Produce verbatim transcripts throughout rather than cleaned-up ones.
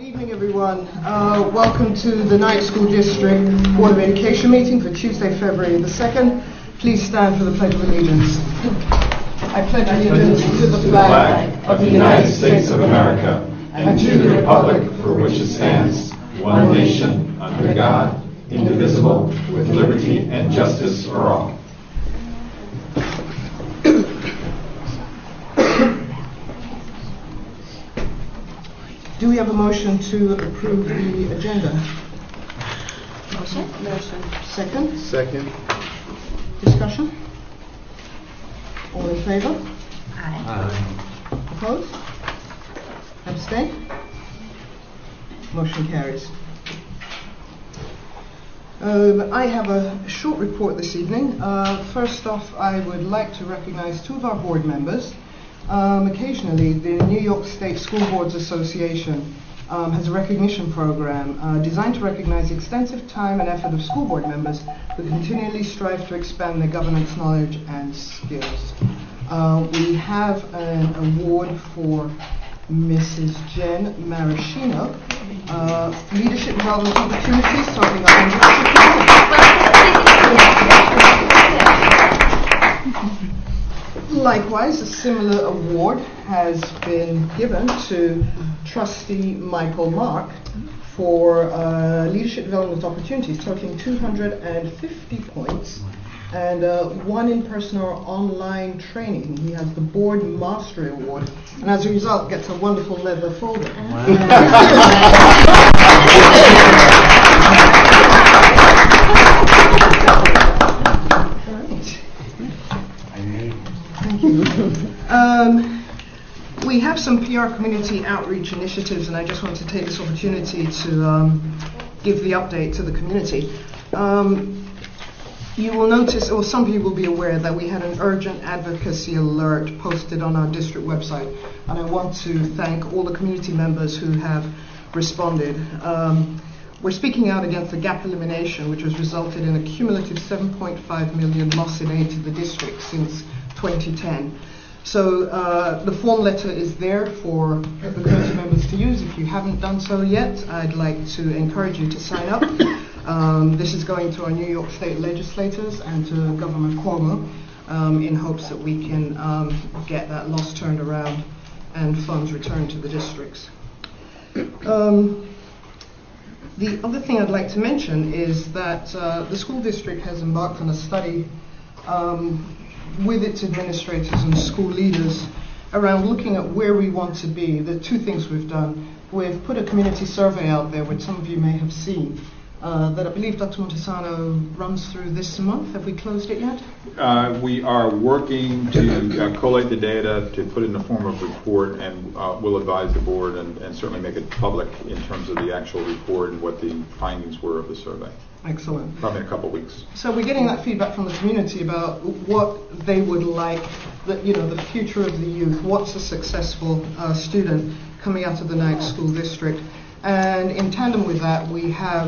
evening, everyone. Uh, welcome to the Nyack School District Board of Education meeting for Tuesday, February the second. Please stand for the Pledge of Allegiance. I pledge allegiance to the flag of the United States of America and to the republic for which it stands, one nation, under God, indivisible, with liberty and justice for all. Do we have a motion to approve the agenda? Motion? Motion. Second? Second. Discussion? All in favor? Aye. Aye. Opposed? Abstain? Motion carries. Uh, I have a short report this evening. Uh, first off, I would like to recognize two of our board members. Um, occasionally, the New York State School Boards Association um, has a recognition program uh, designed to recognize the extensive time and effort of school board members who continually strive to expand their governance knowledge and skills. Uh, we have an award for Missus Jen Maraschino, uh, Leadership Development Opportunities, talking about Likewise, a similar award has been given to Trustee Michael Mark for uh, Leadership Development Opportunities, totaling two hundred fifty points, and uh, one in-person or online training. He has the Board Mastery Award, and as a result, gets a wonderful leather folder. Thank you. Um, we have some P R community outreach initiatives, and I just want to take this opportunity to um, give the update to the community. Um, you will notice, or some of you will be aware, that we had an urgent advocacy alert posted on our district website, and I want to thank all the community members who have responded. Um, We're speaking out against the gap elimination, which has resulted in a cumulative seven point five million loss in aid to the district since twenty ten. So uh, the form letter is there for the community members to use. If you haven't done so yet, I'd like to encourage you to sign up. Um, this is going to our New York State legislators and to Governor Cuomo um, in hopes that we can um, get that loss turned around and funds returned to the districts. Um, The other thing I'd like to mention is that uh, the school district has embarked on a study um, with its administrators and school leaders around looking at where we want to be. The two things we've done. We've put a community survey out there, which some of you may have seen, uh, that I believe Doctor Montesano runs through this month. Have we closed it yet? Uh, we are working to uh, collate the data to put it in the form of report, and uh, we'll advise the board and, and certainly make it public in terms of the actual report and what the findings were of the survey. Excellent. Probably in a couple of weeks. So we're getting that feedback from the community about what they would like, the, you know, the future of the youth. What's a successful uh, student coming out of the Nyack School District? And in tandem with that, we have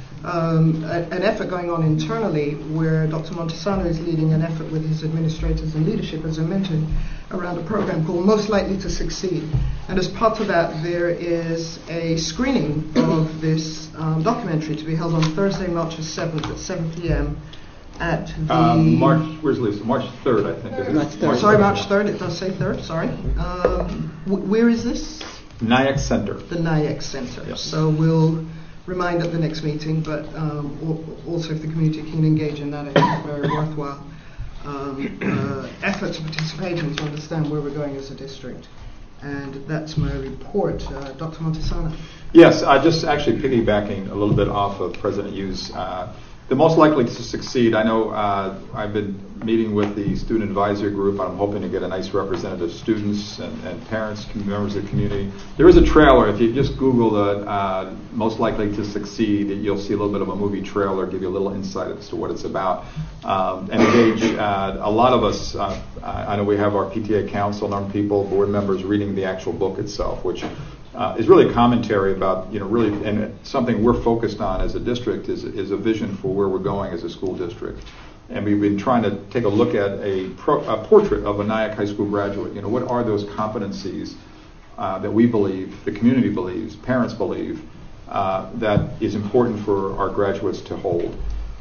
Um, a, an effort going on internally where Doctor Montesano is leading an effort with his administrators and leadership, as I mentioned, around a program called Most Likely to Succeed. And as part of that, there is a screening of this um, documentary to be held on Thursday, March seventh at seven p.m. at the... Um, March, where's Lisa? March third, I think. Is it? March third. Sorry, March third. It does say third, sorry. Um, w- where is this? Nyack Center. The Nyack Center. Yes. So we'll remind at the next meeting, but um, also if the community can engage in that, I think it's a very worthwhile um, uh, effort to participate and to understand where we're going as a district. And that's my report. Uh, Doctor Montesano. Yes, uh, just actually piggybacking a little bit off of President Hughes. Uh, the most likely to succeed, I know uh, I've been meeting with the student advisory group. I'm hoping to get a nice representative of students and, and parents, members of the community. There is a trailer. If you just Google the uh, most likely to succeed, you'll see a little bit of a movie trailer, give you a little insight as to what it's about. Um, and engage uh, a lot of us. Uh, I know we have our P T A council, number of people, board members reading the actual book itself, which Uh, is really a commentary about, you know, really, and something we're focused on as a district is is a vision for where we're going as a school district. And we've been trying to take a look at a, pro, a portrait of a Nyack High School graduate. You know, what are those competencies uh, that we believe, the community believes, parents believe, uh, that is important for our graduates to hold.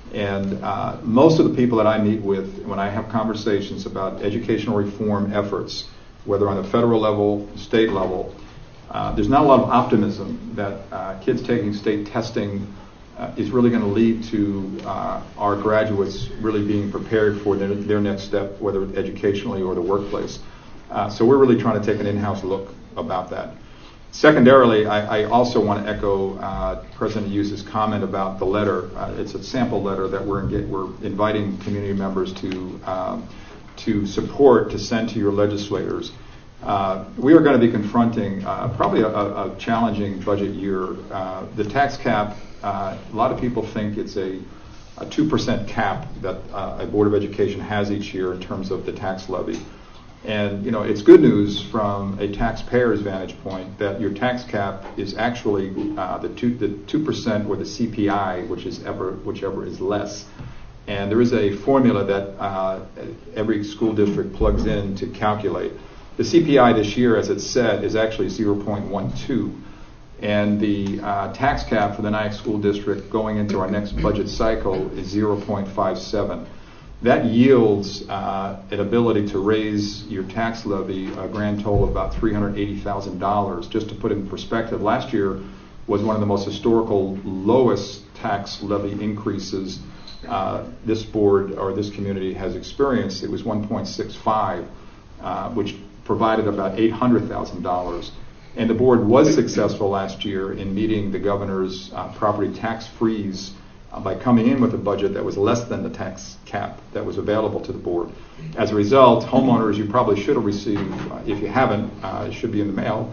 And uh, most of the people that I meet with when I have conversations about educational reform efforts, whether on the federal level, state level, uh, there's not a lot of optimism that uh, kids taking state testing uh, is really going to lead to uh, our graduates really being prepared for their, their next step, whether educationally or the workplace. Uh, so we're really trying to take an in-house look about that. Secondarily, I, I also want to echo uh, President Hughes' comment about the letter. Uh, it's a sample letter that we're, in, we're inviting community members to um, to support, to send to your legislators. Uh, we are going to be confronting uh, probably a, a challenging budget year. Uh, the tax cap, uh, a lot of people think it's a, a two percent cap that uh, a Board of Education has each year in terms of the tax levy. And, you know, it's good news from a taxpayer's vantage point that your tax cap is actually uh, the two the two percent or the C P I, which is ever whichever is less. And there is a formula that uh, every school district plugs in to calculate. The C P I this year, as it's set, is actually zero point one two. And the uh, tax cap for the Nyack School District going into our next budget cycle is zero point five seven. That yields uh, an ability to raise your tax levy a grand total of about three hundred eighty thousand dollars. Just to put it in perspective, last year was one of the most historical lowest tax levy increases uh, this board or this community has experienced. It was one point six five, uh, which provided about eight hundred thousand dollars. And the board was successful last year in meeting the governor's uh, property tax freeze uh, by coming in with a budget that was less than the tax cap that was available to the board. As a result, homeowners, you probably should have received, uh, if you haven't, uh, it should be in the mail,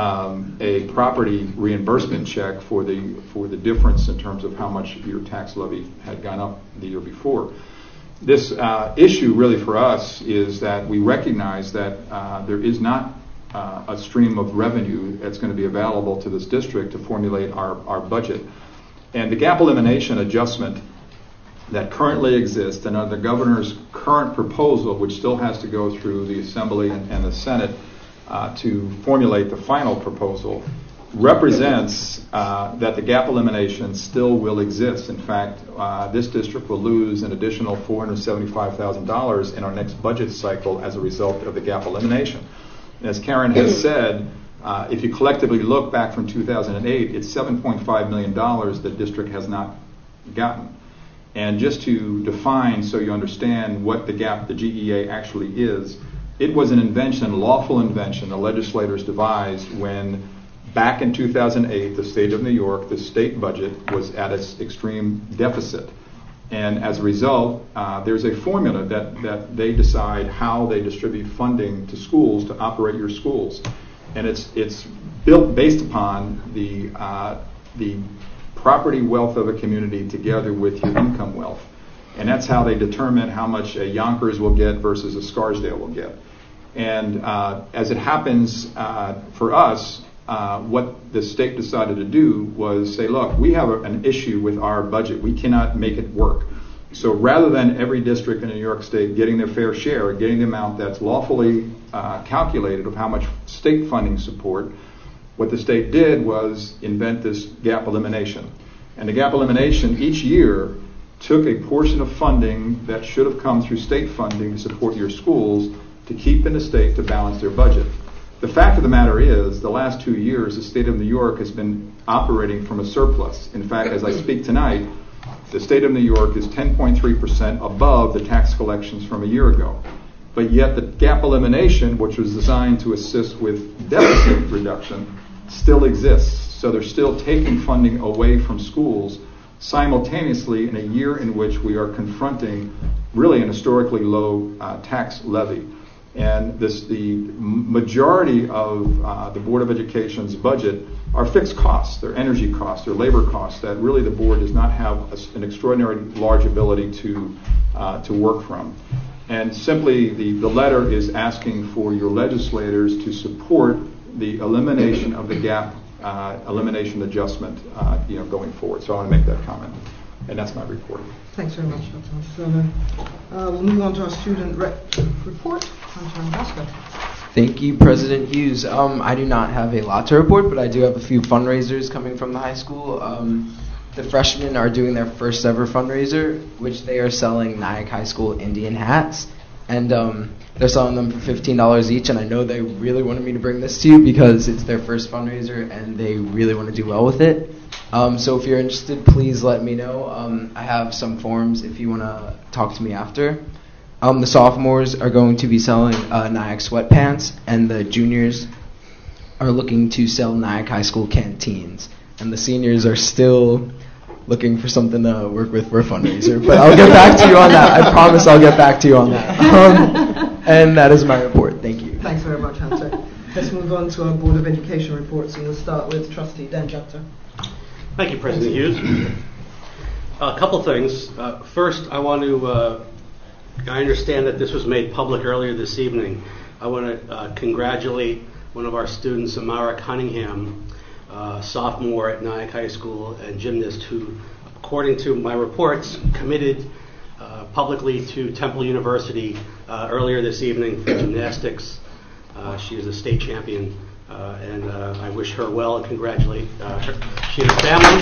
um, a property reimbursement check for the for the difference in terms of how much your tax levy had gone up the year before. This uh, issue really for us is that we recognize that uh, there is not uh, a stream of revenue that's going to be available to this district to formulate our, our budget. And the gap elimination adjustment that currently exists and under the governor's current proposal, which still has to go through the Assembly and, and the Senate uh, to formulate the final proposal, represents uh, that the gap elimination still will exist. In fact, uh, this district will lose an additional four hundred seventy-five thousand dollars in our next budget cycle as a result of the gap elimination. And as Karen has said, uh, if you collectively look back from two thousand eight, it's seven point five million dollars the district has not gotten. And just to define so you understand what the gap, the G E A actually is, it was an invention, a lawful invention the legislators devised when back in two thousand eight, the state of New York, the state budget was at its extreme deficit. And as a result, uh, there's a formula that, that they decide how they distribute funding to schools to operate your schools. And it's it's built based upon the uh, the property wealth of a community together with your income wealth. And that's how they determine how much a Yonkers will get versus a Scarsdale will get. And uh, as it happens uh, for us, Uh, what the state decided to do was say, look, we have a, an issue with our budget. We cannot make it work. So rather than every district in New York State getting their fair share, getting the amount that's lawfully uh, calculated of how much state funding support, what the state did was invent this gap elimination. And the gap elimination each year took a portion of funding that should have come through state funding to support your schools to keep in the state to balance their budget. The fact of the matter is, the last two years, the state of New York has been operating from a surplus. In fact, as I speak tonight, the state of New York is ten point three percent above the tax collections from a year ago. But yet the gap elimination, which was designed to assist with deficit reduction, still exists. So they're still taking funding away from schools simultaneously in a year in which we are confronting really an historically low uh, tax levy. And this, the majority of uh, the Board of Education's budget are fixed costs. They're energy costs, they're labor costs that really the board does not have a, an extraordinary large ability to uh, to work from. And simply the, the letter is asking for your legislators to support the elimination of the gap uh, elimination adjustment uh, you know, going forward. So I want to make that comment. And that's my report. Thanks very much, Doctor Sullivan. Uh, we'll move on to our student rep report. Hunter Ambassador. Thank you, President Hughes. Um, I do not have a lot to report, but I do have a few fundraisers coming from the high school. Um, the freshmen are doing their first ever fundraiser, which they are selling Nyack High School Indian hats. And um, they're selling them for fifteen dollars each, and I know they really wanted me to bring this to you because it's their first fundraiser and they really want to do well with it. Um, so if you're interested, please let me know. Um, I have some forms if you want to talk to me after. Um, the sophomores are going to be selling uh, Nyack sweatpants, and the juniors are looking to sell Nyack High School canteens. And the seniors are still looking for something to work with for a fundraiser. But I'll get back to you on that. I promise I'll get back to you on that. Um, and that is my report. Thank you. Thanks very much, Hunter. Let's move on to our Board of Education reports, and we'll start with Trustee Dan Jutta. Thank you, President Hughes. A couple things. Uh, first, I want to, uh, I understand that this was made public earlier this evening. I want to uh, congratulate one of our students, Amara Cunningham, uh, sophomore at Nyack High School and gymnast, who, according to my reports, committed uh, publicly to Temple University uh, earlier this evening for gymnastics. Uh, she is a state champion. Uh, and uh, I wish her well and congratulate uh, her. She and her family.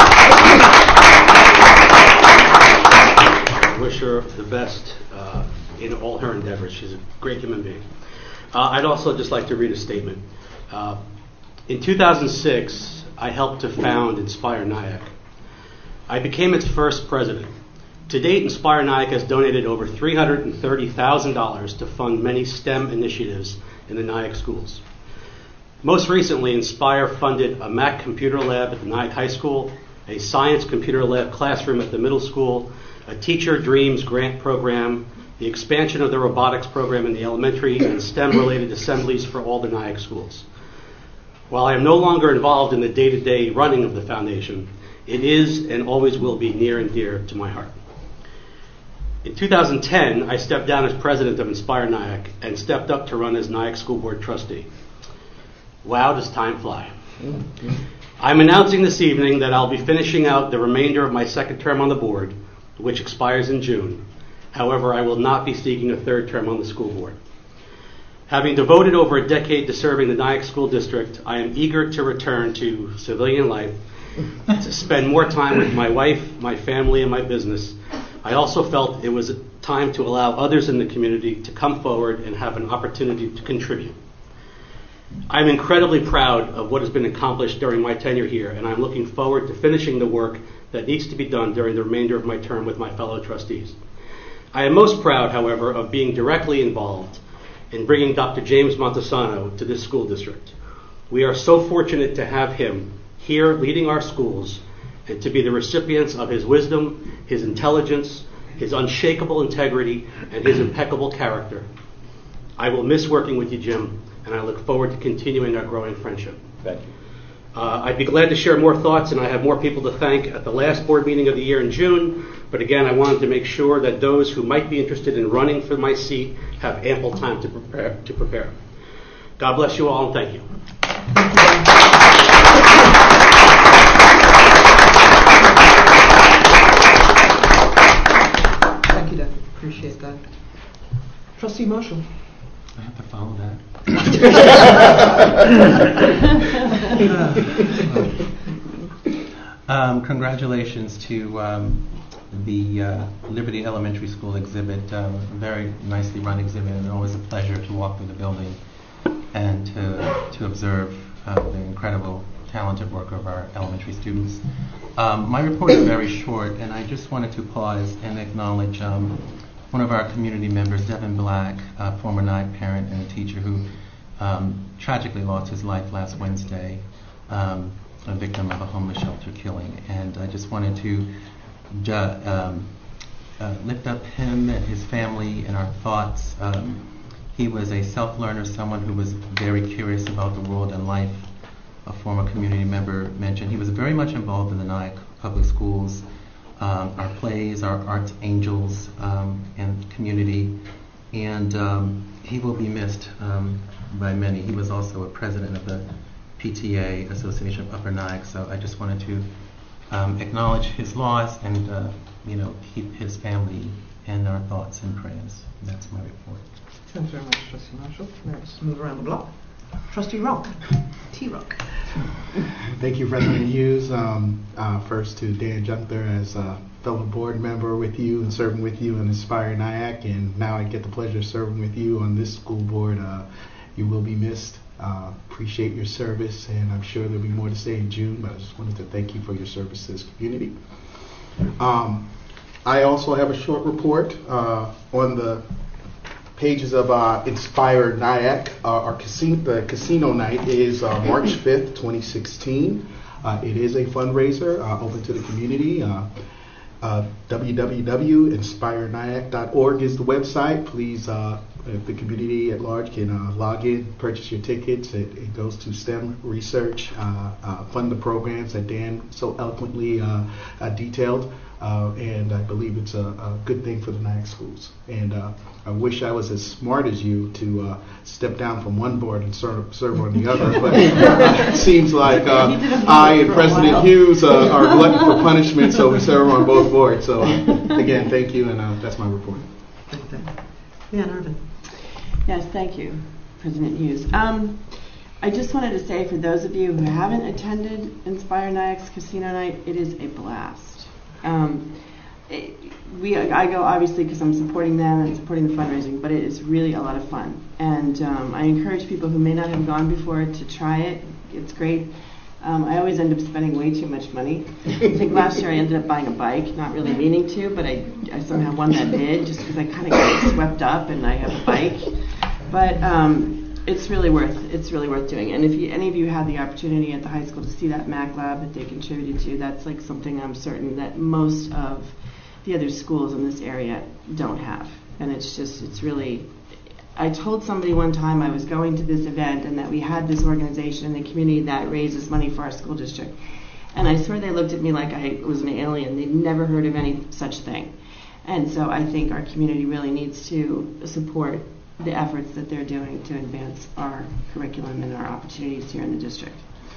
I wish her the best uh, in all her endeavors. She's a great human being. Uh, I'd also just like to read a statement. Uh, in two thousand six, I helped to found Inspire Nyack. I became its first president. To date, Inspire Nyack has donated over three hundred thirty thousand dollars to fund many STEM initiatives in the Nyack schools. Most recently, Inspire funded a Mac computer lab at the Nyack High School, a science computer lab classroom at the middle school, a Teacher Dreams grant program, the expansion of the robotics program in the elementary, and STEM-related assemblies for all the Nyack schools. While I am no longer involved in the day-to-day running of the foundation, it is and always will be near and dear to my heart. In two thousand ten, I stepped down as president of Inspire Nyack and stepped up to run as Nyack School Board trustee. Wow, does time fly. I'm announcing this evening that I'll be finishing out the remainder of my second term on the board, which expires in June. However, I will not be seeking a third term on the school board. Having devoted over a decade to serving the Nyack School District, I am eager to return to civilian life, to spend more time with my wife, my family, and my business. I also felt it was time to allow others in the community to come forward and have an opportunity to contribute. I'm incredibly proud of what has been accomplished during my tenure here, and I'm looking forward to finishing the work that needs to be done during the remainder of my term with my fellow trustees. I am most proud, however, of being directly involved in bringing Doctor James Montesano to this school district. We are so fortunate to have him here leading our schools and to be the recipients of his wisdom, his intelligence, his unshakable integrity, and his impeccable character. I will miss working with you, Jim, and I look forward to continuing our growing friendship. Thank you. Uh, I'd be glad to share more thoughts, and I have more people to thank at the last board meeting of the year in June. But again, I wanted to make sure that those who might be interested in running for my seat have ample time to prepare. To prepare. God bless you all, and thank you. Thank you, Dan. Appreciate that. Trustee Marshall. I have to follow that. um, congratulations to um, the uh, Liberty Elementary School exhibit. Um, a very nicely run exhibit, and always a pleasure to walk through the building and to, to observe uh, the incredible, talented work of our elementary students. Um, my report is very short, and I just wanted to pause and acknowledge um, one of our community members, Devin Black, a former Nyack parent and a teacher who um, tragically lost his life last Wednesday, um, a victim of a homeless shelter killing. And I just wanted to ju- um, uh, lift up him and his family in our thoughts. Um, he was a self-learner, someone who was very curious about the world and life. A former community member mentioned he was very much involved in the Nyack Public Schools. Um, our plays, our arts angels, um, and community, and um, he will be missed um, by many. He was also a president of the P T A, Association of Upper Nyack, so I just wanted to um, acknowledge his loss and uh, you know, keep his family in our thoughts and prayers. That's my report. Thanks very much, Trustee Marshall. Let's move around the block. Trustee Rock, T-Rock. Thank you, President Hughes. Um, uh, first to Dan Junkler as a fellow board member with you and serving with you in Inspire Nyack, and now I get the pleasure of serving with you on this school board. Uh, you will be missed. Uh, appreciate your service, and I'm sure there'll be more to say in June, but I just wanted to thank you for your service to this community. Um, I also have a short report uh, on the pages of uh, Inspire Nyack. Uh, our casino, the casino night is uh, March fifth, twenty sixteen. Uh, it is a fundraiser uh, open to the community. Uh, uh, w w w dot inspire nyack dot org is the website. Please, uh, if the community at large can uh, log in, purchase your tickets. It, it goes to STEM research, uh, uh, fund the programs that Dan so eloquently uh, uh, detailed. Uh, and I believe it's a, a good thing for the Nyack schools. And uh, I wish I was as smart as you to uh, step down from one board and serve, serve on the other, but uh, it seems like uh, I and President Hughes uh, are glutton for punishment, so we serve on both boards. So uh, again, thank you, and uh, that's my report. Yeah, Irvin. Yes, thank you, President Hughes. Um, I just wanted to say, for those of you who haven't attended Inspire Nyack's Casino Night, it is a blast. Um, it, we, I go obviously because I'm supporting them and supporting the fundraising, but it is really a lot of fun. And um, I encourage people who may not have gone before to try it. It's great. Um, I always end up spending way too much money. I think last year I ended up buying a bike, not really meaning to, but I, I somehow won that bid just because I kind of got swept up and I have a bike. But um, it's really worth it's really worth doing. And if you, any of you had the opportunity at the high school to see that Mac lab that they contributed to, that's like something I'm certain that most of the other schools in this area don't have. And it's just it's really. I told somebody one time I was going to this event and that we had this organization in the community that raises money for our school district. And I swear they looked at me like I was an alien. They'd never heard of any such thing. And so I think our community really needs to support the efforts that they're doing to advance our curriculum and our opportunities here in the district.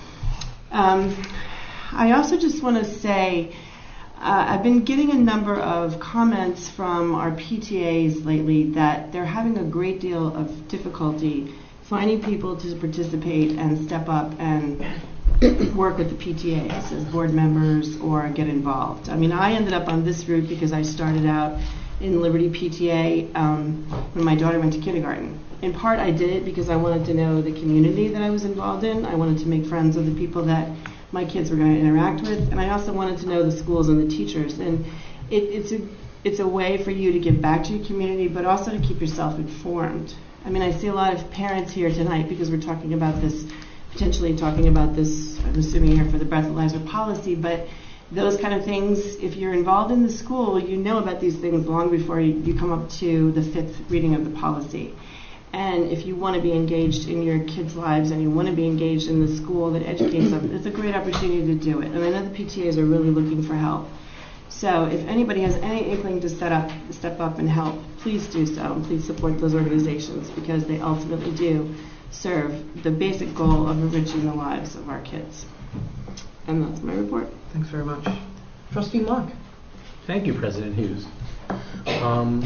Um, I also just want to say Uh, I've been getting a number of comments from our P T As lately that they're having a great deal of difficulty finding people to participate and step up and work with the P T As as board members or get involved. I mean, I ended up on this route because I started out in Liberty P T A um, when my daughter went to kindergarten. In part, I did it because I wanted to know the community that I was involved in. I wanted to make friends with the people that my kids were going to interact with, and I also wanted to know the schools and the teachers. And it, it's a it's a way for you to give back to your community, but also to keep yourself informed. I mean, I see a lot of parents here tonight because we're talking about this, potentially talking about this, I'm assuming here for the breathalyzer policy, but those kind of things, if you're involved in the school, you know about these things long before you, you come up to the fifth reading of the policy. And if you want to be engaged in your kids' lives and you want to be engaged in the school that educates them, it's a great opportunity to do it. And I know the P T As are really looking for help. So if anybody has any inkling to set up, step up and help, please do so. And please support those organizations because they ultimately do serve the basic goal of enriching the lives of our kids. And that's my report. Thanks very much. Trustee Mark. Thank you, President Hughes. Um,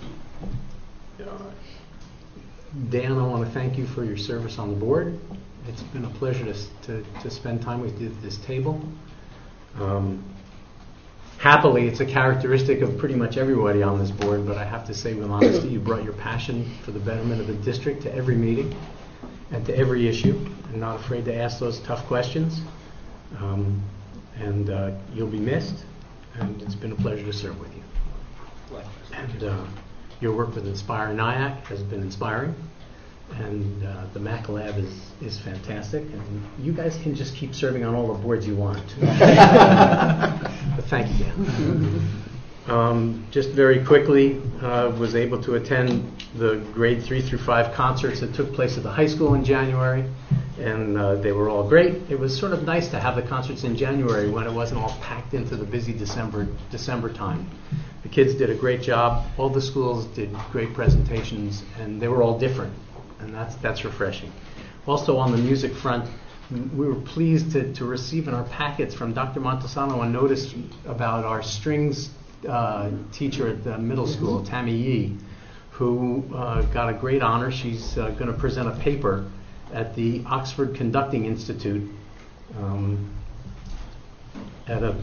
Dan, I want to thank you for your service on the board. It's been a pleasure to, to, to spend time with you at this table. Um, happily, it's a characteristic of pretty much everybody on this board, but I have to say with honesty, you brought your passion for the betterment of the district to every meeting and to every issue, and not afraid to ask those tough questions. Um, and uh, you'll be missed, and it's been a pleasure to serve with you. And uh, your work with Inspire Nyack has been inspiring, and uh, the Mac Lab is, is fantastic, and you guys can just keep serving on all the boards you want. But thank you, Dan. Um, just very quickly, uh, was able to attend the grade three through five concerts that took place at the high school in January, and uh, they were all great. It was sort of nice to have the concerts in January when it wasn't all packed into the busy December December time. The kids did a great job. All the schools did great presentations, and they were all different, and that's that's refreshing. Also, on the music front, we were pleased to, to receive in our packets from Doctor Montesano a notice about our strings uh, teacher at the middle school, Tammy Yee, who uh, got a great honor. She's uh, going to present a paper at the Oxford Conducting Institute um, at a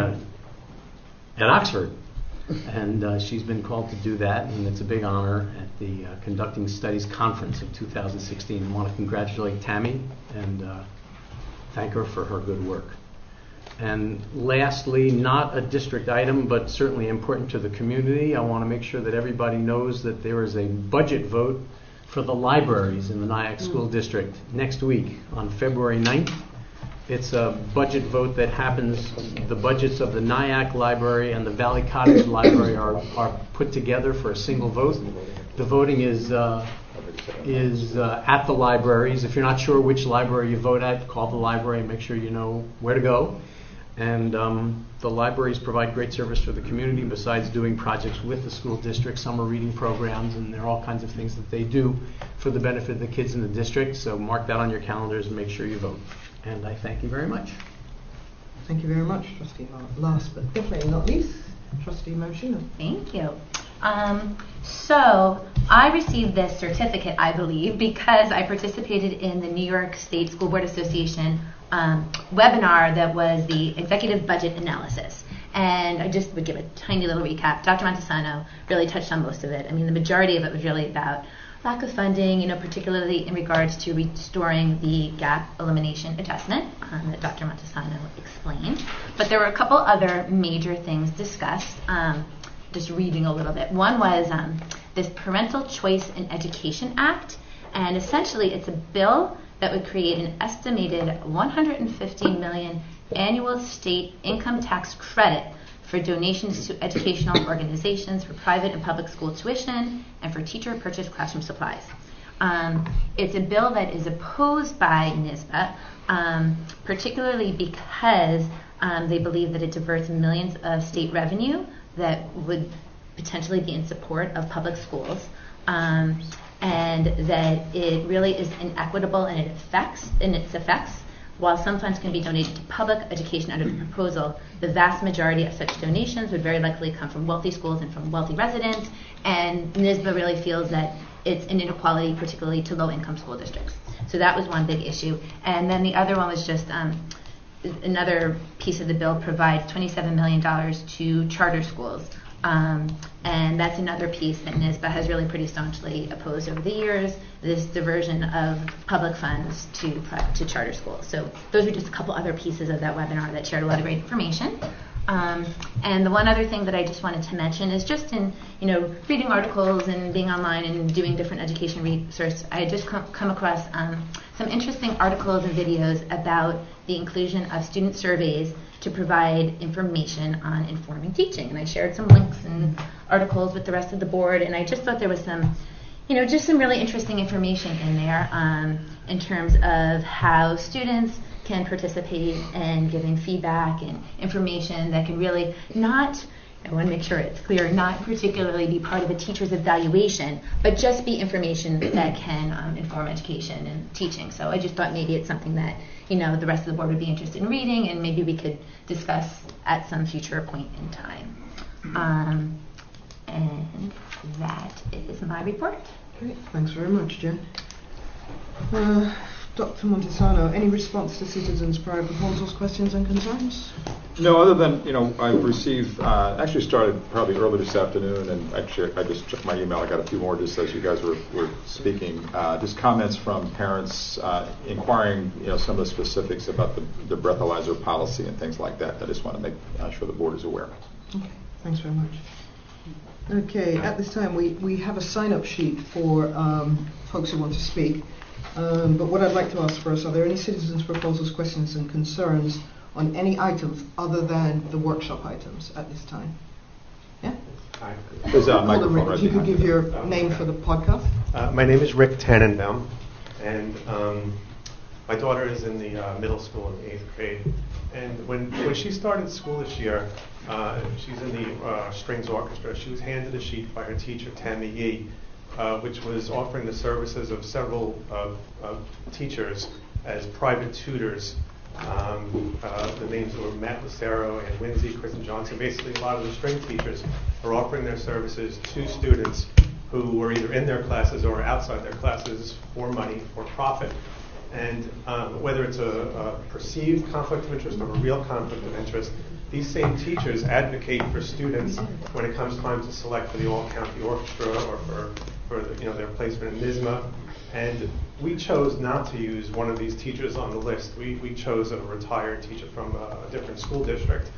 at Oxford. And uh, she's been called to do that, and it's a big honor at the uh, Conducting Studies Conference of two thousand sixteen. I want to congratulate Tammy and uh, thank her for her good work. And lastly, not a district item, but certainly important to the community, I want to make sure that everybody knows that there is a budget vote for the libraries in the Nyack School District next week on February ninth. It's a budget vote that happens, the budgets of the Nyack Library and the Valley Cottage Library are, are put together for a single vote. The voting is uh, is uh, at the libraries. If you're not sure which library you vote at, call the library and make sure you know where to go. And um, the libraries provide great service for the community besides doing projects with the school district, summer reading programs, and there are all kinds of things that they do for the benefit of the kids in the district. So mark that on your calendars and make sure you vote. And I thank you very much. Thank you very much, Trustee Mark. Last but definitely not least, Trustee Moschino. Thank you. Um, so I received this certificate, I believe, because I participated in the New York State School Board Association um, webinar that was the executive budget analysis. And I just would give a tiny little recap. Doctor Montesano really touched on most of it. I mean, the majority of it was really about lack of funding, you know, particularly in regards to restoring the gap elimination adjustment um, that Doctor Montesano explained. But there were a couple other major things discussed, um, just reading a little bit. One was um, this Parental Choice in Education Act, and essentially it's a bill that would create an estimated one hundred fifty million dollars annual state income tax credit for donations to educational organizations for private and public school tuition and for teacher purchased classroom supplies. Um, it's a bill that is opposed by N Y S B A, um, particularly because um, they believe that it diverts millions of state revenue that would potentially be in support of public schools, um, and that it really is inequitable in its effects, in its effects. While some funds can be donated to public education under the proposal, the vast majority of such donations would very likely come from wealthy schools and from wealthy residents, and N Y S B A really feels that it's an inequality, particularly to low-income school districts. So that was one big issue. And then the other one was just um, another piece of the bill provides twenty-seven million dollars to charter schools. Um, and that's another piece that N Y S B A has really pretty staunchly opposed over the years, this diversion of public funds to to charter schools. So those are just a couple other pieces of that webinar that shared a lot of great information. Um, and the one other thing that I just wanted to mention is just in, you know, reading articles and being online and doing different education research, I had just come, come across um, some interesting articles and videos about the inclusion of student surveys to provide information on informing teaching. And I shared some links and articles with the rest of the board, and I just thought there was some, you know, just some really interesting information in there um, in terms of how students can participate in giving feedback and information that can really not, I want to make sure it's clear, not particularly be part of a teacher's evaluation, but just be information that can um, inform education and teaching. So I just thought maybe it's something that, you know, the rest of the board would be interested in reading, and maybe we could discuss at some future point in time. Um, and that is my report. Great, thanks very much, Jen. Uh, Doctor Montesano, any response to citizens' prior proposals, questions, and concerns? No, other than, you know, I've received, uh, actually started probably early this afternoon, and actually I just checked my email. I got a few more just as you guys were, were speaking. Uh, just comments from parents uh, inquiring, you know, some of the specifics about the, the breathalyzer policy and things like that. I just want to make uh, sure the board is aware. Okay, thanks very much. Okay, at this time we, we have a sign-up sheet for um, folks who want to speak. Um, but what I'd like to ask first, are there any citizens' proposals, questions, and concerns on any items other than the workshop items at this time? Yeah? There's a microphone right If you could behind give you. your name for the podcast. Uh, my name is Rick Tannenbaum, and um, my daughter is in the uh, middle school in the eighth grade. And when, when she started school this year, uh, she's in the uh, strings orchestra. She was handed a sheet by her teacher, Tammy Yee, uh, which was offering the services of several uh, uh, teachers as private tutors. Um, uh, the names were Matt Lucero and Winsey, Kristen Johnson. Basically, a lot of the string teachers are offering their services to students who were either in their classes or outside their classes for money, for profit. And um, whether it's a, a perceived conflict of interest or a real conflict of interest, these same teachers advocate for students when it comes time to select for the all-county orchestra or for, for the, you know, their placement in NYSSMA. And we chose not to use one of these teachers on the list. We, we chose a retired teacher from a, a different school district.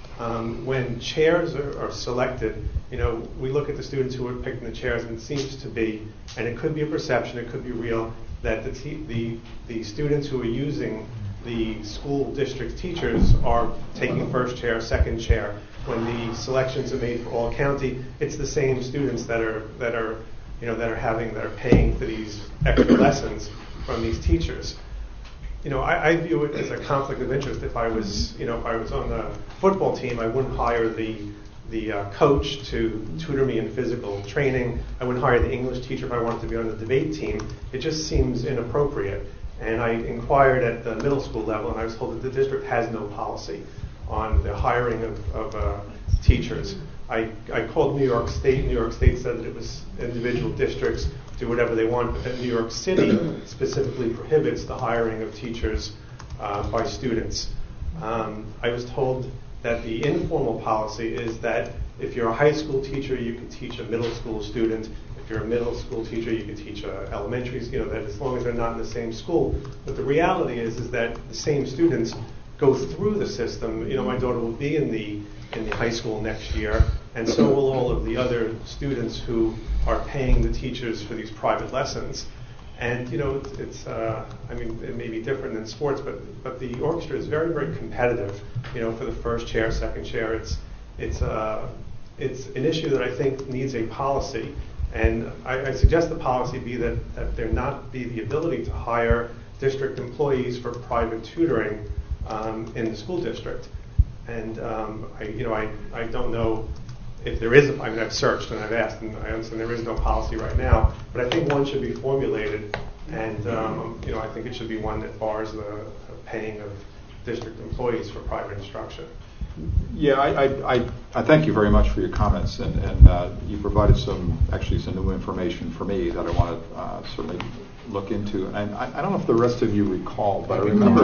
Um, when chairs are, are selected, you know, we look at the students who are picking the chairs, and it seems to be, and it could be a perception, it could be real, that the te- the, the students who are using the school district teachers are taking first chair, second chair. When the selections are made for all county, it's the same students that are that are you know that are having that are paying for these extra lessons from these teachers. You know, I, I view it as a conflict of interest. If I was you know if I was on the football team, I wouldn't hire the the uh, coach to tutor me in physical training. I wouldn't hire the English teacher if I wanted to be on the debate team. It just seems inappropriate. And I inquired at the middle school level, and I was told that the district has no policy on the hiring of, of uh, teachers. I, I called New York State. New York State said that it was individual districts do whatever they want, but that New York City specifically prohibits the hiring of teachers uh, by students. Um, I was told that the informal policy is that if you're a high school teacher, you can teach a middle school student. If you're a middle school teacher, you can teach a elementary, you know, that as long as they're not in the same school. But the reality is, is that the same students go through the system. You know, my daughter will be in the in the high school next year, and so will all of the other students who are paying the teachers for these private lessons. And you know, it's, it's uh, I mean, it may be different than sports, but but the orchestra is very, very competitive. You know, for the first chair, second chair, it's it's uh, it's an issue that I think needs a policy. And I, I suggest the policy be that, that there not be the ability to hire district employees for private tutoring um, in the school district. And um, I, you know, I, I don't know if there is. A, I mean, I've searched and I've asked, and I understand there is no policy right now. But I think one should be formulated, and um, you know, I think it should be one that bars the paying of district employees for private instruction. Yeah, I, I, I, I thank you very much for your comments, and, and uh, you provided some, actually some new information for me that I want to uh, certainly look into. And I, I don't know if the rest of you recall, but I remember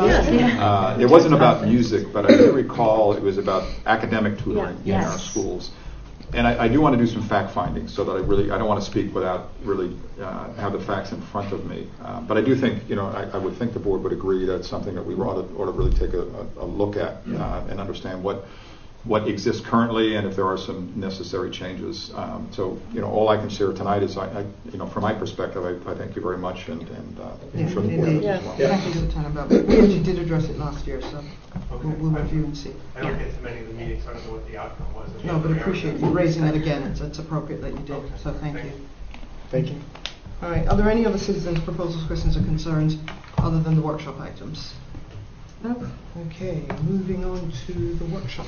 uh, it wasn't about music, but I do recall it was about academic tutoring Yeah. in Yes. our schools. And I, I do want to do some fact finding, so that I really, I don't want to speak without really uh, have the facts in front of me. Uh, but I do think, you know, I, I would think the board would agree that's something that we ought to, ought to really take a, a, a look at uh, and understand what what exists currently and if there are some necessary changes. Um, so, you know, all I can share tonight is, I, I you know, from my perspective, I, I thank you very much, and, and uh, Yeah, I'm sure the board indeed. does as well. Thank you for the time about it. We actually did address it last year, so Okay. we'll, we'll review and see. I don't get to many of the meetings, so I don't know what the outcome was. No, but appreciate you raising it again. It's, it's appropriate that you did, Okay. so thank Thank you. you. Thank you. All right, are there any other citizens' proposals, questions, or concerns other than the workshop items? No? Okay, moving on to the workshop.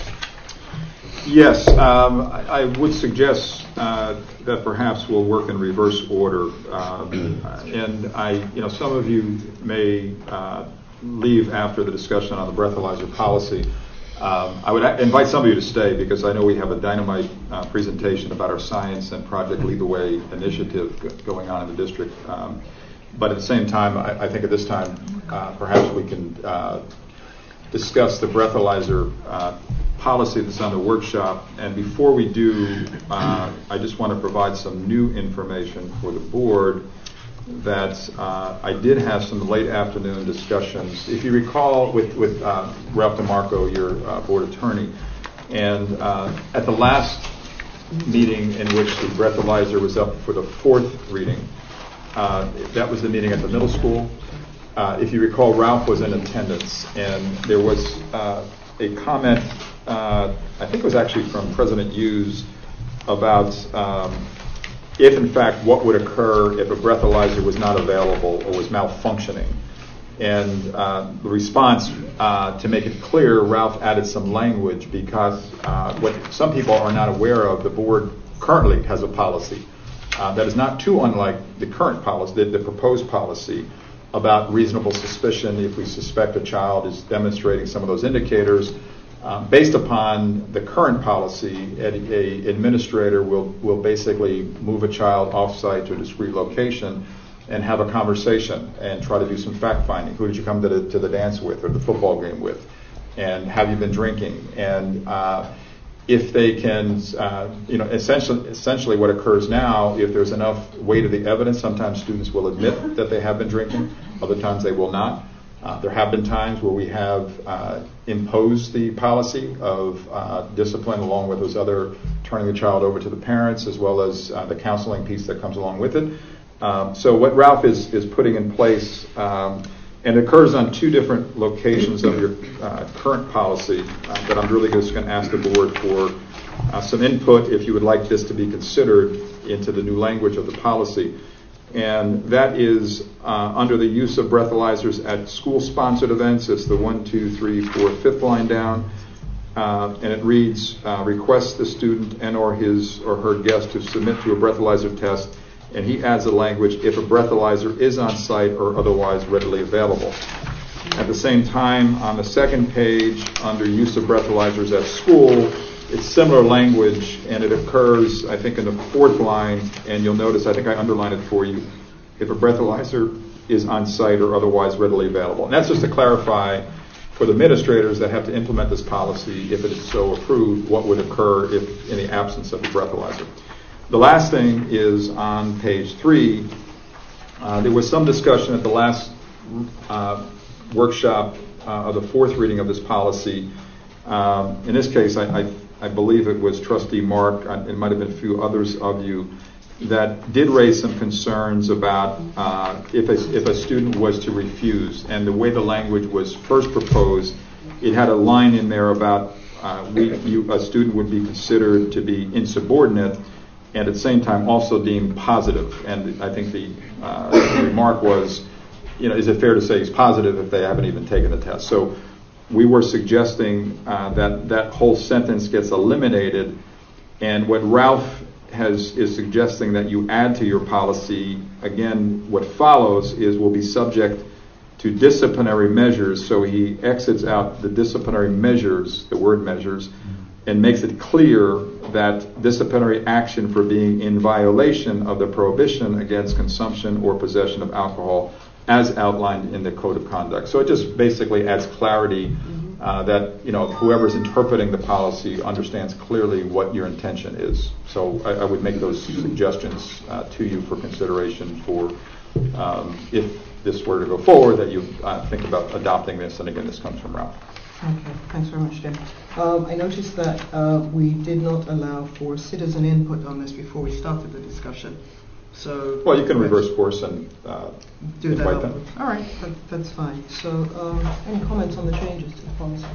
Yes, um, I, I would suggest uh, that perhaps we'll work in reverse order. Um, and I, you know, some of you may uh, leave after the discussion on the breathalyzer policy. Um, I would a- invite some of you to stay, because I know we have a dynamite uh, presentation about our science and Project Lead the Way initiative g- going on in the district. Um, but at the same time, I, I think at this time, uh, perhaps we can uh, discuss the breathalyzer uh, policy that's on the workshop. And before we do, uh, I just want to provide some new information for the board that uh, I did have some late afternoon discussions. If you recall, with, with uh, Ralph DeMarco, your uh, board attorney, and uh, at the last meeting in which the breathalyzer was up for the fourth reading, uh, that was the meeting at the middle school. Uh, if you recall, Ralph was in attendance, and there was uh, a comment, uh, I think it was actually from President Hughes, about um, if, in fact, what would occur if a breathalyzer was not available or was malfunctioning. And uh, the response, uh, to make it clear, Ralph added some language, because uh, what some people are not aware of, the board currently has a policy uh, that is not too unlike the current policy, the, the proposed policy, about reasonable suspicion. If we suspect a child is demonstrating some of those indicators, Uh, based upon the current policy, a, a administrator will, will basically move a child off-site to a discrete location and have a conversation and try to do some fact-finding. Who did you come to the, to the dance with or the football game with? And have you been drinking? And uh, if they can, uh, you know, essentially, essentially what occurs now, if there's enough weight of the evidence, sometimes students will admit that they have been drinking, other times they will not. Uh, there have been times where we have uh, imposed the policy of uh, discipline along with those other turning the child over to the parents as well as uh, the counseling piece that comes along with it. Um, so what Ralph is, is putting in place, um, and it occurs on two different locations of your uh, current policy, uh, that I'm really just going to ask the board for uh, some input if you would like this to be considered into the new language of the policy. And that is uh, under the use of breathalyzers at school-sponsored events. It's the one, two, three, four, fifth line down. Uh, and it reads, uh, requests the student and or his or her guest to submit to a breathalyzer test. And he adds the language, if a breathalyzer is on site or otherwise readily available. At the same time, on the second page, under use of breathalyzers at school, it's similar language, and it occurs, I think, in the fourth line, and you'll notice, I think I underlined it for you, if a breathalyzer is on site or otherwise readily available. And that's just to clarify for the administrators that have to implement this policy, if it is so approved, what would occur if in the absence of the breathalyzer. The last thing is on page three. Uh, there was some discussion at the last uh, workshop uh, of the fourth reading of this policy. Um, in this case, I, I, I believe it was Trustee Mark, uh, it might have been a few others of you, that did raise some concerns about uh, if, a, if a student was to refuse. And the way the language was first proposed, it had a line in there about uh, we, you, a student would be considered to be insubordinate and at the same time also deemed positive. And I think the uh, remark was, you know, is it fair to say he's positive if they haven't even taken the test? So we were suggesting uh, that that whole sentence gets eliminated, and what Ralph has is suggesting that you add to your policy, again, what follows is will be subject to disciplinary measures, so he exits out the disciplinary measures, the word measures, and makes it clear that disciplinary action for being in violation of the prohibition against consumption or possession of alcohol as outlined in the Code of Conduct. So it just basically adds clarity uh, that, you know, whoever's interpreting the policy understands clearly what your intention is. So I, I would make those suggestions uh, to you for consideration for um, if this were to go forward, that you uh, think about adopting this. And again, this comes from Ralph. Okay, thanks very much, Jim. Um, I noticed that uh, we did not allow for citizen input on this before we started the discussion. So well, you can reverse course and uh, do that. invite them. All right, that, that's fine. So, um, any comments on the changes to the policy?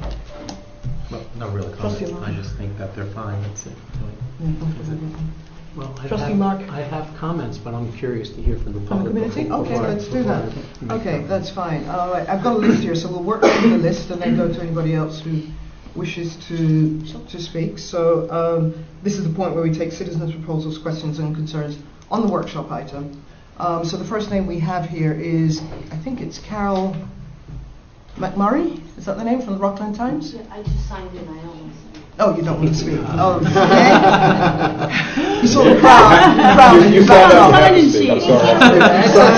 Well, no real Trustee comments. Mark. I just think that they're fine. That's it. Yeah, comfortable. Well, I Trustee have, Mark. I have comments, but I'm curious to hear from the From the public. community? before- Okay, before I- let's do before that. I make Okay, comments. that's fine. All right, I've got a list here, so we'll work through the list and then go to anybody else who wishes to to speak. So um, this is the point where we take citizens' proposals, questions, and concerns on the workshop item. Um, so the first name we have here is, I think it's Carol McMurray. Is that the name from the Rockland Times? Yeah, I just signed in. I don't want to say. Oh, you don't want to speak. Oh, okay. You saw the crowd. The crowd You, in you the saw that background. as a Sign-in mistake. I'm sheet. sorry. It's a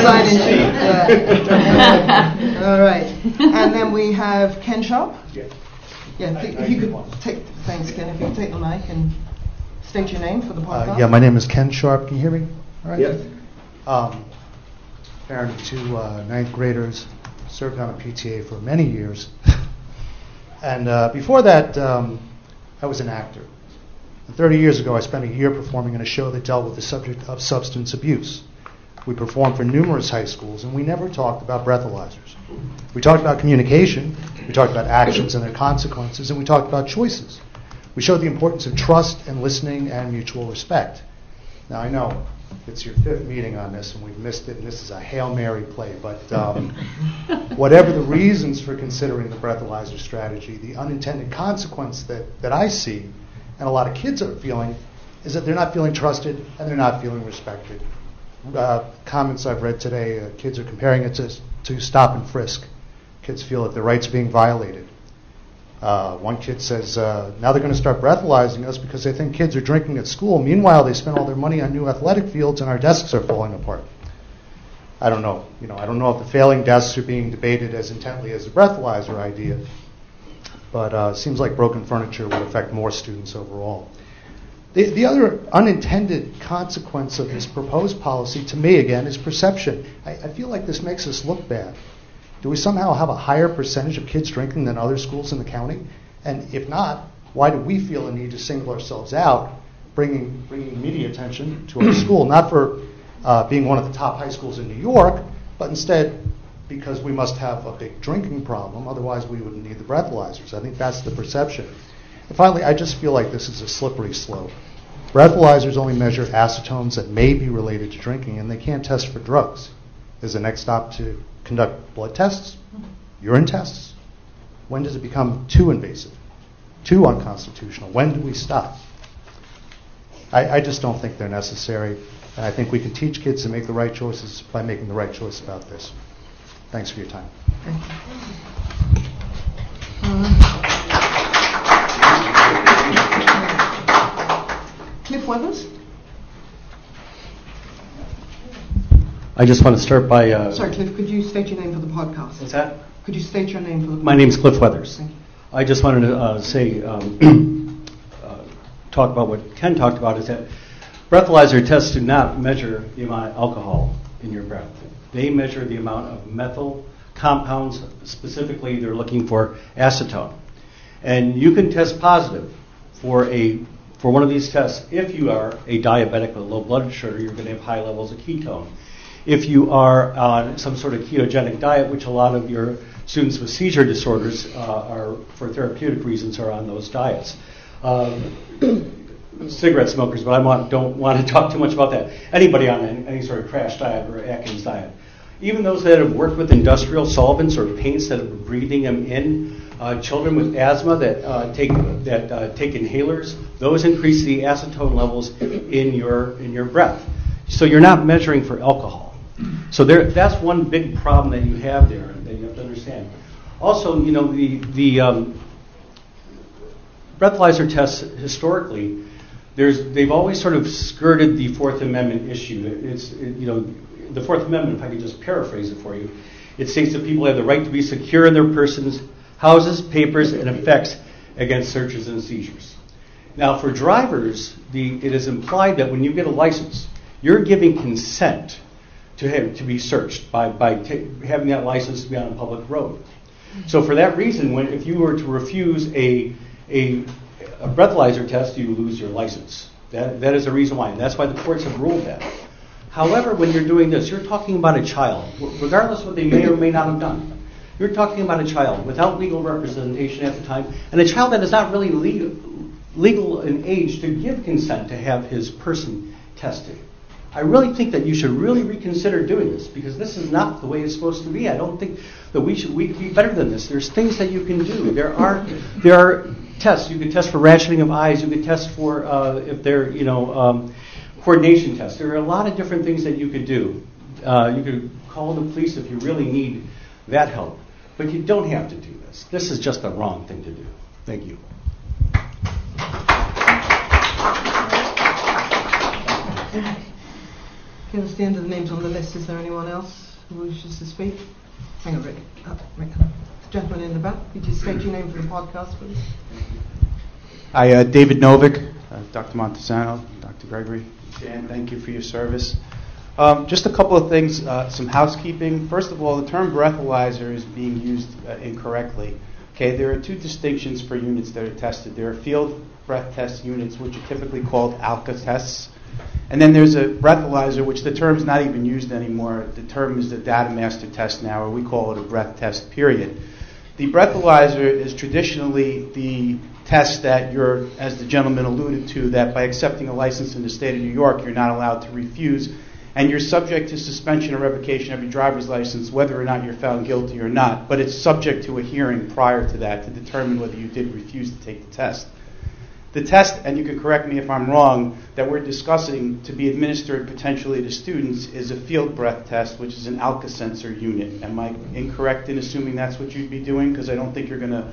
sign-in sheet. Yeah. All right. And then we have Ken Sharp. Yeah. Yeah, th- if you could take, thanks, Ken. If you could take the mic and state your name for the podcast. Uh, yeah, my name is Ken Sharp. Can you hear me? All right. Yes. Um, parent of two uh, ninth graders, served on a P T A for many years. And uh, before that, um, I was an actor. And thirty years ago, I spent a year performing in a show that dealt with the subject of substance abuse. We performed for numerous high schools, and we never talked about breathalyzers. We talked about communication, we talked about actions and their consequences, and we talked about choices. We showed the importance of trust and listening and mutual respect. Now, I know it's your fifth meeting on this, and we've missed it, and this is a Hail Mary play, but um, whatever the reasons for considering the breathalyzer strategy, the unintended consequence that, that I see, and a lot of kids are feeling, is that they're not feeling trusted and they're not feeling respected. Uh, comments I've read today, uh, kids are comparing it to, to stop and frisk. Kids feel that their rights are being violated. Uh, one kid says uh, now they're going to start breathalyzing us because they think kids are drinking at school. Meanwhile, they spend all their money on new athletic fields and our desks are falling apart. I don't know. You know, I don't know if the failing desks are being debated as intently as the breathalyzer idea, but uh, it seems like broken furniture would affect more students overall. The, the other unintended consequence of this proposed policy, to me, again, is perception. I, I feel like this makes us look bad. Do we somehow have a higher percentage of kids drinking than other schools in the county? And if not, why do we feel a need to single ourselves out, bringing, bringing media attention to our school, not for uh, being one of the top high schools in New York, but instead because we must have a big drinking problem, otherwise we wouldn't need the breathalyzers. I think that's the perception. And finally, I just feel like this is a slippery slope. Breathalyzers only measure acetones that may be related to drinking, and they can't test for drugs. Is the next stop to conduct blood tests, urine tests? When does it become too invasive, too unconstitutional? When do we stop? I, I just don't think they're necessary, and I think we can teach kids to make the right choices by making the right choice about this. Thanks for your time. Thank you. Uh, Cliff Weathers? I just want to start by... Uh, Sorry, Cliff, could you state your name for the podcast? What's that? Could you state your name for the podcast? My name's Cliff Weathers. Thank you. I just wanted to uh, say, um, uh, talk about what Ken talked about, is that breathalyzer tests do not measure the amount of alcohol in your breath. They measure the amount of methyl compounds. Specifically, they're looking for acetone. And you can test positive for a for one of these tests if you are a diabetic with low blood sugar. You're going to have high levels of ketone. If you are on some sort of ketogenic diet, which a lot of your students with seizure disorders uh, are, for therapeutic reasons, are on those diets. Um, cigarette smokers, but I want, don't want to talk too much about that. Anybody on any, any sort of crash diet or Atkins diet. Even those that have worked with industrial solvents or paints that have breathing them in, uh, children with asthma that uh, take that uh, take inhalers, those increase the acetone levels in your in your breath. So you're not measuring for alcohol. So there, that's one big problem that you have there that you have to understand. Also, you know, the the um, breathalyzer tests historically, there's they've always sort of skirted the Fourth Amendment issue. It's it, you know. The Fourth Amendment, if I could just paraphrase it for you, it states that people have the right to be secure in their persons, houses, papers, and effects against searches and seizures. Now, for drivers, the, it is implied that when you get a license, you're giving consent to have, to be searched by, by t- having that license to be on a public road. So for that reason, when if you were to refuse a, a, a breathalyzer test, you lose your license. That, that is the reason why, and that's why the courts have ruled that. However, when you're doing this, you're talking about a child, regardless of what they may or may not have done. You're talking about a child without legal representation at the time, and a child that is not really legal, legal in age to give consent to have his person tested. I really think that you should really reconsider doing this, because this is not the way it's supposed to be. I don't think that we should we could be better than this. There's things that you can do. There are there are tests. You can test for rationing of eyes. You can test for uh, if they're you know. Um, coordination tests. There are a lot of different things that you could do. Uh, you could call the police if you really need that help. But you don't have to do this. This is just the wrong thing to do. Thank you. Okay, that's the end of the names on the list. Is there anyone else who wishes to speak? Hang on, Rick. Oh, Rick. Gentleman in the back, could you state your name for the podcast, please? Hi, uh, David Novick, uh, Doctor Montesano, Doctor Gregory. Dan, thank you for your service. Um, just a couple of things, uh, some housekeeping. First of all, the term breathalyzer is being used uh, incorrectly. Okay, there are two distinctions for units that are tested. There are field breath test units, which are typically called ALCA tests. And then there's a breathalyzer, which the term's not even used anymore. The term is the data master test now, or we call it a breath test, period. The breathalyzer is traditionally the test that you're, as the gentleman alluded to, that by accepting a license in the state of New York, you're not allowed to refuse, and you're subject to suspension or revocation of your driver's license, whether or not you're found guilty or not. But it's subject to a hearing prior to that to determine whether you did refuse to take the test. The test, and you can correct me if I'm wrong, that we're discussing to be administered potentially to students is a field breath test, which is an ALCA sensor unit. Am I incorrect in assuming that's what you'd be doing? Because I don't think you're going to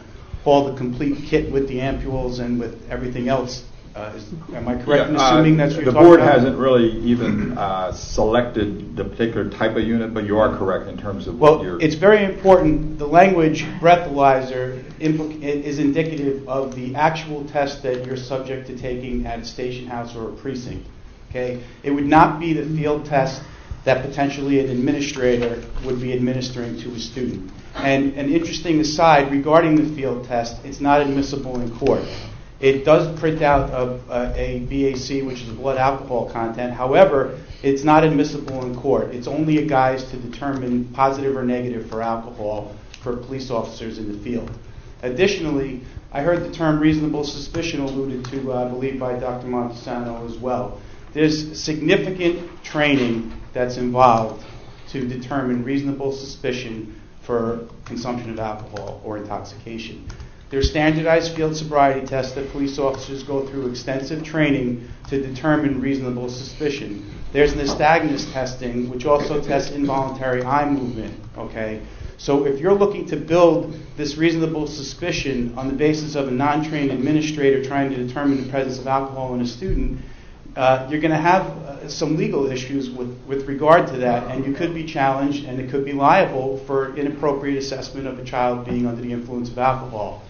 haul the complete kit with the ampules and with everything else. Uh, is, am I correct in Yeah, assuming uh, that's what the you're talking board about? hasn't really even uh, selected the particular type of unit, but you are correct in terms of Well, what you're. it's very important. The language breathalyzer impl- is indicative of the actual test that you're subject to taking at a station house or a precinct. Okay, it would not be the field test that potentially an administrator would be administering to a student. And an interesting aside regarding the field test, it's not admissible in court. It does print out a, a, a B A C, which is a blood alcohol content. However, it's not admissible in court. It's only a guise to determine positive or negative for alcohol for police officers in the field. Additionally, I heard the term reasonable suspicion alluded to, uh, I believe, by Doctor Montesano as well. There's significant training that's involved to determine reasonable suspicion for consumption of alcohol or intoxication. There's standardized field sobriety tests that police officers go through extensive training to determine reasonable suspicion. There's nystagmus testing, which also tests involuntary eye movement. Okay, so if you're looking to build this reasonable suspicion on the basis of a non-trained administrator trying to determine the presence of alcohol in a student, uh, you're going to have uh, some legal issues with, with regard to that, and you could be challenged, and it could be liable for inappropriate assessment of a child being under the influence of alcohol.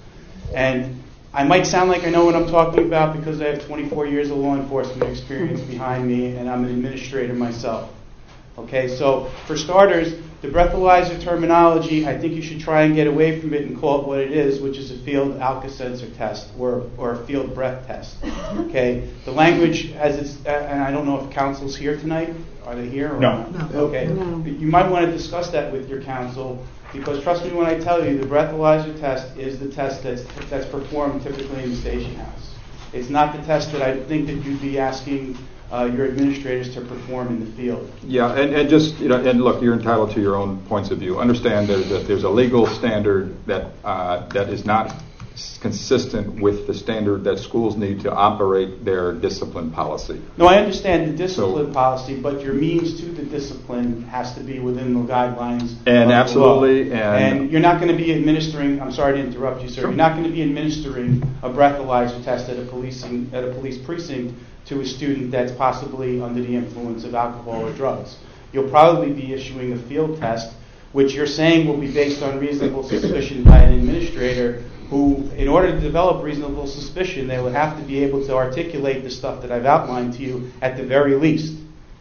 And I might sound like I know what I'm talking about because I have twenty-four years of law enforcement experience behind me, and I'm an administrator myself. Okay, so for starters, the breathalyzer terminology, I think you should try and get away from it and call it what it is, which is a field Alka-Seltzer test or or a field breath test. Okay, the language as it's, uh, and I don't know if counsel's here tonight. Are they here? Or No. not? No. Okay, No. you might want to discuss that with your counsel. Because trust me when I tell you, the breathalyzer test is the test that's, that's performed typically in the station house. It's not the test that I think that you'd be asking uh, your administrators to perform in the field. Yeah, and, and just, you know, and look, you're entitled to your own points of view. Understand that, that there's a legal standard that uh, that is not consistent with the standard that schools need to operate their discipline policy. No, I understand the discipline So- policy, but your means to the discipline has to be within the guidelines. And of the absolutely, law. and- And you're not going to be administering. I'm sorry to interrupt you, sir. Sure. You're not going to be administering a breathalyzer test at a policing at a police precinct to a student that's possibly under the influence of alcohol or drugs. You'll probably be issuing a field test, which you're saying will be based on reasonable suspicion by an administrator who, in order to develop reasonable suspicion, they would have to be able to articulate the stuff that I've outlined to you at the very least.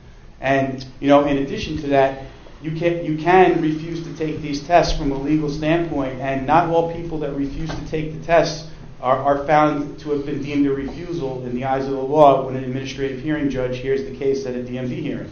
And, you know, in addition to that, you can, you can refuse to take these tests from a legal standpoint, and not all people that refuse to take the tests are, are found to have been deemed a refusal in the eyes of the law when an administrative hearing judge hears the case at a D M V hearing.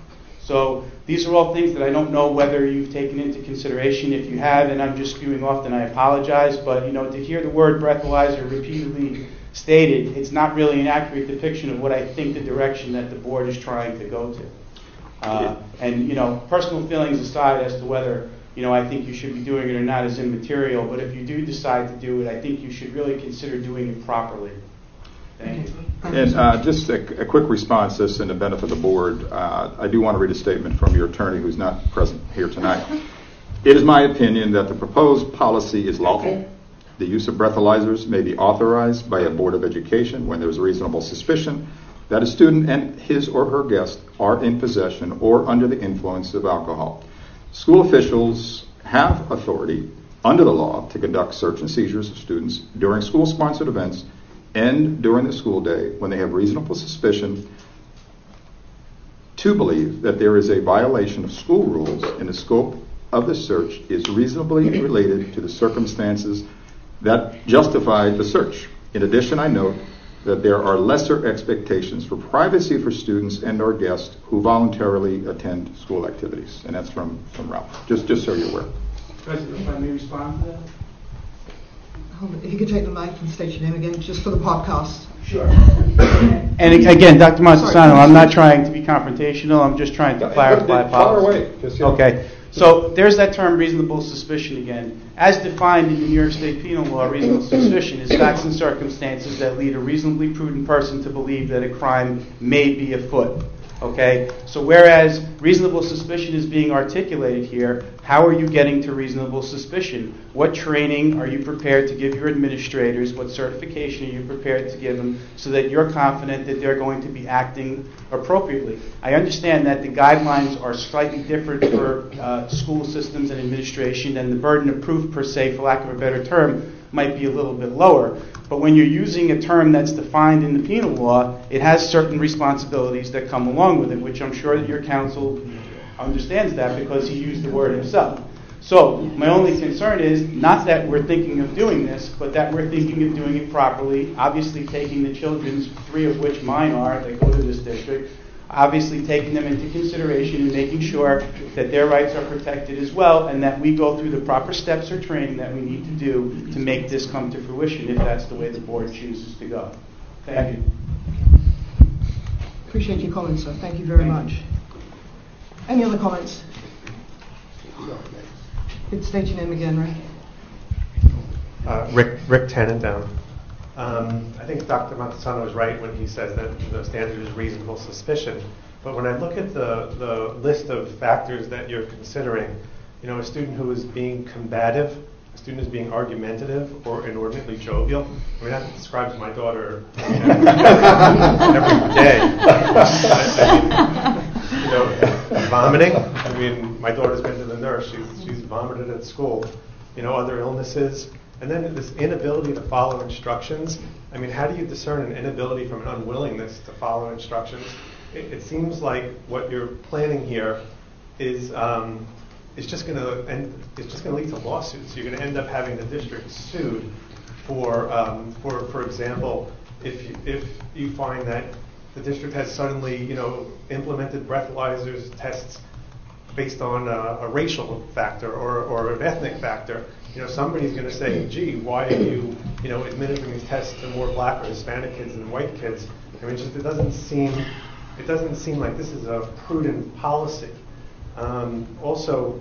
So these are all things that I don't know whether you've taken into consideration. If you have, and I'm just spewing off, then I apologize. But, you know, to hear the word breathalyzer repeatedly stated, it's not really an accurate depiction of what I think the direction that the board is trying to go to. Uh, and, you know, personal feelings aside as to whether, you know, I think you should be doing it or not is immaterial. But if you do decide to do it, I think you should really consider doing it properly. Thank you. And uh, just a, a quick response to this in the benefit of the board. Uh, I do want to read a statement from your attorney who's not present here tonight. It is my opinion that the proposed policy is lawful. The use of breathalyzers may be authorized by a board of education when there is reasonable suspicion that a student and his or her guest are in possession or under the influence of alcohol. School officials have authority under the law to conduct search and seizures of students during school-sponsored events and during the school day when they have reasonable suspicion to believe that there is a violation of school rules and the scope of the search is reasonably related to the circumstances that justify the search. In addition, I note that there are lesser expectations for privacy for students and or guests who voluntarily attend school activities. And that's from, from Ralph, just, just so you're aware. President, if I may respond to that? Hold it. If you could take the mic and state your name again, just for the podcast. Sure. And again, Doctor Montesano, I'm not trying to be confrontational. I'm just trying to clarify policy. Okay. So there's that term reasonable suspicion again. As defined in the New York State Penal Law, reasonable suspicion is facts and circumstances that lead a reasonably prudent person to believe that a crime may be afoot. Okay? So whereas reasonable suspicion is being articulated here, how are you getting to reasonable suspicion? What training are you prepared to give your administrators? What certification are you prepared to give them so that you're confident that they're going to be acting appropriately? I understand that the guidelines are slightly different for uh, school systems and administration, and the burden of proof, per se, for lack of a better term, might be a little bit lower. But when you're using a term that's defined in the penal law, it has certain responsibilities that come along with it, which I'm sure that your counsel understands that because he used the word himself. So my only concern is not that we're thinking of doing this, but that we're thinking of doing it properly, obviously taking the children's, three of which mine are, that go to this district, obviously taking them into consideration and making sure that their rights are protected as well, and that we go through the proper steps or training that we need to do to make this come to fruition if that's the way the board chooses to go. Thank you. Appreciate your comments, sir. Thank you very much. Any other comments? Could state your name again, Ray. Uh, Rick Rick Tannenbaum. Um, I think Doctor Montesano is right when he says that the standard is reasonable suspicion. But when I look at the, the list of factors that you're considering, you know, a student who is being combative, a student who's being argumentative or inordinately jovial. I mean, that describes my daughter every, every day. I, I mean, you know, vomiting. I mean, my daughter's been to the nurse. She's, she's vomited at school. You know, other illnesses. And then this inability to follow instructions. I mean, how do you discern an inability from an unwillingness to follow instructions? It, it seems like what you're planning here is um, is just going to and it's just going to lead to lawsuits. You're going to end up having the district sued for um, for for example, if you, if you find that the district has suddenly you know implemented breathalyzers tests based on a, a racial factor or or an ethnic factor. You know, somebody's going to say, gee, why are you, you know, administering these tests to more black or Hispanic kids than white kids? I mean, just it doesn't seem, it doesn't seem like this is a prudent policy. Um, also,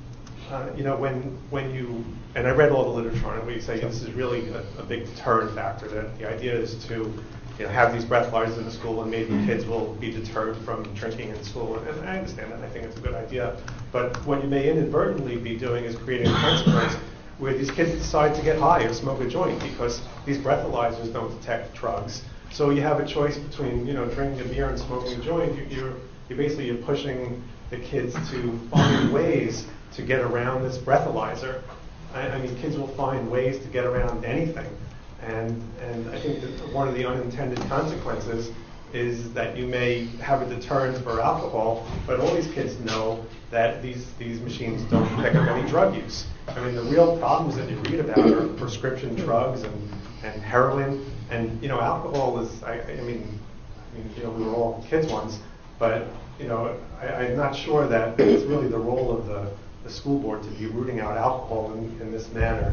uh, you know, when when you, and I read all the literature on it, where you say this is really a, a big deterrent factor, that the idea is to, you know, have these breathalyzers in the school and maybe kids will be deterred from drinking in school. And, and I understand that. I think it's a good idea. But what you may inadvertently be doing is creating a consequence where these kids decide to get high or smoke a joint because these breathalyzers don't detect drugs. So you have a choice between, you know, drinking a beer and smoking a joint. You, you're, you're basically you're pushing the kids to find ways to get around this breathalyzer. I, I mean, kids will find ways to get around anything. And and I think that one of the unintended consequences is that you may have a deterrent for alcohol, but all these kids know that these, these machines don't pick up any drug use. I mean, the real problems that you read about are prescription drugs and, and heroin. And, you know, alcohol is, I, I mean, I mean, you know, we were all kids once, but, you know, I, I'm not sure that it's really the role of the, the school board to be rooting out alcohol in, in this manner.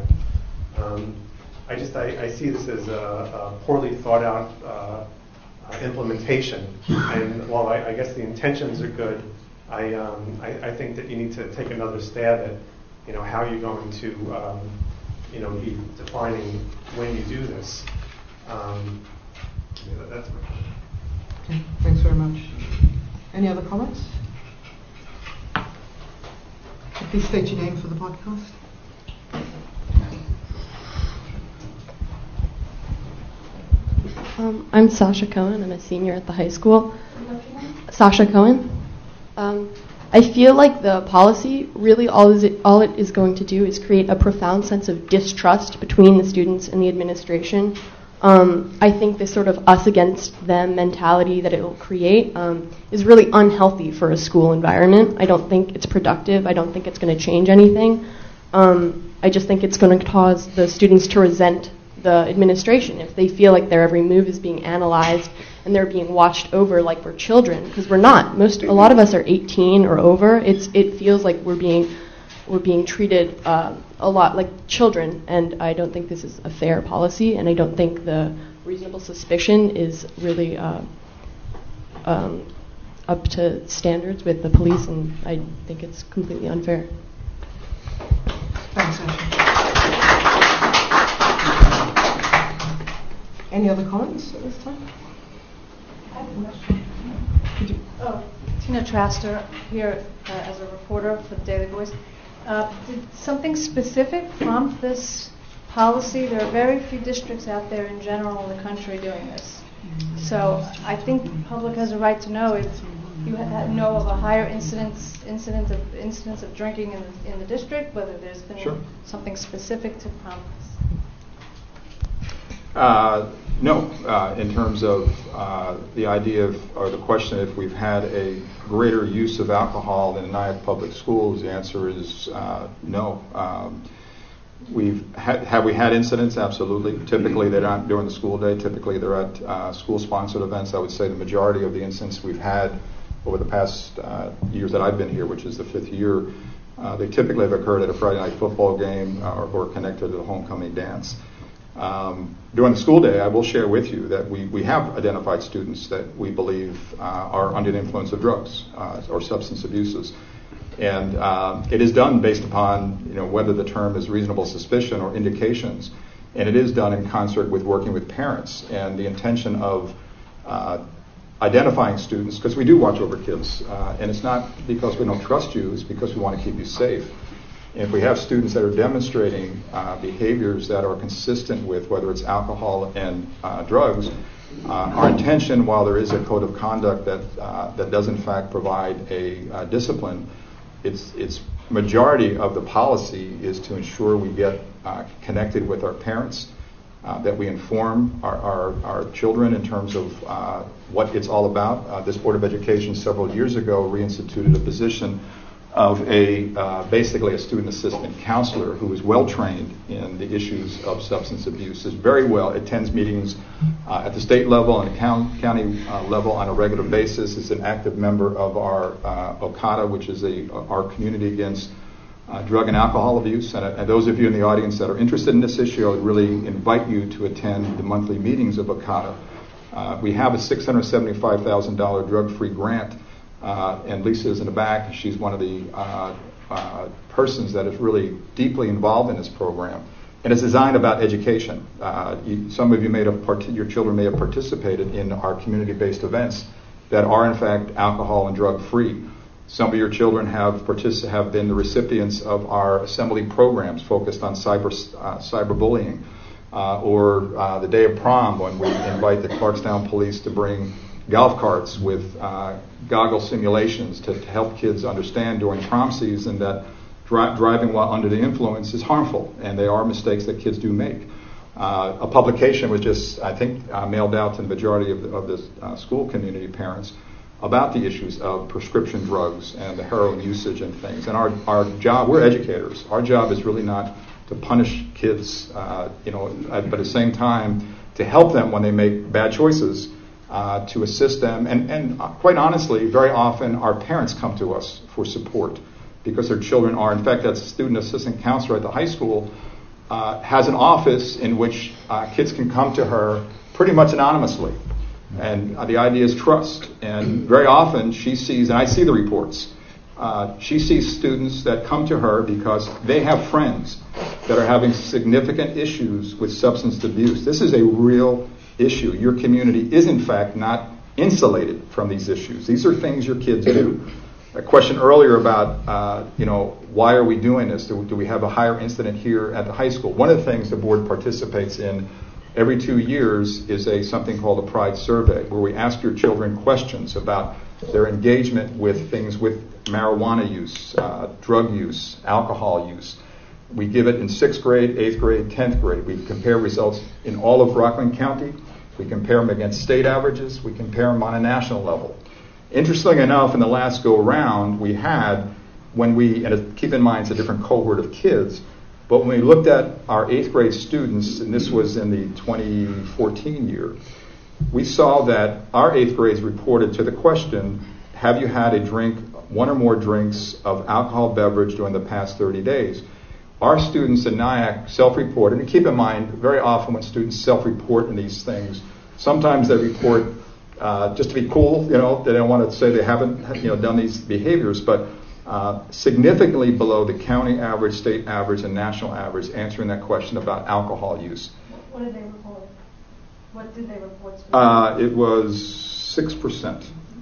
Um, I just, I, I see this as a, a poorly thought out uh, uh, implementation. And while I, I guess the intentions are good, I, um, I, I think that you need to take another stab at, you know, how you're going to, um, you know, be defining when you do this. Um, yeah, that, that's my comment. Okay, thanks very much. Any other comments? Please state your name for the podcast. Um, I'm Sasha Cohen. I'm a senior at the high school. Sasha Cohen. Um, I feel like the policy really all is it, all it is going to do is create a profound sense of distrust between the students and the administration. Um, I think this sort of us against them mentality that it will create um, is really unhealthy for a school environment. I don't think it's productive. I don't think it's going to change anything. Um, I just think it's going to cause the students to resent the administration if they feel like their every move is being analyzed and they're being watched over like we're children, because we're not. Most, a lot of us are eighteen or over. It's it feels like we're being we're being treated uh, a lot like children, and I don't think this is a fair policy, and I don't think the reasonable suspicion is really uh, um, up to standards with the police, and I think it's completely unfair. Thanks, Ashley. Any other comments at this time? I have a question. Could you, Oh, Tina Traster here uh, as a reporter for the Daily Voice. Uh, did something specific prompt this policy? There are very few districts out there in general in the country doing this. So I think the public has a right to know if you ha- know of a higher incidence incidence of incidence of drinking in the, in the district, whether there's been Sure. something specific to prompt this. Uh, no, uh, in terms of uh, the idea of, or the question if we've had a greater use of alcohol in Nyack Public Schools, the answer is uh, no. Um, we've had, have we had incidents? Absolutely. Typically, they're not during the school day. Typically, they're at uh, school-sponsored events. I would say the majority of the incidents we've had over the past uh, years that I've been here, which is the fifth year, uh, they typically have occurred at a Friday night football game uh, or, or connected to the homecoming dance. Um, during the school day, I will share with you that we, we have identified students that we believe uh, are under the influence of drugs uh, or substance abuses. And uh, it is done based upon, you know, whether the term is reasonable suspicion or indications. And it is done in concert with working with parents and the intention of uh, identifying students, because we do watch over kids. Uh, and it's not because we don't trust you, it's because we want to keep you safe. And if we have students that are demonstrating uh, behaviors that are consistent with whether it's alcohol and uh, drugs, uh, our intention, while there is a code of conduct that uh, that does in fact provide a uh, discipline, its its majority of the policy is to ensure we get uh, connected with our parents, uh, that we inform our, our, our children in terms of uh, what it's all about. Uh, this Board of Education several years ago reinstituted a position of a uh, basically a student assistant counselor who is well trained in the issues of substance abuse, is very well, attends meetings uh, at the state level and the count, county uh, level on a regular basis, is an active member of our uh, OCADA, which is a, our community against uh, drug and alcohol abuse. And, uh, and those of you in the audience that are interested in this issue, I would really invite you to attend the monthly meetings of OCADA. Uh, we have a six hundred seventy-five thousand dollars drug-free grant. Uh, and Lisa is in the back. She's one of the uh, uh, persons that is really deeply involved in this program. And it's designed about education. Uh, you, some of you may have, part- your children may have participated in our community-based events that are in fact alcohol and drug-free. Some of your children have partic- have been the recipients of our assembly programs focused on cyber uh, cyberbullying, uh, or uh, the day of prom when we invite the Clarkstown Police to bring golf carts with uh, goggle simulations to, to help kids understand during prom season that dri- driving while under the influence is harmful, and they are mistakes that kids do make. Uh, a publication was just, I think, uh, mailed out to the majority of the, of the uh, school community parents about the issues of prescription drugs and the heroin usage and things. And our, our job, we're educators. Our job is really not to punish kids, uh, you know, but at the same time to help them when they make bad choices. Uh, to assist them, and, and uh, quite honestly, very often our parents come to us for support because their children are, in fact, that student assistant counselor at the high school uh, has an office in which uh, kids can come to her pretty much anonymously. And uh, the idea is trust. And very often she sees, and I see the reports, uh, she sees students that come to her because they have friends that are having significant issues with substance abuse. This is a real issue. Your community is in fact not insulated from these issues. These are things your kids do. A question earlier about, uh, you know, why are we doing this? Do, do we have a higher incident here at the high school? One of the things the board participates in every two years is a something called a Pride Survey, where we ask your children questions about their engagement with things with marijuana use, uh, drug use, alcohol use. We give it in sixth grade, eighth grade, tenth grade. We compare results in all of Rockland County. We compare them against state averages. We compare them on a national level. Interestingly enough, in the last go around, we had, when we, and keep in mind it's a different cohort of kids, but when we looked at our eighth grade students, and this was in the twenty fourteen year, we saw that our eighth grades reported to the question, have you had a drink, one or more drinks of alcohol beverage during the past thirty days? Our students in Nyack self-report, and keep in mind, very often when students self-report in these things, sometimes they report uh, just to be cool, you know, they don't want to say they haven't, you know, done these behaviors, but uh, significantly below the county average, state average, and national average, answering that question about alcohol use. What did they report? What did they report? Uh, it was six percent.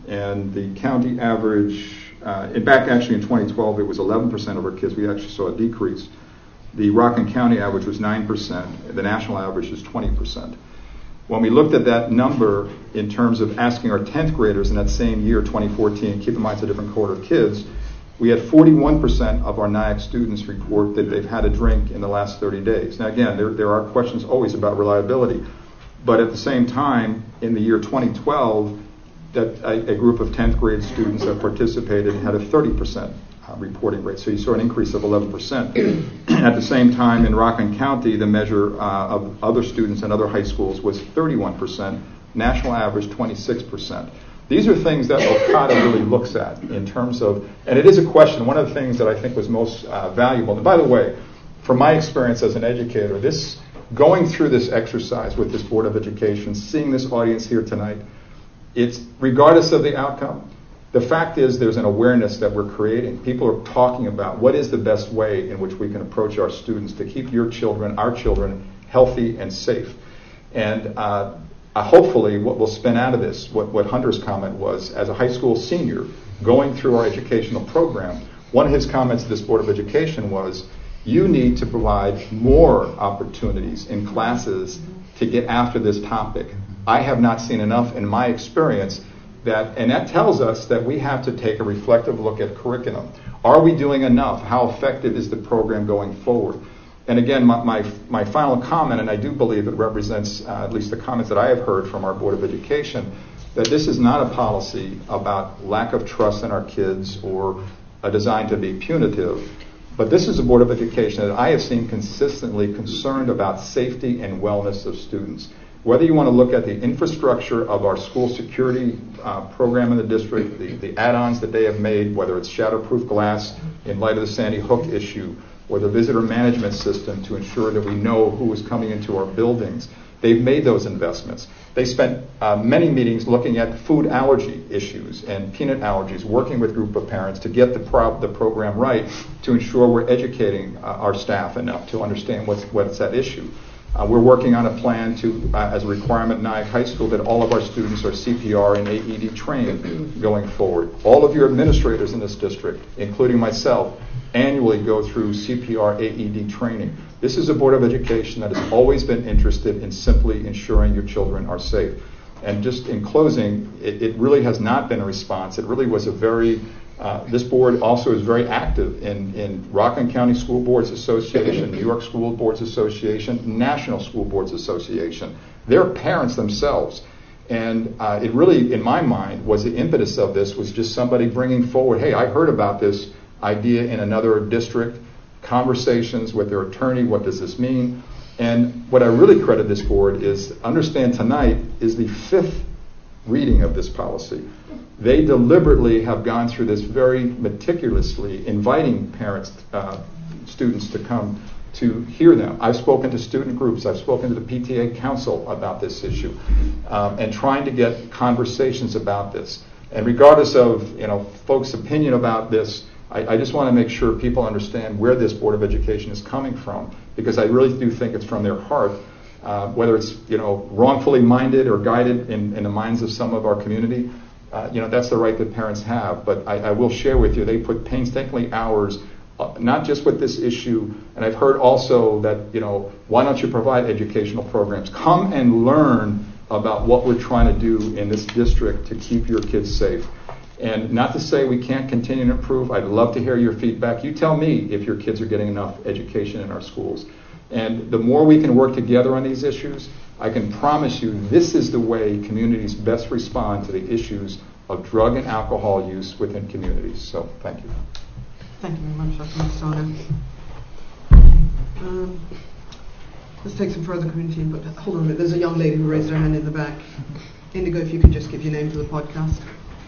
and the county average, uh, and back actually in twenty twelve, it was eleven percent of our kids. We actually saw a decrease. The Rockland County average was nine percent. The national average is twenty percent. When we looked at that number in terms of asking our tenth graders in that same year, twenty fourteen, keep in mind it's a different cohort of kids, we had forty-one percent of our N I A C students report that they've had a drink in the last thirty days. Now again, there, there are questions always about reliability, but at the same time, in the year twenty twelve, that a, a group of tenth grade students that participated had a thirty percent uh, reporting rate. So you saw an increase of eleven percent. At the same time, in Rockland County, the measure uh, of other students in other high schools was thirty-one percent, national average twenty-six percent. These are things that Okada really looks at in terms of, and it is a question, one of the things that I think was most uh, valuable, and by the way, from my experience as an educator, this going through this exercise with this Board of Education, seeing this audience here tonight, it's regardless of the outcome, the fact is there's an awareness that we're creating. People are talking about what is the best way in which we can approach our students to keep your children, our children, healthy and safe. And uh, Uh, hopefully what will spin out of this, what, what Hunter's comment was, as a high school senior going through our educational program, one of his comments to this Board of Education was, you need to provide more opportunities in classes to get after this topic. I have not seen enough in my experience that, and that tells us that we have to take a reflective look at curriculum. Are we doing enough? How effective is the program going forward? And again, my, my, my final comment, and I do believe it represents uh, at least the comments that I have heard from our Board of Education, that this is not a policy about lack of trust in our kids or a design to be punitive, but this is a Board of Education that I have seen consistently concerned about safety and wellness of students. Whether you want to look at the infrastructure of our school security uh, program in the district, the, the add-ons that they have made, whether it's shatterproof glass in light of the Sandy Hook issue, or the visitor management system to ensure that we know who is coming into our buildings. They've made those investments. They spent uh, many meetings looking at food allergy issues and peanut allergies, working with a group of parents to get the, pro- the program right to ensure we're educating uh, our staff enough to understand what's, what's at issue. Uh, we're working on a plan to, uh, as a requirement in Nyack High School, that all of our students are C P R and A E D trained going forward. All of your administrators in this district, including myself, annually go through C P R A E D training. This is a Board of Education that has always been interested in simply ensuring your children are safe. And just in closing, it, it really has not been a response. It really was a very, uh, this board also is very active in, in Rockland County School Boards Association, New York School Boards Association, National School Boards Association. They're parents themselves. And uh, it really, in my mind, was the impetus of this was just somebody bringing forward, hey, I heard about this idea in another district, conversations with their attorney, what does this mean? And what I really credit this board is, understand tonight is the fifth reading of this policy. They deliberately have gone through this very meticulously, inviting parents, uh, students to come to hear them. I've spoken to student groups, I've spoken to the P T A council about this issue, um, and trying to get conversations about this. And regardless of, you know, folks' opinion about this, I, I just want to make sure people understand where this Board of Education is coming from, because I really do think it's from their heart, uh, whether it's, you know, wrongfully minded or guided in, in the minds of some of our community. Uh, you know, that's the right that parents have. But I, I will share with you, they put painstakingly hours, uh, not just with this issue, and I've heard also that, you know, why don't you provide educational programs? Come and learn about what we're trying to do in this district to keep your kids safe. And not to say we can't continue to improve. I'd love to hear your feedback. You tell me if your kids are getting enough education in our schools. And the more we can work together on these issues, I can promise you this is the way communities best respond to the issues of drug and alcohol use within communities. So thank you. Thank you very much, Doctor Massano. Um, let's take some further community input. Hold on a minute. There's a young lady who raised her hand in the back. Indigo, if you could just give your name to the podcast.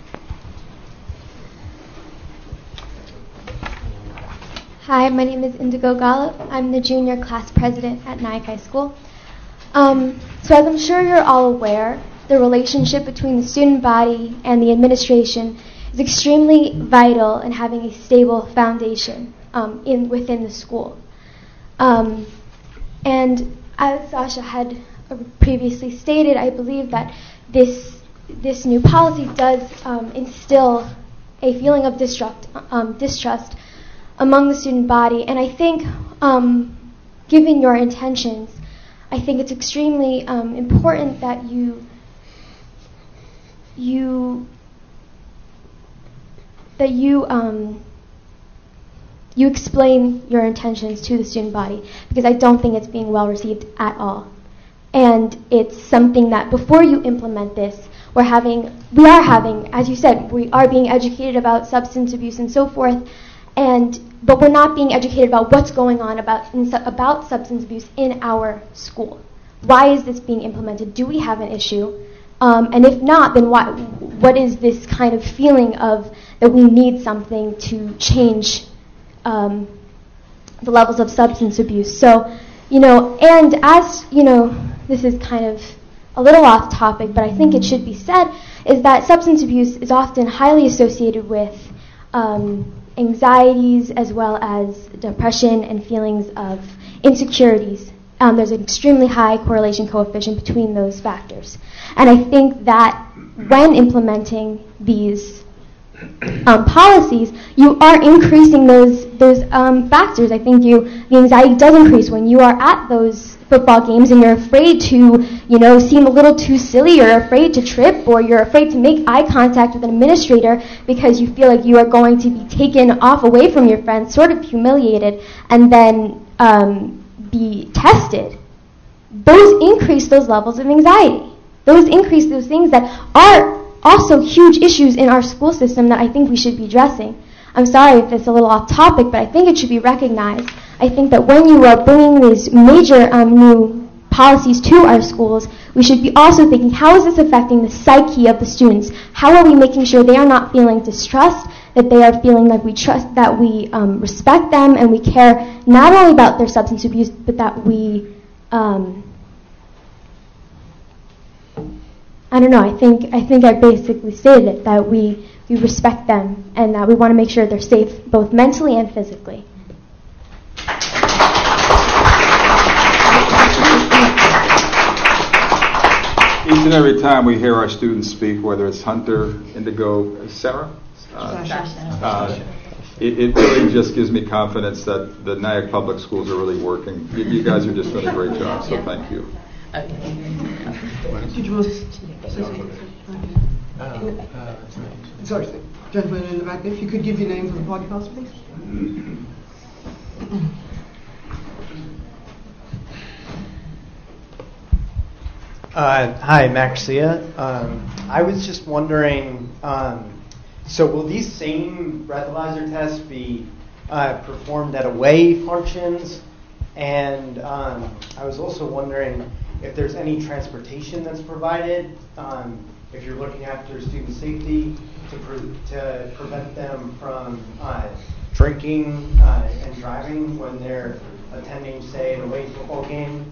Hi, my name is Indigo Gallup. I'm the junior class president at Nyack High School. Um, so as I'm sure you're all aware, the relationship between the student body and the administration is extremely vital in having a stable foundation um, in within the school. Um, and as Sasha had previously stated, I believe that this this new policy does um, instill a feeling of distrust, um, distrust among the student body. And I think, um, given your intentions, I think it's extremely um, important that you you that you um, you explain your intentions to the student body, because I don't think it's being well received at all. And it's something that before you implement this, we're having, we are having, as you said, we are being educated about substance abuse and so forth, and but we're not being educated about what's going on about in, about substance abuse in our school. Why is this being implemented? Do we have an issue? Um, and if not, then why, what is this kind of feeling of that we need something to change um, the levels of substance abuse? So, you know, and as, you know, this is kind of a little off topic, but I think it should be said, is that substance abuse is often highly associated with um, anxieties as well as depression and feelings of insecurities. Um, there's an extremely high correlation coefficient between those factors. And I think that when implementing these um, policies, you are increasing those those um, factors. I think you the anxiety does increase when you are at those football games and you're afraid to, you know, seem a little too silly, or afraid to trip, or you're afraid to make eye contact with an administrator because you feel like you are going to be taken off away from your friends, sort of humiliated, and then um, be tested. Those increase those levels of anxiety. Those increase those things that are also huge issues in our school system that I think we should be addressing. I'm sorry if it's a little off topic, but I think it should be recognized. I think that when you are bringing these major um, new policies to our schools, we should be also thinking, how is this affecting the psyche of the students? How are we making sure they are not feeling distrust, that they are feeling like we trust, that we um, respect them, and we care not only about their substance abuse, but that we, um, I don't know, I think I think I basically stated it, that we, we respect them and that we want to make sure they're safe both mentally and physically. Each and every time we hear our students speak, whether it's Hunter, Indigo, Sarah, uh, uh, it, it really just gives me confidence that the Nyack Public Schools are really working. You, you guys are just doing a great job, so thank you. Did you want to say something? Sorry, gentleman in the back, if you could give your name for the podcast, please. Uh, hi, Max Garcia. Um, I was just wondering, um, so will these same breathalyzer tests be uh, performed at away functions? And um, I was also wondering if there's any transportation that's provided, um, if you're looking after student safety to, pre- to prevent them from uh, drinking uh, and driving when they're attending, say, an away football game.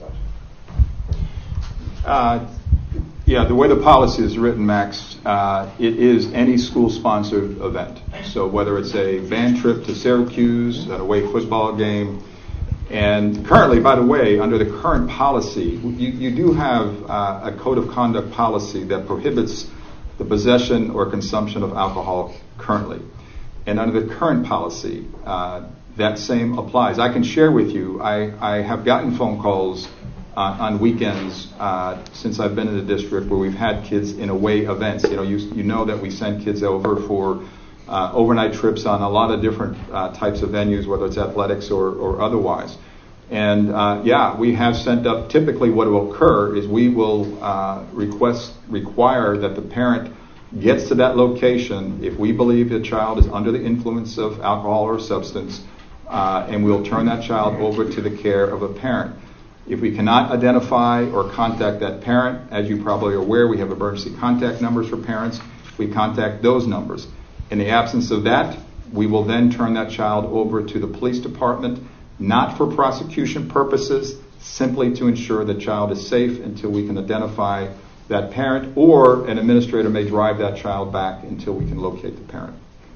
Uh, yeah, the way the policy is written, Max, uh, it is any school-sponsored event. So whether it's a band trip to Syracuse, an away football game, and currently, by the way, under the current policy, you, you do have uh, a code of conduct policy that prohibits the possession or consumption of alcohol currently. And under the current policy, uh, that same applies. I can share with you, I, I have gotten phone calls Uh, on weekends uh, since I've been in the district where we've had kids in away events. You know, you, you know that we send kids over for uh, overnight trips on a lot of different uh, types of venues, whether it's athletics or, or otherwise. And uh, yeah, we have sent up, typically what will occur is we will uh, request, require that the parent gets to that location if we believe the child is under the influence of alcohol or substance, uh, and we'll turn that child over to the care of a parent. If we cannot identify or contact that parent, as you probably are aware, we have emergency contact numbers for parents. We contact those numbers. In the absence of that, we will then turn that child over to the police department, not for prosecution purposes, simply to ensure the child is safe until we can identify that parent, or an administrator may drive that child back until we can locate the parent.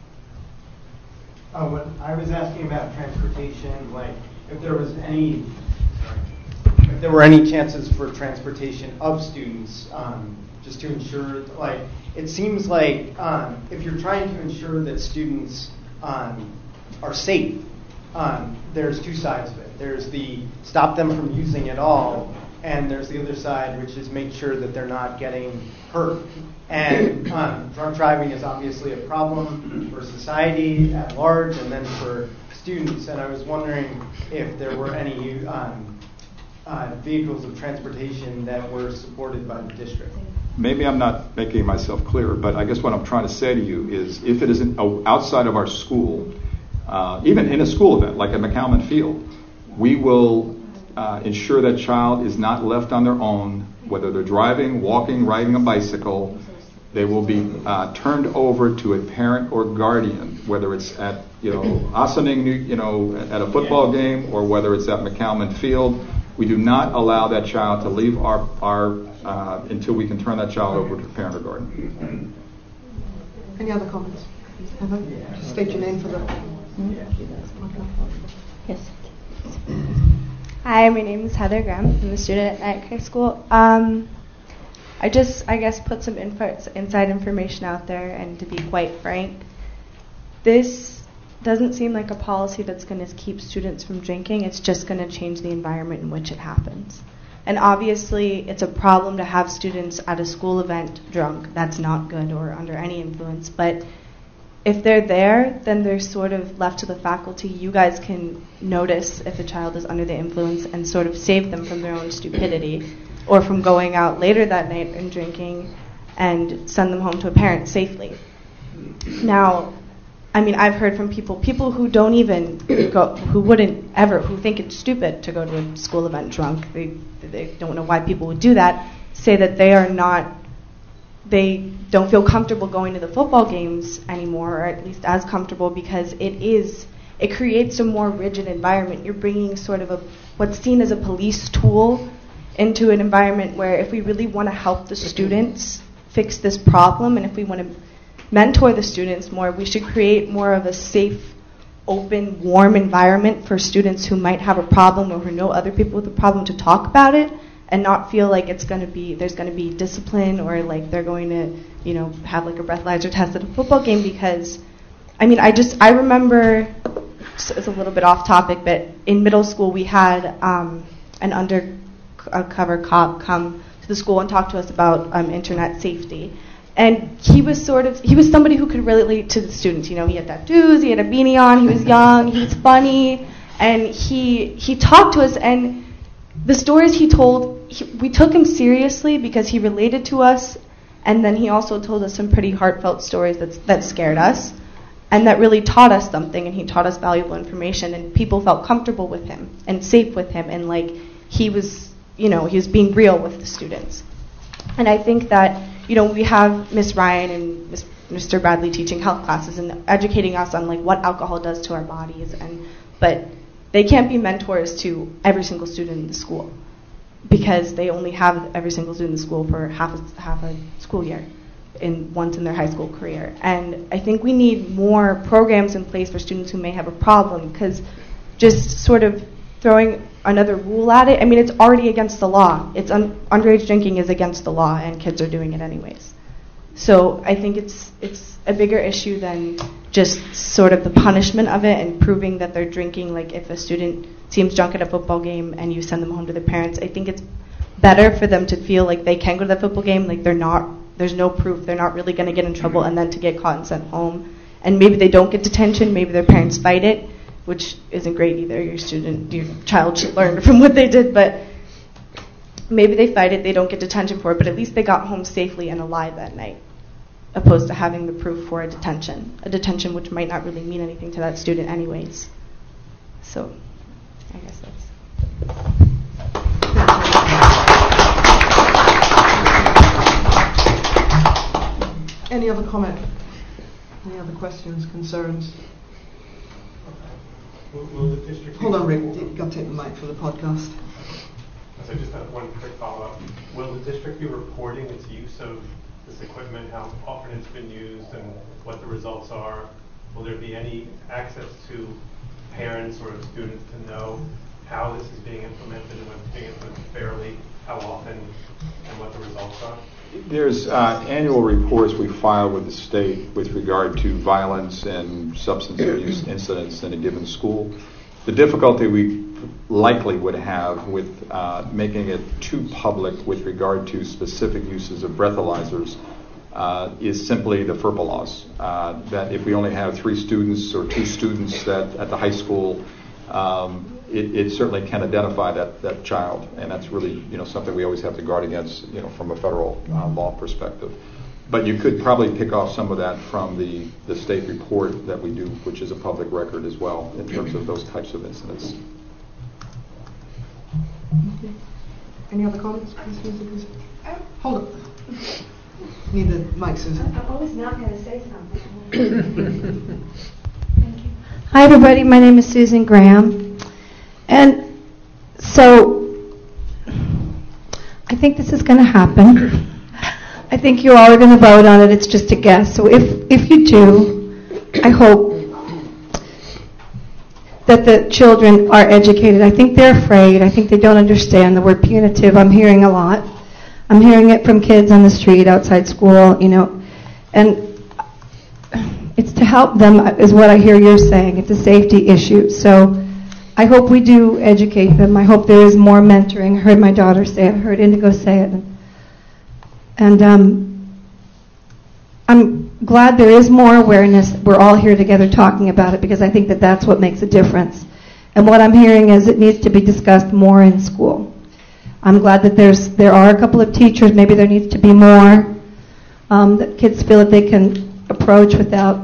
Oh, what I was asking about transportation, like if there was any... If if there were any chances for transportation of students, um, just to ensure, like, it seems like um, if you're trying to ensure that students um, are safe, um, there's two sides of it. There's the stop them from using it all, and there's the other side, which is make sure that they're not getting hurt. And um, drunk driving is obviously a problem for society at large, and then for students. And I was wondering if there were any um, uh, vehicles of transportation that were supported by the district. Maybe I'm not making myself clear, but I guess what I'm trying to say to you is if it is in, uh, outside of our school, uh, even in a school event like at McCalman Field, we will uh, ensure that child is not left on their own, whether they're driving, walking, riding a bicycle. They will be uh, turned over to a parent or guardian, whether it's at, you know, Ossining, you know, at a football game, or whether it's at McCalman Field. We do not allow that child to leave our, our uh, until we can turn that child over to a parent or guardian. Any other comments? Heather? Just state your name for the... Yes. Hi, my name is Heather Graham. I'm a student at Nyack High School. Um, I just, I guess, put some info, inside information out there, and to be quite frank, this doesn't seem like a policy that's going to keep students from drinking. It's just going to change the environment in which it happens. And obviously, it's a problem to have students at a school event drunk. That's not good, or under any influence. But if they're there, then they're sort of left to the faculty. You guys can notice if a child is under the influence and sort of save them from their own stupidity, or from going out later that night and drinking, and send them home to a parent safely. Now, I mean, I've heard from people, people who don't even go, who wouldn't ever, who think it's stupid to go to a school event drunk, they, they don't know why people would do that, say that they are not, they don't feel comfortable going to the football games anymore, or at least as comfortable, because it is, it creates a more rigid environment. You're bringing sort of a, what's seen as a police tool into an environment where if we really want to help the students fix this problem, and if we want to mentor the students more, we should create more of a safe, open, warm environment for students who might have a problem or who know other people with a problem to talk about it, and not feel like it's going to be, there's going to be discipline, or like they're going to, you know, have like a breathalyzer test at a football game. Because, I mean, I just, I remember, it's a little bit off topic, but in middle school we had um, an undercover cop come to the school and talk to us about um, internet safety. And he was sort of, he was somebody who could relate to the students. You know, he had tattoos, he had a beanie on, he was young, he was funny, and he he talked to us, and the stories he told, he, we took him seriously because he related to us, and then he also told us some pretty heartfelt stories that that scared us, and that really taught us something, and he taught us valuable information, and people felt comfortable with him and safe with him, and like he was, you know, he was being real with the students. And I think that, you know, we have Miss Ryan and Miss Mister Bradley teaching health classes and educating us on like what alcohol does to our bodies, and but they can't be mentors to every single student in the school, because they only have every single student in the school for half a, half a school year, in once in their high school career. And I think we need more programs in place for students who may have a problem, because just sort of throwing another rule at it, I mean, it's already against the law. It's un- underage drinking is against the law, and kids are doing it anyways. So I think it's it's a bigger issue than just sort of the punishment of it and proving that they're drinking. Like if a student seems drunk at a football game and you send them home to their parents, I think it's better for them to feel like they can go to that football game, like they're not, there's no proof, they're not really going to get in trouble, and then to get caught and sent home. And maybe they don't get detention, maybe their parents fight it, which isn't great either. Your student, your child should learn from what they did, but maybe they fight it, they don't get detention for it, but at least they got home safely and alive that night, opposed to having the proof for a detention, a detention which might not really mean anything to that student anyways. So, I guess that's... Any other comment? Any other questions, concerns? Will, will the district... Hold on, Rick. You've got to take the mic for the podcast. So just have one quick follow-up. Will the district be reporting its use of this equipment, how often it's been used, and what the results are? Will there be any access to parents or students to know how this is being implemented and what's being implemented fairly, how often, and what the results are? There's uh, annual reports we file with the state with regard to violence and substance abuse incidents in a given school. The difficulty we likely would have with uh, making it too public with regard to specific uses of breathalyzers uh, is simply the FERPA laws. Uh, that if we only have three students or two students that at the high school, um, It, it certainly can identify that, that child, and that's really, you know, something we always have to guard against, you know, from a federal uh, law perspective. But you could probably pick off some of that from the, the state report that we do, which is a public record as well, in terms of those types of incidents. Okay. Any other comments? Hold up. Need the mic, Susan. I was not going to say something. Thank you. Hi, everybody. My name is Susan Graham. And so I think this is going to happen. I think you all are going to vote on it. It's just a guess. So if, if you do, I hope that the children are educated. I think they're afraid. I think they don't understand the word punitive. I'm hearing a lot. I'm hearing it from kids on the street outside school, you know. And it's to help them is what I hear you're saying. It's a safety issue. So I hope we do educate them. I hope there is more mentoring. I heard my daughter say it. I heard Indigo say it. And, and um, I'm glad there is more awareness. We're all here together talking about it because I think that that's what makes a difference. And what I'm hearing is it needs to be discussed more in school. I'm glad that there's there are a couple of teachers. Maybe there needs to be more um, that kids feel that they can approach without.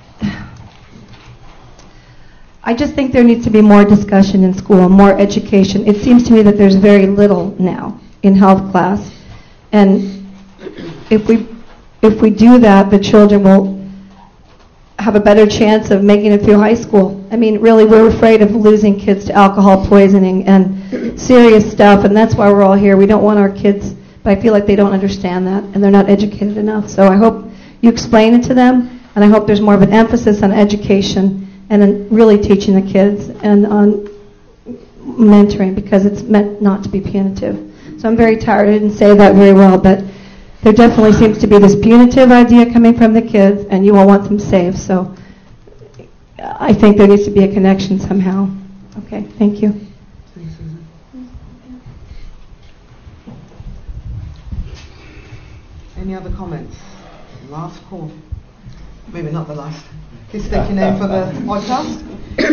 I just think there needs to be more discussion in school, more education. It seems to me that there's very little now in health class. And if we if we do that, the children will have a better chance of making it through high school. I mean, really, we're afraid of losing kids to alcohol poisoning and serious stuff, and that's why we're all here. We don't want our kids, but I feel like they don't understand that, and they're not educated enough. So I hope you explain it to them, and I hope there's more of an emphasis on education and then really teaching the kids and on mentoring because it's meant not to be punitive. So I'm very tired. I didn't say that very well, but there definitely seems to be this punitive idea coming from the kids, and you all want them safe. So I think there needs to be a connection somehow. Okay, thank you. Thanks, Susan. Any other comments? Last call. Maybe not the last. Please state your name for the podcast.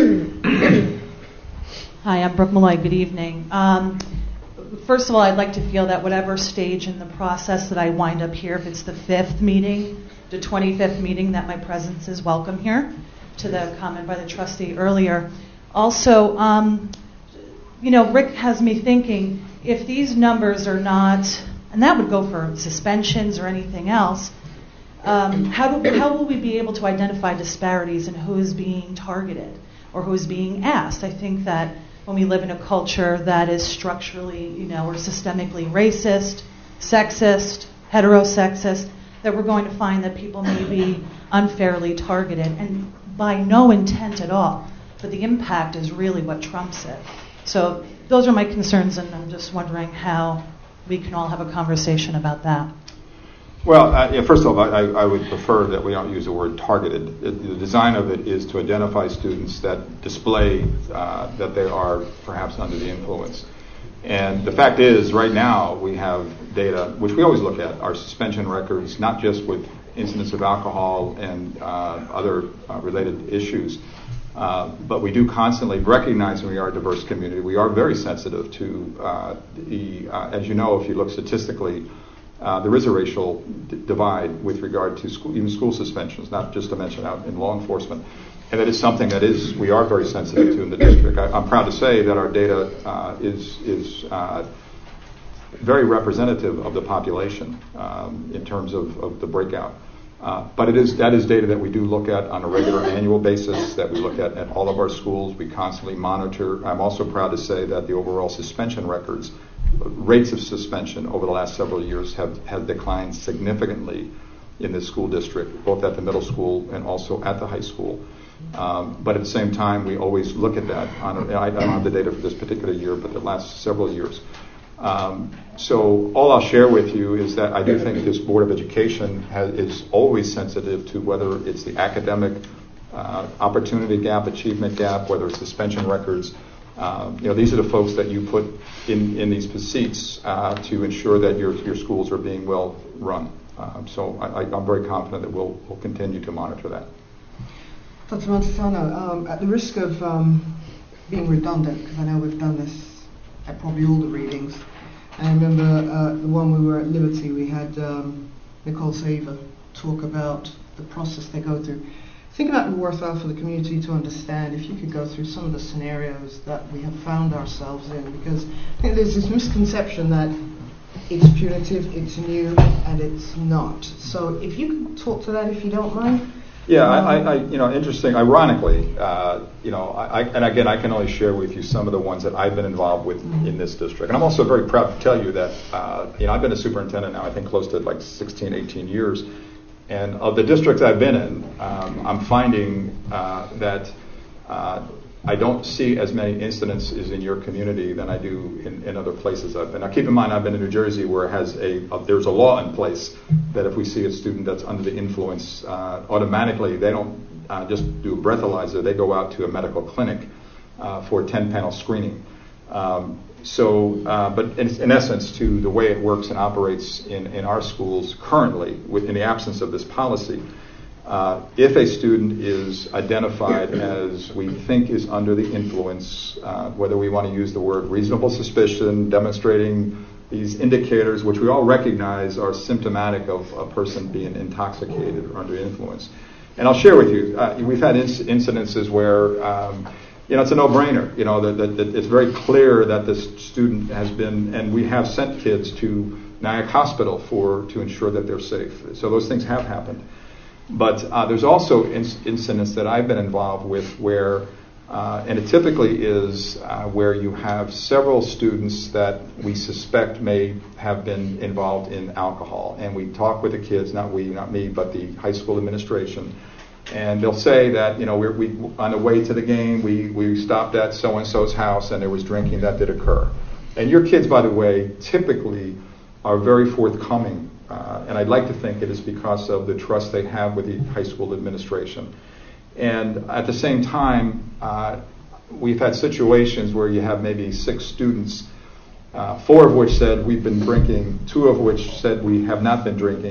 Hi, I'm Brooke Malloy. Good evening. Um, first of all, I'd like to feel that whatever stage in the process that I wind up here, if it's the fifth meeting, the twenty-fifth meeting, that my presence is welcome here, to the comment by the trustee earlier. Also, um, you know, Rick has me thinking, if these numbers are not, and that would go for suspensions or anything else, Um, how, do, how will we be able to identify disparities in who is being targeted or who is being asked? I think that when we live in a culture that is structurally, you know, or systemically racist, sexist, heterosexist, that we're going to find that people may be unfairly targeted, and by no intent at all. But the impact is really what trumps it. So those are my concerns, and I'm just wondering how we can all have a conversation about that. Well, uh, yeah, first of all, I, I would prefer that we don't use the word targeted. It, the design of it is to identify students that display uh, that they are perhaps under the influence. And the fact is, right now, we have data, which we always look at, our suspension records, not just with incidents of alcohol and uh, other uh, related issues, uh, but we do constantly recognize we are a diverse community. We are very sensitive to uh, the, uh, as you know, if you look statistically, Uh, there is a racial d- divide with regard to school, even school suspensions, not just to mention out in law enforcement. And that is something that is we are very sensitive to in the district. I, I'm proud to say that our data uh, is is uh, very representative of the population um, in terms of, of the breakout. Uh, but it is that is data that we do look at on a regular annual basis, that we look at at all of our schools. We constantly monitor. I'm also proud to say that the overall suspension records, rates of suspension over the last several years have, have declined significantly in this school district, both at the middle school and also at the high school. Um, but at the same time, we always look at that. On a, I don't have the data for this particular year, but the last several years. Um, so all I'll share with you is that I do think this Board of Education has, is always sensitive to whether it's the academic uh, opportunity gap, achievement gap, whether it's suspension records. Um, you know, these are the folks that you put in, in these seats uh, to ensure that your your schools are being well run. Uh, so I, I'm very confident that we'll, we'll continue to monitor that. Doctor Montesano, um, at the risk of um, being redundant, because I know we've done this at probably all the readings, I remember uh, the one we were at Liberty, we had um, Nicole Saver talk about the process they go through. I think it might be worthwhile for the community to understand if you could go through some of the scenarios that we have found ourselves in, because I think there's this misconception that it's punitive, it's new, and it's not. So if you could talk to that, if you don't mind. Yeah, I, I, you know, interesting. Ironically, uh, you know, I, and again, I can only share with you some of the ones that I've been involved with mm-hmm. in this district. And I'm also very proud to tell you that, uh, you know, I've been a superintendent now, I think close to like sixteen, eighteen years. And of the districts I've been in, um, I'm finding uh, that uh, I don't see as many incidents as in your community than I do in, in other places I've been. Now, keep in mind, I've been in New Jersey where it has a, a there's a law in place that if we see a student that's under the influence, uh, automatically they don't uh, just do a breathalyzer, they go out to a medical clinic uh, for a ten-panel screening. Um, so, uh, but in, in essence, to the way it works and operates in, in our schools currently, with, in the absence of this policy, Uh, if a student is identified as we think is under the influence, uh, whether we want to use the word reasonable suspicion, demonstrating these indicators, which we all recognize are symptomatic of a person being intoxicated or under influence. And I'll share with you, uh, we've had inc- incidences where, um, you know, it's a no-brainer. You know, that, that, that it's very clear that this student has been, and we have sent kids to Nyack Hospital for to ensure that they're safe. So those things have happened. But uh, there's also inc- incidents that I've been involved with where, uh, and it typically is uh, where you have several students that we suspect may have been involved in alcohol. And we talk with the kids, not we, not me, but the high school administration. And they'll say that, you know, we're, we on the way to the game, we, we stopped at so-and-so's house and there was drinking that did occur. And your kids, by the way, typically are very forthcoming. Uh, and I'd like to think it is because of the trust they have with the high school administration. And at the same time, uh, we've had situations where you have maybe six students, uh, four of which said we've been drinking, two of which said we have not been drinking.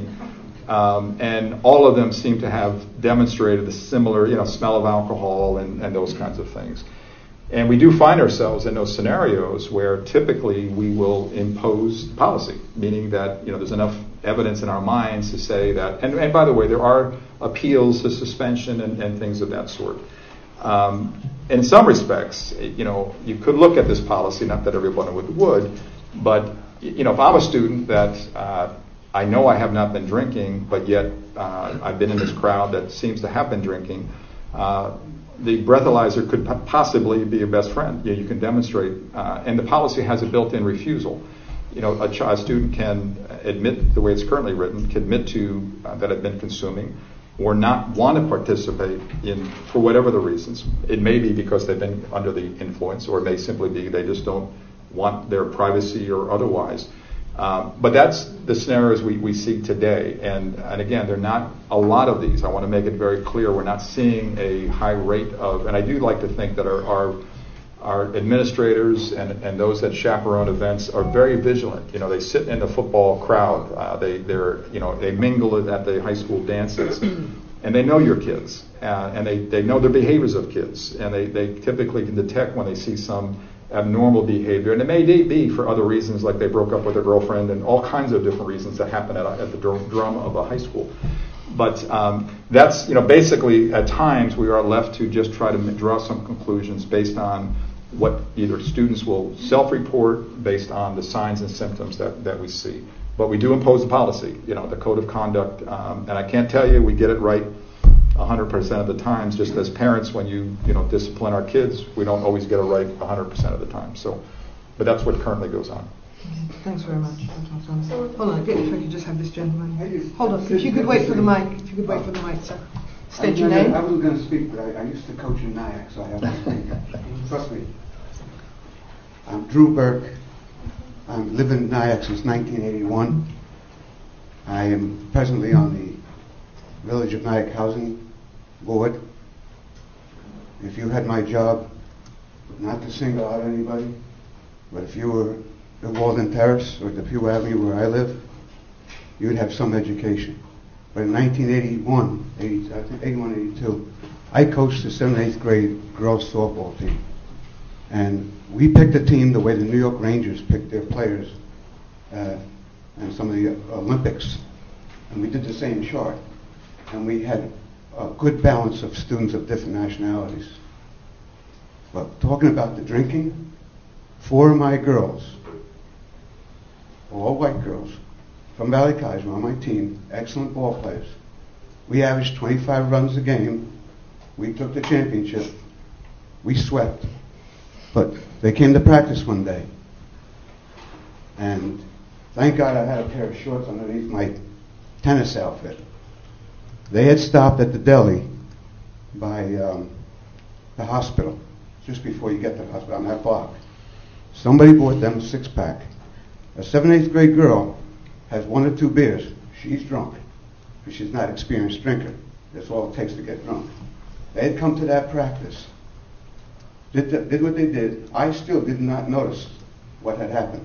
Um, and all of them seem to have demonstrated a similar, you know, smell of alcohol and, and those kinds of things. And we do find ourselves in those scenarios where typically we will impose policy, meaning that, you know, there's enough evidence in our minds to say that, and, and by the way, there are appeals to suspension and, and things of that sort. Um, in some respects, you know, you could look at this policy, not that everyone would, would but, you know, if I'm a student that uh, I know I have not been drinking, but yet uh, I've been in this crowd that seems to have been drinking, uh, the breathalyzer could p- possibly be your best friend. You, know, you can demonstrate, uh, and the policy has a built-in refusal. You know, a, ch- a student can admit, the way it's currently written, can admit to uh, that have been consuming, or not want to participate in, for whatever the reasons. It may be because they've been under the influence, or it may simply be they just don't want their privacy or otherwise. Um, but that's the scenarios we, we see today. And, and again, there are not a lot of these. I want to make it very clear we're not seeing a high rate of, and I do like to think that our, our, our administrators and, and those that chaperone events are very vigilant. You know, they sit in the football crowd. Uh, they, they're, you know, they mingle at the high school dances. And they know your kids. Uh, and they, they know the behaviors of kids. And they, they typically can detect when they see some abnormal behavior, and it may be for other reasons, like they broke up with their girlfriend and all kinds of different reasons that happen at, a, at the drum of a high school. But um, that's, you know, basically at times we are left to just try to draw some conclusions based on what either students will self-report based on the signs and symptoms that, that we see. But we do impose a policy, you know, the code of conduct, um, and I can't tell you we get it right one hundred percent of the times. Just as parents, when you you know discipline our kids, we don't always get it right one hundred percent of the time. So, but that's what currently goes on. Thanks very much. Hold on, if I could just have this gentleman. Hold on, if you could wait for the mic. If you could wait for the mic, sir. State your I was name. gonna- I wasn't going to speak, but I, I used to coach in NIAC, so I have to speak. Trust me. I'm Drew Burke. I'm living in NIAC since nineteen eighty-one. I am presently on the Village of Nyack Housing Board. If you had my job, not to single out anybody, but if you were at Walden Terrace or Depew Avenue where I live, you'd have some education. But in nineteen eighty-one, eighty, I think eighty-one, eighty-two, I coached the seventh, eighth grade girls softball team. And we picked a team the way the New York Rangers picked their players uh, and some of the Olympics. And we did the same chart. And we had a good balance of students of different nationalities. But talking about the drinking, four of my girls, all white girls, from Valley College were on my team, excellent ball players. We averaged twenty-five runs a game. We took the championship. We swept. But they came to practice one day. And thank God I had a pair of shorts underneath my tennis outfit. They had stopped at the deli by um, the hospital, just before you get to the hospital on that block. Somebody bought them a six-pack. A seventh, eighth grade girl has one or two beers. She's drunk, but she's not an experienced drinker. That's all it takes to get drunk. They had come to that practice, did, the, did what they did. I still did not notice what had happened.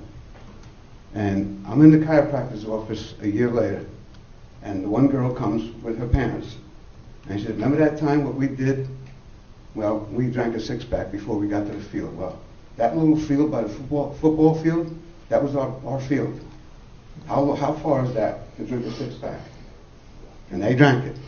And I'm in the chiropractor's office a year later, and the one girl comes with her parents. And she said, remember that time what we did? Well, we drank a six-pack before we got to the field. Well, that little field by the football, football field, that was our, our field. How, how far is that to drink a six-pack? And they drank it.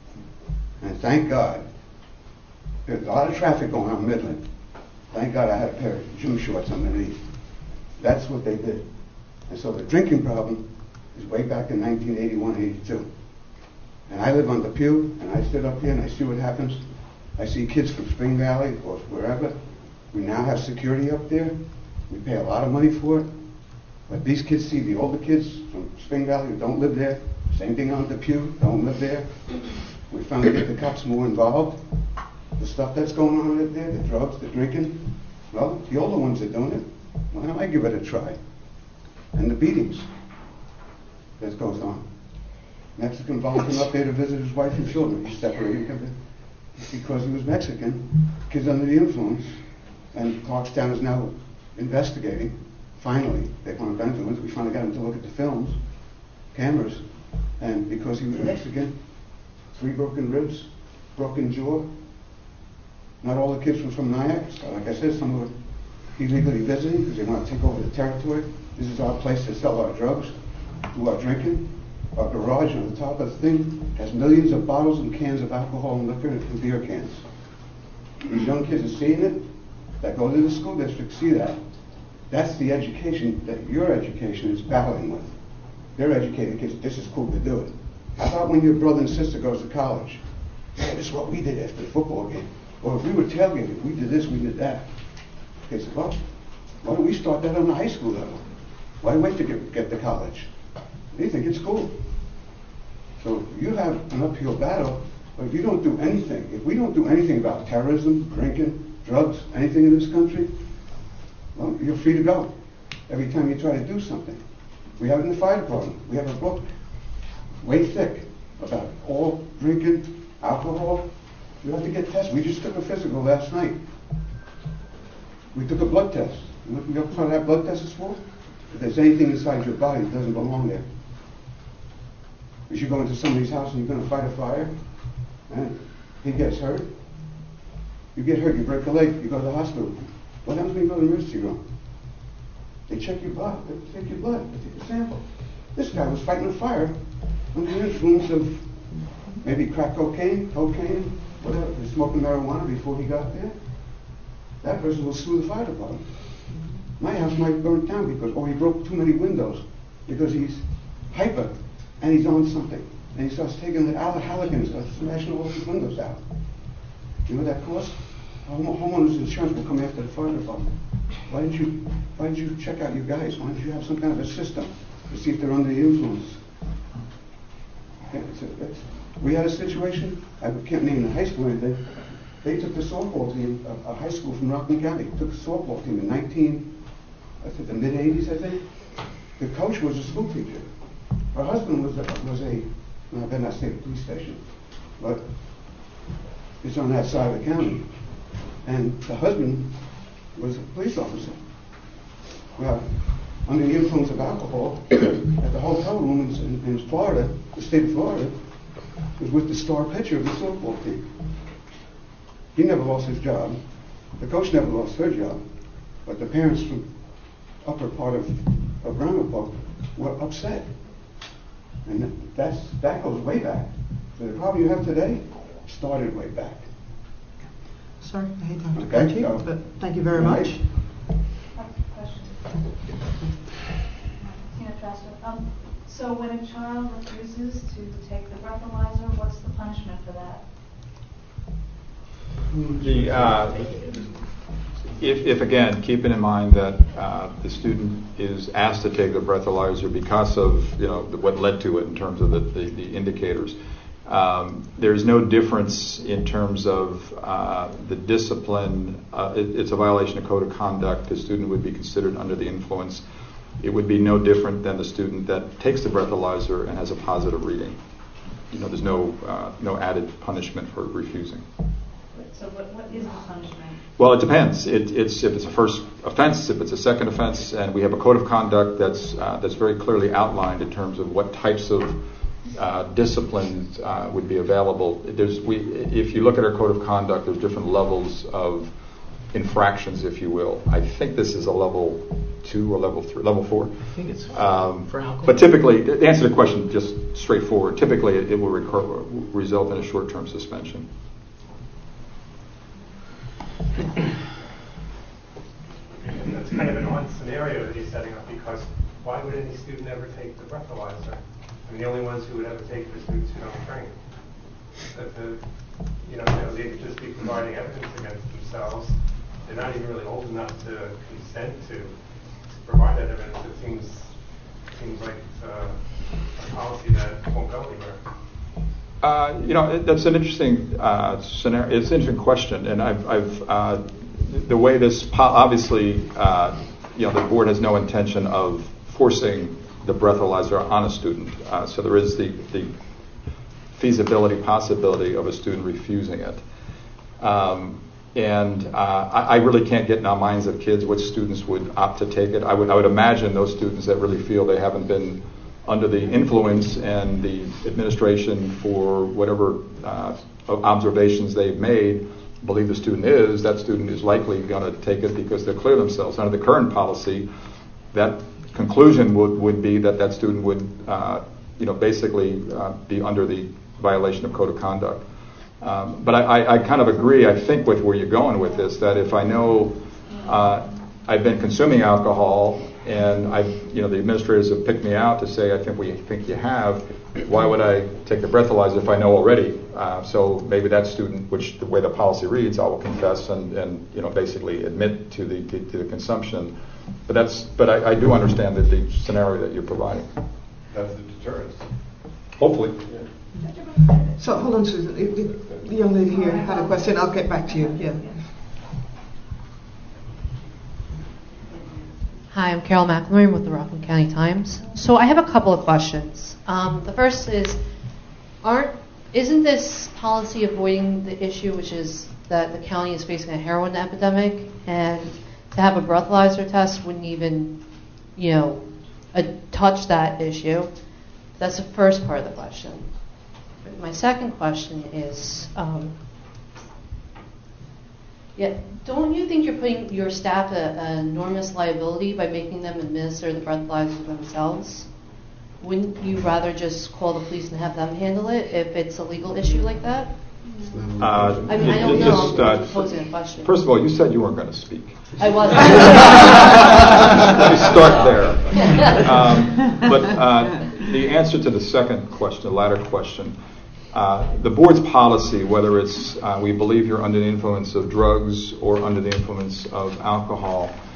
And thank God, there's a lot of traffic going on in Midland. Thank God I had a pair of gym shorts underneath. That's what they did. And so the drinking problem is way back in nineteen eighty-one, eighty-two. And I live on Depew, and I sit up here and I see what happens. I see kids from Spring Valley or wherever. We now have security up there. We pay a lot of money for it. But these kids see the older kids from Spring Valley who don't live there. Same thing on Depew, don't live there. We finally get the cops more involved. The stuff that's going on up there, the drugs, the drinking, well, the older ones are doing it. Why don't I give it a try? And the beatings that goes on. Mexican volunteer up there to visit his wife and children. He separated him because he was Mexican. Kids under the influence. And Clarkstown is now investigating. Finally, they found influence. We finally got him to look at the films, cameras. And because he was Mexican, three broken ribs, broken jaw. Not all the kids were from Nyack. Like I said, some were illegally visiting because they want to take over the territory. This is our place to sell our drugs, do our drinking. Our garage on the top of the thing has millions of bottles and cans of alcohol and liquor and beer cans. These young kids are seeing it, that go to the school district, see that. That's the education that your education is battling with. They're educated kids, this is cool to do it. How about when your brother and sister goes to college? Yeah, this is what we did after the football game. Or if we were tailgating, we did this, we did that. They said, well, why don't we start that on the high school level? Why wait to get, get to college? They think it's cool. So you have an uphill battle, but if you don't do anything, if we don't do anything about terrorism, drinking, drugs, anything in this country, well, you're free to go every time you try to do something. We have it in the fire department. We have a book way thick about all drinking, alcohol. You have to get tested. We just took a physical last night. We took a blood test. You know what part of that blood test is for? If there's anything inside your body that doesn't belong there. If you go into somebody's house and you're going to fight a fire, and he gets hurt, you get hurt, you break a leg, you go to the hospital. What happens when you go to the emergency room? They check your blood, they take your blood, they take a sample. This guy was fighting a fire under the influence of maybe crack cocaine, cocaine, whatever, he was smoking marijuana before he got there. That person will sue the fire department. My house might burn down because, or he broke too many windows because he's hyper and he's on something. And he starts taking the Allerhalligans, starts smashing all his windows out. You know what that costs? Home, homeowners insurance will come after the fire department. Why didn't you, why didn't you check out your guys? Why didn't you have some kind of a system to see if they're under the influence? Okay, so that's, We had a situation, I can't name the high school or anything, they took the softball team, a, a high school from Rockland County, took the softball team in nineteen, I think the mid eighties, I think. The coach was a school teacher. Her husband was a, was a well, I better not say the police station, but it's on that side of the county. And the husband was a police officer. Well, under the influence of alcohol, at the hotel room in, in Florida, the state of Florida, was with the star pitcher of the softball team. He never lost his job. The coach never lost her job. But the parents from upper part of, of Ramapo were upset. And that's, that goes way back. So the problem you have today started way back. Sorry, I hate to have to Okay, cut you, so- but thank you very Right. much. Tina Traster. Um, so when a child refuses to take the breathalyzer, what's the punishment for that? The, uh, if, if again, keeping in mind that uh, the student is asked to take the breathalyzer because of, you know, the, what led to it in terms of the, the, the indicators, um, there's no difference in terms of uh, the discipline. Uh, it, it's a violation of code of conduct. The student would be considered under the influence. It would be no different than the student that takes the breathalyzer and has a positive reading. You know, there's no uh, no added punishment for refusing. So what, what is the punishment? Well, it depends. It, it's if it's a first offense, if it's a second offense, and we have a code of conduct that's uh, that's very clearly outlined in terms of what types of uh, disciplines uh, would be available. There's we if you look at our code of conduct, there's different levels of infractions, if you will. I think this is a level two or level three, level four. I think it's Um, for alcohol. but typically, to answer the question just straightforward, typically it, it will recur, result in a short-term suspension. That's kind of an odd scenario that he's setting up, because why would any student ever take the breathalyzer? I mean, the only ones who would ever take it are students who don't train. That the, you know, they would just be providing evidence against themselves. They're not even really old enough to consent to, to provide that evidence. It seems seems like uh, a policy that won't go anywhere. Uh, you know, it, that's an interesting uh, scenario. It's an interesting question, and I've, I've uh, the way this po- obviously, uh, you know, the board has no intention of forcing the breathalyzer on a student. Uh, so there is the, the feasibility, possibility of a student refusing it. Um, and uh, I, I really can't get in our minds of kids which students would opt to take it. I would, I would imagine those students that really feel they haven't been under the influence, and the administration, for whatever uh, observations they've made, believe the student is, that student is likely going to take it because they're clear themselves. Under the current policy, that conclusion would, would be that that student would, uh, you know, basically uh, be under the violation of code of conduct. Um, but I, I, I kind of agree, I think, with where you're going with this, that if I know uh, I've been consuming alcohol, and I, you know, the administrators have picked me out to say, I think we think you have, why would I take the breathalyzer if I know already? Uh, so maybe that student, which the way the policy reads, I will confess and, and you know, basically admit to the to, to the consumption. But that's, but I, I do understand that the scenario that you're providing. That's the deterrence. Hopefully. Yeah. So hold on, Susan. If- if the young lady here had a question. I'll get back to you. Yeah. Hi, I'm Carol McElroy with the Rockland County Times. So I have a couple of questions. Um, the first is, aren't isn't this policy avoiding the issue, which is that the county is facing a heroin epidemic, and to have a breathalyzer test wouldn't even, you know, uh, touch that issue? That's the first part of the question. My second question is, um, yeah, don't you think you're putting your staff at an enormous liability by making them administer the breathalyzer themselves? Wouldn't you rather just call the police and have them handle it if it's a legal issue like that? Uh, I mean, I don't know. just, I'm uh, posing a question. First of all, you said you weren't going to speak. I wasn't. Let me start there. Um, but uh, the answer to the second question, the latter question, uh, the board's policy, whether it's uh, we believe you're under the influence of drugs or under the influence of alcohol,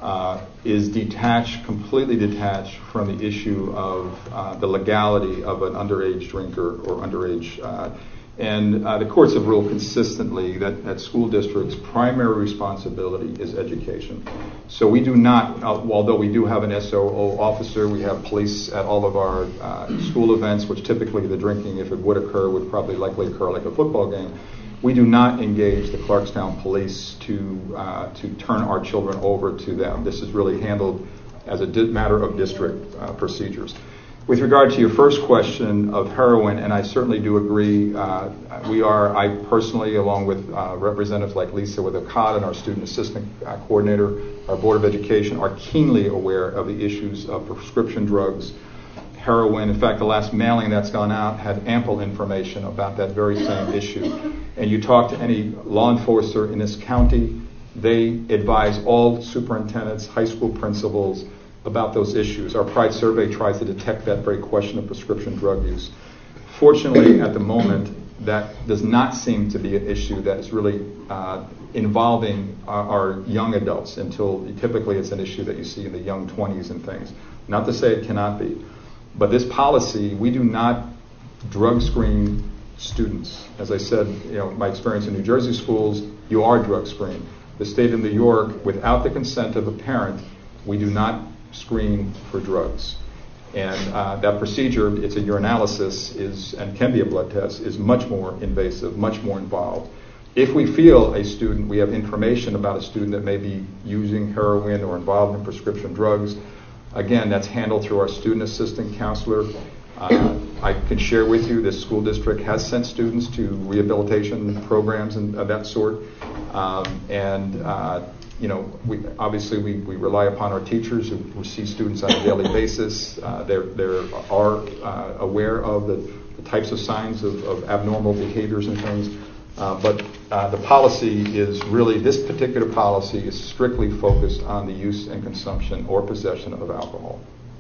uh, is detached, completely detached from the issue of uh, the legality of an underage drinker or underage. Uh, and uh, the courts have ruled consistently that, that school districts' primary responsibility is education. So we do not, uh, although we do have an S O O officer, we have police at all of our uh, school events, which typically the drinking, if it would occur, would probably likely occur like a football game. We do not engage the Clarkstown Police to uh, to turn our children over to them. This is really handled as a di- matter of district uh, procedures. With regard to your first question of heroin, and I certainly do agree, uh, we are, I personally, along with uh, representatives like Lisa with A C O D and our student assistant uh, coordinator, our Board of Education, are keenly aware of the issues of prescription drugs, heroin. In fact, the last mailing that's gone out had ample information about that very same issue. And you talk to any law enforcer in this county, they advise all superintendents, high school principals about those issues. Our Pride survey tries to detect that very question of prescription drug use. Fortunately, at the moment, that does not seem to be an issue that is really uh, involving our, our young adults until typically it's an issue that you see in the young twenties and things. Not to say it cannot be. But this policy, we do not drug screen students. As I said, you know, my experience in New Jersey schools, you are drug screened. The state of New York, without the consent of a parent, we do not screen for drugs. And uh, that procedure, it's a urinalysis, is and can be a blood test, is much more invasive, much more involved. If we feel a student, we have information about a student that may be using heroin or involved in prescription drugs, again, that's handled through our student assistant counselor. Uh, I can share with you this school district has sent students to rehabilitation programs and of that sort. Um, and, uh, you know, we, obviously we, we rely upon our teachers who, who see students on a daily basis. Uh, they're, they're are uh, aware of the, the types of signs of, of abnormal behaviors and things. Uh, but uh, the policy is really, this particular policy is strictly focused on the use and consumption or possession of alcohol.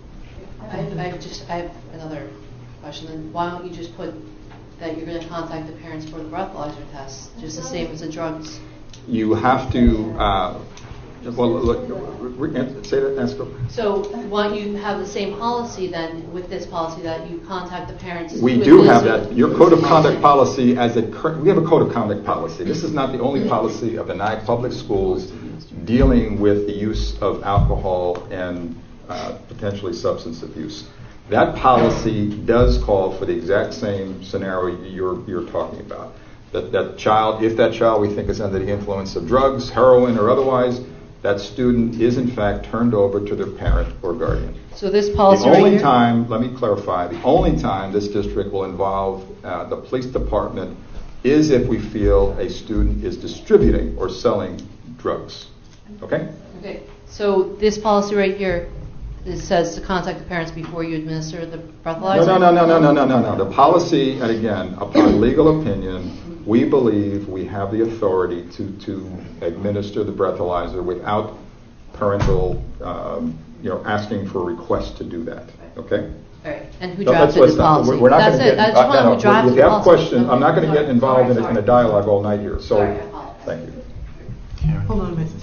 I, I just I have another question. Then why don't you just put that you're going to contact the parents for the breathalyzer test, just the same as the drugs? You have to. Uh, well, look, say that. Ask her. So why don't you have the same policy then with this policy that you contact the parents? We do have that. Your code of conduct policy, as a we have a code of conduct policy. This is not the only policy of the Nyack Public Schools dealing with the use of alcohol and uh, potentially substance abuse. That policy does call for the exact same scenario you're you're talking about. That that child, if that child we think is under the influence of drugs, heroin, or otherwise, that student is in fact turned over to their parent or guardian. So this policy the right only here? time, let me clarify, the only time this district will involve uh, the police department is if we feel a student is distributing or selling drugs. Okay? Okay. So this policy right here, it says to contact the parents before you administer the breathalyzer? No, no, no, no, no, no, no, no. The policy, and again, upon legal opinion, we believe we have the authority to, to administer the breathalyzer without parental, um, you know, asking for a request to do that. Okay? All right. And who No, drafted let's- the policy? We're, we're not That's going to it. get. I just uh, want no, who no, drafted if you the have a policy. question, I'm not going to Sorry. get involved in, a, Sorry, in a dialogue all night here. So, Sorry, I apologize. thank you. Hold on a minute.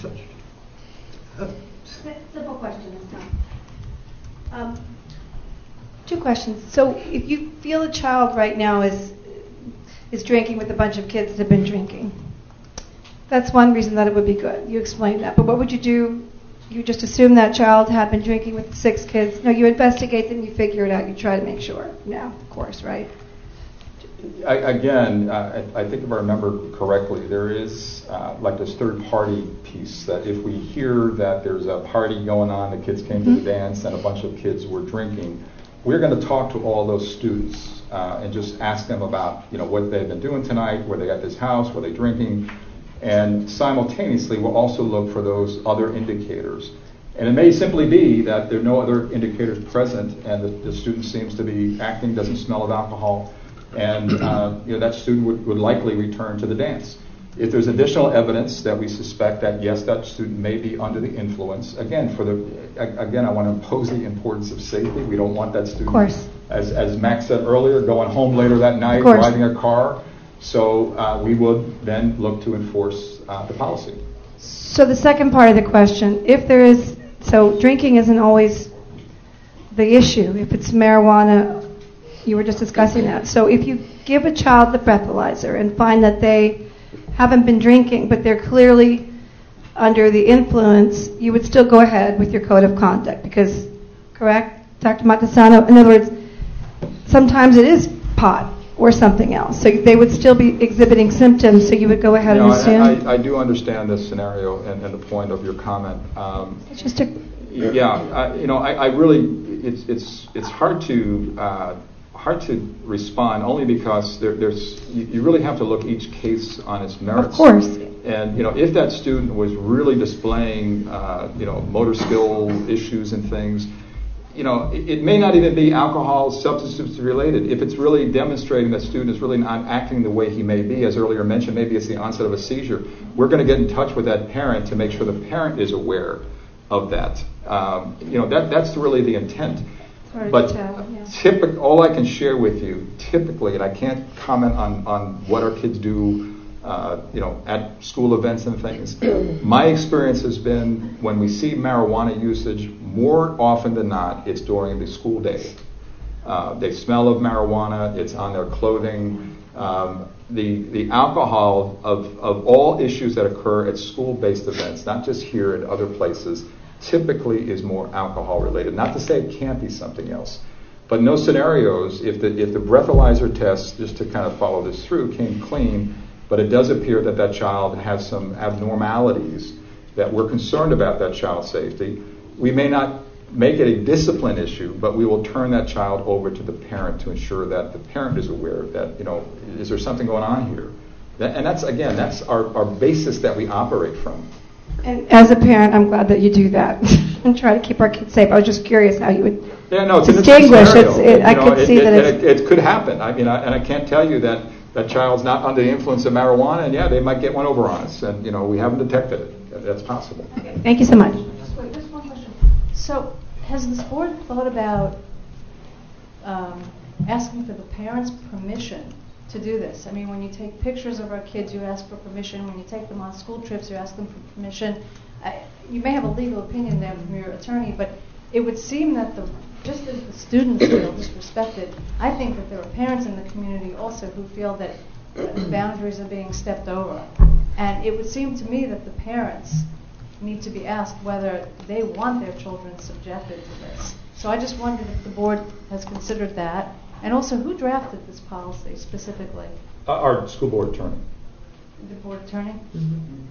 Uh, Simple question this time. Um, two questions. So, if you feel a child right now is is drinking with a bunch of kids that have been drinking, that's one reason that it would be good. You explained that. But what would you do? You just assume that child had been drinking with six kids. No, you investigate them. You figure it out. You try to make sure. Now, of course, right? I, again, uh, I, I think if I remember correctly, there is uh, like this third-party piece that if we hear that there's a party going on, the kids came to the dance, and a bunch of kids were drinking, we're going to talk to all those students uh, and just ask them about, you know, what they've been doing tonight, were they at this house, were they drinking, and simultaneously we'll also look for those other indicators. And it may simply be that there are no other indicators present, and the, the student seems to be acting, doesn't smell of alcohol, and uh, you know, that student would, would likely return to the dance. If there's additional evidence that we suspect that yes, that student may be under the influence, again, for the again, I want to impose the importance of safety. We don't want that student, Of course. as as Max said earlier, going home later that night, Of course. driving a car. So uh, we would then look to enforce uh, the policy. So the second part of the question, if there is, so drinking isn't always the issue. If it's marijuana, you were just discussing that. So if you give a child the breathalyzer and find that they haven't been drinking, but they're clearly under the influence, you would still go ahead with your code of conduct because, correct, Doctor Montesano? In other words, sometimes it is pot or something else. So they would still be exhibiting symptoms, so you would go ahead you know, and assume? I, I, I do understand this scenario and, and the point of your comment. Um, it's just a... Yeah, I, you know, I, I really, it's it's it's hard to uh, hard to respond only because there, there's you, you really have to look each case on its merits. Of course. And you know, if that student was really displaying uh, you know motor skill issues and things, you know, it, it may not even be alcohol substance related. If it's really demonstrating that student is really not acting the way he may be, as earlier mentioned, maybe it's the onset of a seizure. We're going to get in touch with that parent to make sure the parent is aware of that. Um, you know, that that's really the intent. But tell, yeah. typic, all I can share with you, typically, and I can't comment on, on what our kids do, uh, you know, at school events and things. My experience has been when we see marijuana usage, more often than not, it's during the school day. Uh, they smell of marijuana, it's on their clothing. Um, the the alcohol of, of all issues that occur at school-based events, not just here, at other places, typically is more alcohol related. Not to say it can't be something else, but in no scenarios, if the if the breathalyzer test, just to kind of follow this through, came clean, but it does appear that that child has some abnormalities that we're concerned about that child's safety, we may not make it a discipline issue, but we will turn that child over to the parent to ensure that the parent is aware that, you know, is there something going on here? That, and that's, again, that's our, our basis that we operate from. And as a parent, I'm glad that you do that and try to keep our kids safe. I was just curious how you would yeah, no, it's distinguish. An it's, it, I know, could it, see it, that it, it's... it, it could happen. I mean, I, and I can't tell you that that child's not under the influence of marijuana, and yeah, they might get one over on us, and you know, we haven't detected it. That's possible. Okay. Thank you so much. Just wait, just one question. So, has this board thought about um, asking for the parents' permission to do this? I mean, when you take pictures of our kids, you ask for permission. When you take them on school trips, you ask them for permission. I, you may have a legal opinion there from your attorney, but it would seem that the just as the students feel disrespected, I think that there are parents in the community also who feel that uh, boundaries are being stepped over. And it would seem to me that the parents need to be asked whether they want their children subjected to this. So I just wondered if the board has considered that. And also, who drafted this policy specifically? Uh, our school board attorney. The board attorney? Mm-hmm.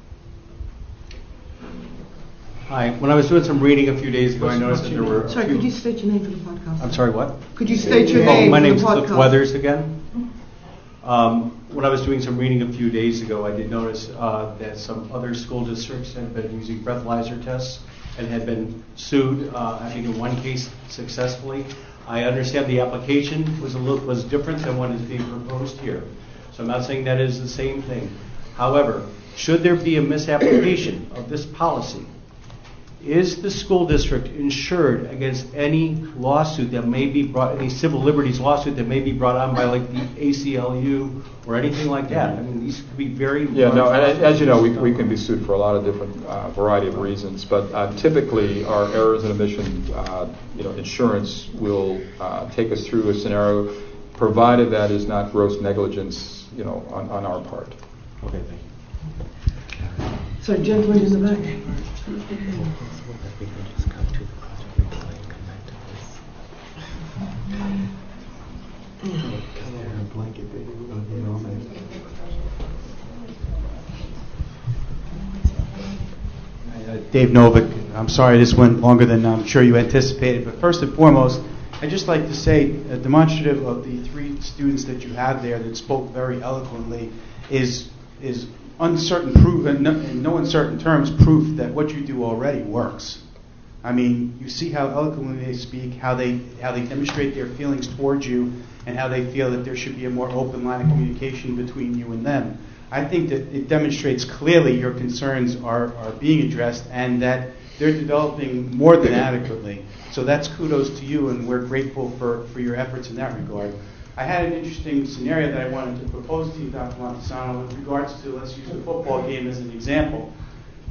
Hi. When I was doing some reading a few days ago, I noticed that there were. Sorry, could you state your name for the podcast? I'm sorry, what? Could you state your oh, name my for name's the Cliff podcast? Weathers again. Um, when I was doing some reading a few days ago, I did notice uh, that some other school districts had been using breathalyzer tests and had been sued. Uh, I think in one case successfully. I understand the application was a little was different than what is being proposed here. So I'm not saying that is the same thing. However, should there be a misapplication of this policy, is the school district insured against any lawsuit that may be brought, any civil liberties lawsuit that may be brought on by like the A C L U or anything like that? I mean, these could be very... Yeah, no, and as you know, we, we can be sued for a lot of different uh, variety of reasons, but uh, typically our errors and omission, uh, you know, insurance will uh, take us through a scenario, provided that is not gross negligence, you know, on, on our part. Okay, thank you. So, gentlemen in the back. Uh, Dave Novick, I'm sorry this went longer than I'm sure you anticipated, but first and foremost, I'd just like to say, uh, demonstrative of the three students that you have there that spoke very eloquently is is uncertain proof, and no, in no uncertain terms, proof that what you do already works. I mean, you see how eloquently they speak, how they how they demonstrate their feelings towards you, and how they feel that there should be a more open line of communication between you and them. I think that it demonstrates clearly your concerns are, are being addressed and that they're developing more than adequately. So that's kudos to you, and we're grateful for, for your efforts in that regard. I had an interesting scenario that I wanted to propose to you, Doctor Montesano, with regards to, let's use the football game as an example.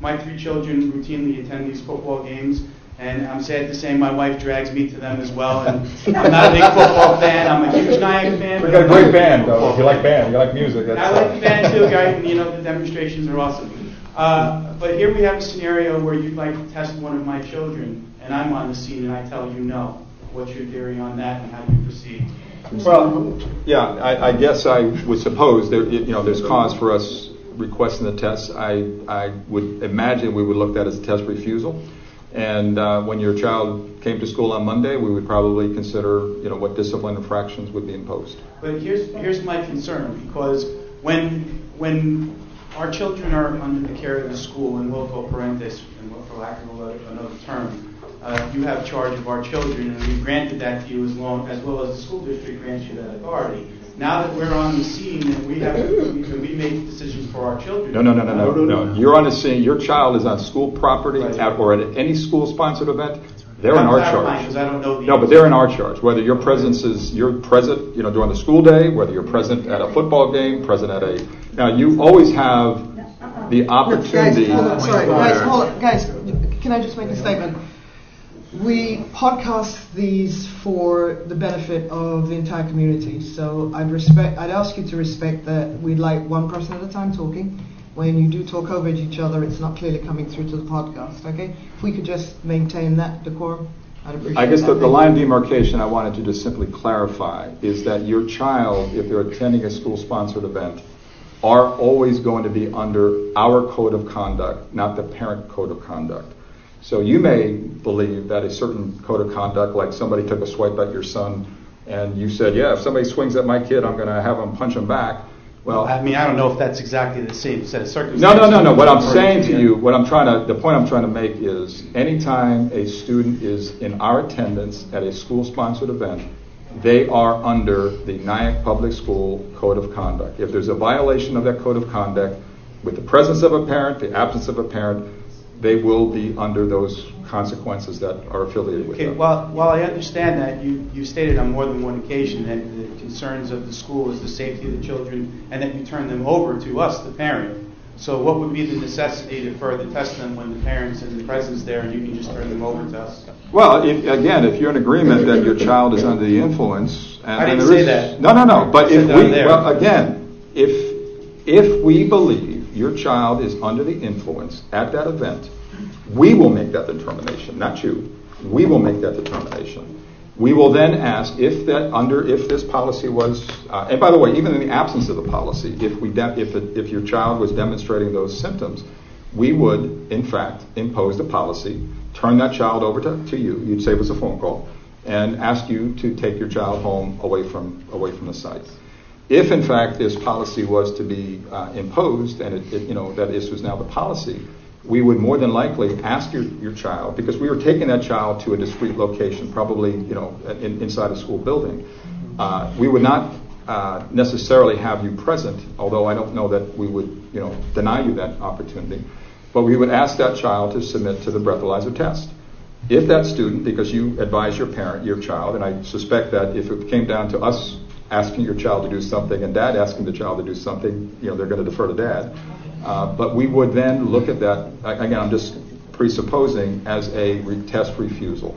My three children routinely attend these football games, and I'm sad to say my wife drags me to them as well. And I'm not a big football fan. I'm a huge Nyack fan. We got a great band, though. If you like band, you like music. That's I like the band too, guys. And you know the demonstrations are awesome. Uh, but here we have a scenario where you'd like to test one of my children, and I'm on the scene, and I tell you no. What's your theory on that, and how do you proceed? Well, yeah, I, I guess I would suppose there, you know, there's cause for us requesting the test. I, I would imagine we would look at it as a test refusal. And uh, when your child came to school on Monday, we would probably consider, you know, what discipline infractions would be imposed. But here's here's my concern, because when when our children are under the care of the school, and loco parentis, and for lack of another term, uh, you have charge of our children, and we granted that to you as long as well as the school district grants you that authority. Now that we're on the scene and we have we, we make decisions for our children. No, no, no, no, no, no. You're on the scene. Your child is on school property right. at, or at any school-sponsored event. They're in our charge. I don't know the no, but they're in our charge. Whether your presence is you're present, you know, during the school day, whether you're present at a football game, present at a. Now you always have the opportunity. Guys, hold on, sorry, guys, hold on, guys. Can I just make a statement? We podcast these for the benefit of the entire community. So I'd respect. I'd ask you to respect that we'd like one person at a time talking. When you do talk over each other, it's not clearly coming through to the podcast. Okay? If we could just maintain that decorum, I'd appreciate I guess that. the, the line of demarcation I wanted to just simply clarify is that your child, if they're attending a school-sponsored event, are always going to be under our code of conduct, not the parent code of conduct. So you may believe that a certain code of conduct, like somebody took a swipe at your son, and you said, yeah, if somebody swings at my kid, I'm going to have him punch him back. Well, I mean, I don't know if that's exactly the same set of circumstances. No, no, no, no. What I'm saying to you, what I'm trying to, the point I'm trying to make is, anytime a student is in our attendance at a school-sponsored event, they are under the Nyack Public School Code of Conduct. If there's a violation of that code of conduct, with the presence of a parent, the absence of a parent, they will be under those consequences that are affiliated with okay, them. While, while I understand that, you, you stated on more than one occasion that the concerns of the school is the safety of the children, and that you turn them over to us, the parent. So what would be the necessity to further test them when the parents and the presence there, and you can just turn them over to us? Well, if, again, if you're in agreement that your child is under the influence, and, I didn't and say is, that. No, no, no. But if we, there. well, again, if if we believe your child is under the influence at that event, we will make that determination, not you. We will make that determination. We will then ask if that under if this policy was, uh, and by the way, even in the absence of the policy, if we de- if it, if your child was demonstrating those symptoms, we would in fact impose the policy, turn that child over to, to you. You'd save us a phone call, and ask you to take your child home away from away from the site. If in fact this policy was to be uh, imposed, and it, it, you know that this was now the policy, we would more than likely ask your, your child, because we were taking that child to a discrete location, probably you know in, inside a school building. Uh, we would not uh, necessarily have you present, although I don't know that we would you know deny you that opportunity. But we would ask that child to submit to the breathalyzer test. If that student, because you advise your parent, your child, and I suspect that if it came down to us asking your child to do something and dad asking the child to do something, you know, they're going to defer to dad. Uh, but we would then look at that, again, I'm just presupposing, as a re- test refusal.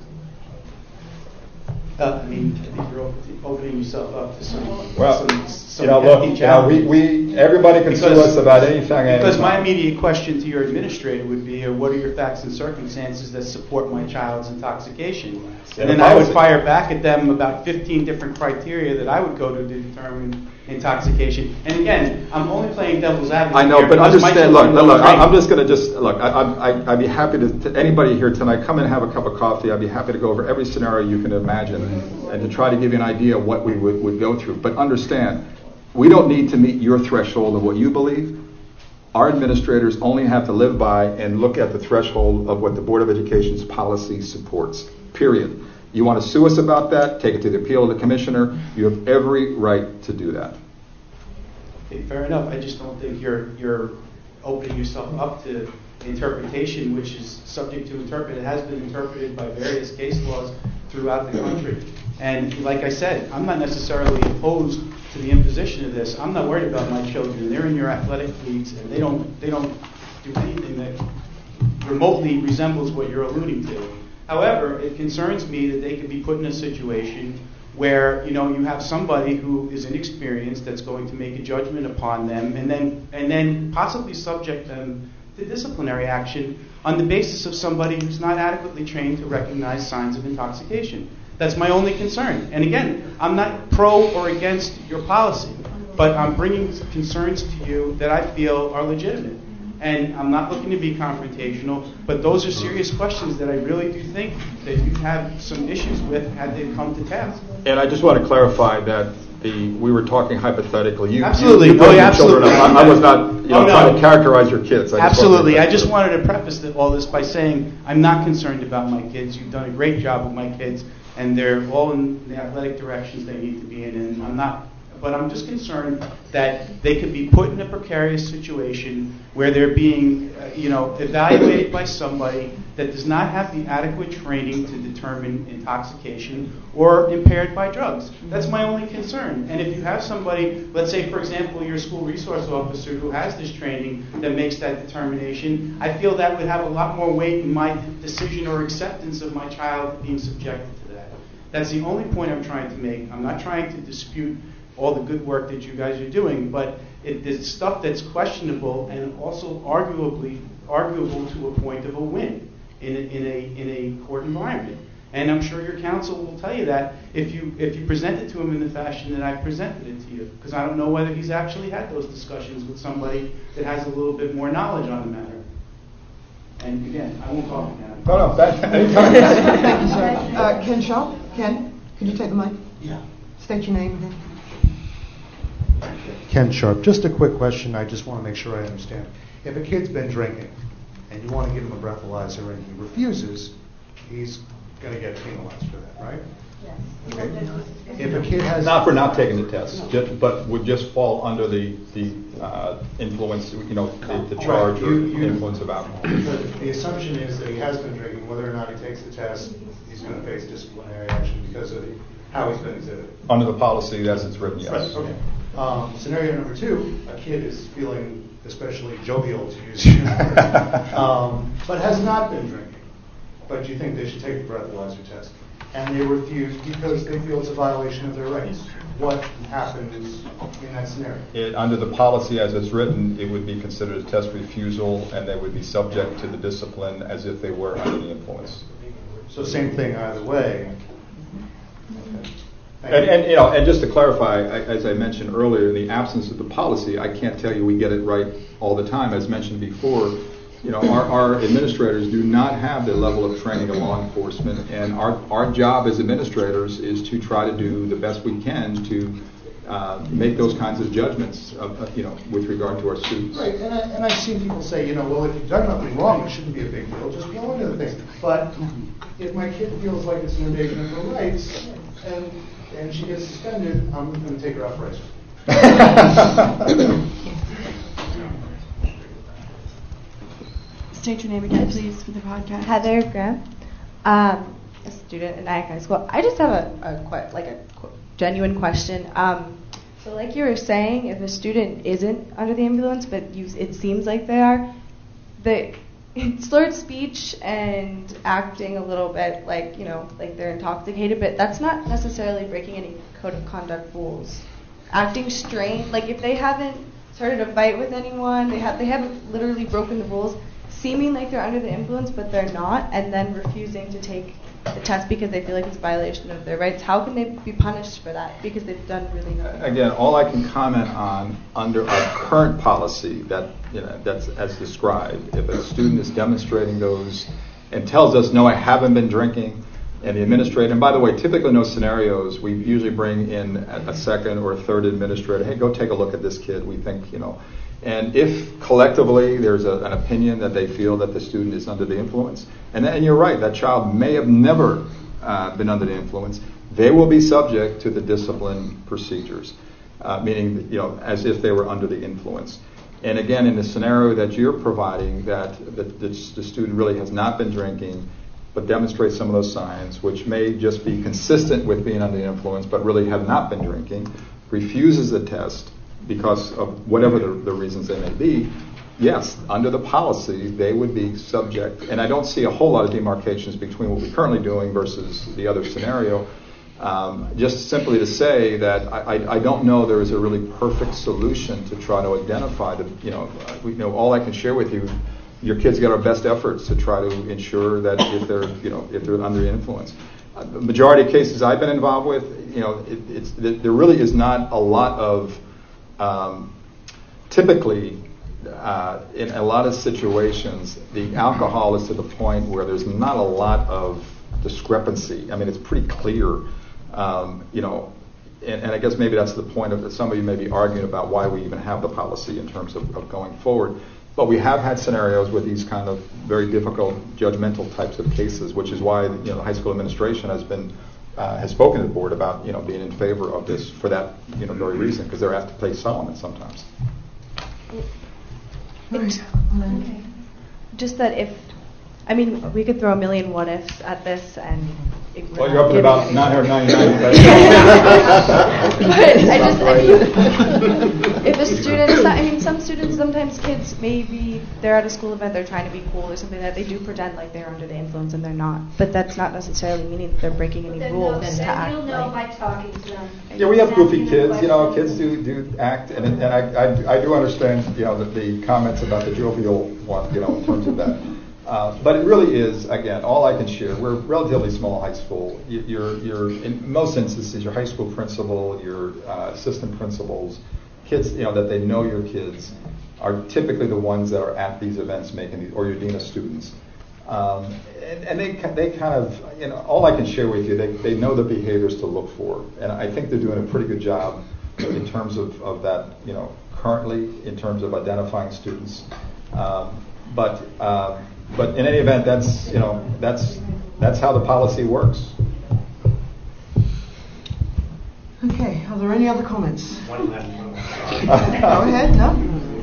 Uh, I mean, I think you're opening yourself up to some, well, some, some you know, look, you know, we, we, everybody can sue us about anything. Because anytime. my immediate question to your administrator would be, uh, what are your facts and circumstances that support my child's intoxication? And then I would fire back at them about fifteen different criteria that I would go to to determine intoxication. And again, I'm only playing devil's advocate. I know, here but because my understand. Look, children look, don't I'm drink. just going to just look. I, I, I'd be happy to, to anybody here tonight. Come and have a cup of coffee. I'd be happy to go over every scenario you can imagine and to try to give you an idea of what we would, would go through. But understand, we don't need to meet your threshold of what you believe. Our administrators only have to live by and look at the threshold of what the Board of Education's policy supports. Period. You want to sue us about that? Take it to the appeal of the commissioner. You have every right to do that. Okay, fair enough. I just don't think you're you're opening yourself up to interpretation, which is subject to interpret. It has been interpreted by various case laws throughout the country. And like I said, I'm not necessarily opposed to the imposition of this. I'm not worried about my children. They're in your athletic leagues, and they don't they don't do anything that remotely resembles what you're alluding to. However, it concerns me that they could be put in a situation where, you know, you have somebody who is inexperienced that's going to make a judgment upon them and then and then possibly subject them to disciplinary action on the basis of somebody who's not adequately trained to recognize signs of intoxication. That's my only concern. And again, I'm not pro or against your policy, but I'm bringing concerns to you that I feel are legitimate. And I'm not looking to be confrontational, but those are serious questions that I really do think that you have some issues with had they come to task. And I just want to clarify that the we were talking hypothetically. You, absolutely. You, you oh, yeah, your absolutely. I, I was not you know, oh, no. trying to characterize your kids. I absolutely. I just wanted to preface the, all this by saying I'm not concerned about my kids. You've done a great job with my kids, and they're all in the athletic directions they need to be in. And I'm not. But I'm just concerned that they could be put in a precarious situation where they're being, uh, you know, evaluated by somebody that does not have the adequate training to determine intoxication or impaired by drugs. That's my only concern. And if you have somebody, let's say, for example, your school resource officer who has this training that makes that determination, I feel that would have a lot more weight in my decision or acceptance of my child being subjected to that. That's the only point I'm trying to make. I'm not trying to dispute all the good work that you guys are doing, but it, it's stuff that's questionable and also arguably arguable to a point of a win in a, in a in a court environment. And I'm sure your counsel will tell you that if you if you present it to him in the fashion that I presented it to you, because I don't know whether he's actually had those discussions with somebody that has a little bit more knowledge on the matter. And again, I won't talk again. No, no, that, anytime. Thank you, sir. Uh, Ken Sharp, Ken, could you take the mic? Yeah. State your name again. Ken Sharp. Just a quick question. I just want to make sure I understand. If a kid's been drinking and you want to give him a breathalyzer and he refuses, he's going to get penalized for that, right? Yes. Okay. If a kid has not for not taking the test, just, but would just fall under the the uh, influence, you know, the, the charge right. you, or you, influence of alcohol. The, the assumption is that he has been drinking. Whether or not he takes the test, he's going to face disciplinary action because of the, how he's been exhibited. Under the policy as it's written, yes. Right. Okay. Um, scenario number two: a kid is feeling especially jovial, to use your word, um, but has not been drinking. But you think they should take the breathalyzer test, and they refuse because they feel it's a violation of their rights. What happens in that scenario? It, under the policy as it's written, it would be considered a test refusal, and they would be subject to the discipline as if they were under the influence. So same thing either way. Okay. And, and you know, and just to clarify, I, as I mentioned earlier, in the absence of the policy, I can't tell you we get it right all the time. As mentioned before, you know, our, our administrators do not have the level of training of law enforcement, and our our job as administrators is to try to do the best we can to uh, make those kinds of judgments, of, uh, you know, with regard to our students. Right, and, I, and I've seen people say, you know, well, if you've done nothing wrong, it shouldn't be a big deal. Just go into the thing. But if my kid feels like it's an invasion of her rights, and and she gets suspended, I'm going to take her off race. State your name again, please, for the podcast. Heather Graham, um, a student at Nyack High School. I just have a, a quite, like a qu- genuine question. Um, so, like you were saying, if a student isn't under the influence, but you, it seems like they are, the slurred speech and acting a little bit like, you know, like they're intoxicated, but that's not necessarily breaking any code of conduct rules. Acting strange, like if they haven't started a fight with anyone, they have they haven't literally broken the rules, seeming like they're under the influence, but they're not, and then refusing to take the test because they feel like it's a violation of their rights. How can they be punished for that? Because they've done really nothing. Again, all I can comment on under our current policy that, you know, that's as described. If a student is demonstrating those and tells us, no, I haven't been drinking, and the administrator, and by the way, typically in those scenarios, we usually bring in a, a second or a third administrator. Hey, go take a look at this kid. We think, you know, and if collectively there's a, an opinion that they feel that the student is under the influence, and, and you're right, that child may have never uh, been under the influence, they will be subject to the discipline procedures, uh, meaning, you know, as if they were under the influence. And again, in the scenario that you're providing, that the, the, the student really has not been drinking, but demonstrates some of those signs, which may just be consistent with being under the influence, but really have not been drinking, refuses the test because of whatever the, the reasons they may be, yes, under the policy, they would be subject, and I don't see a whole lot of demarcations between what we're currently doing versus the other scenario. Um, just simply to say that I, I, I don't know there is a really perfect solution to try to identify the, you know, we, you know, all I can share with you, your kids get our best efforts to try to ensure that if they're, you know, if they're under influence. Uh, the majority of cases I've been involved with, you know, it, it's, there really is not a lot of, um, typically, uh, in a lot of situations, the alcohol is to the point where there's not a lot of discrepancy. I mean, it's pretty clear. Um, you know, and, and I guess maybe that's the point of that some of you may be arguing about why we even have the policy in terms of, of going forward. But we have had scenarios with these kind of very difficult judgmental types of cases, which is why, you know, the high school administration has been uh, has spoken to the board about, you know, being in favor of this for that, you know, very reason, because they're asked to play Solomon sometimes. Okay. Just that if, I mean, we could throw a million what ifs at this, and it Well, you're up at about nine hundred ninety-nine. But I just, I mean, if a student, I mean, some students, sometimes kids, maybe they're at a school event, they're trying to be cool or something like that, they do pretend like they're under the influence and they're not. But that's not necessarily meaning that they're breaking any rules to act You'll know like. by talking to them. Yeah, we have goofy kids. You know, kids do do act, and and I I, I do understand, you know, the, the comments about the jovial one, you know, in terms of that. Uh, but it really is, again, all I can share. We're a relatively small high school. You, you're, you're in most instances, your high school principal, your uh, assistant principals, kids, you know, that they know your kids, are typically the ones that are at these events making these, or your dean of students. Um, and, and they they kind of, you know, all I can share with you, they, they know the behaviors to look for. And I think they're doing a pretty good job in terms of, of that, you know, currently, in terms of identifying students. Um, but um, But in any event, that's, you know, that's that's how the policy works. Okay, are there any other comments? One last one. Go ahead, no?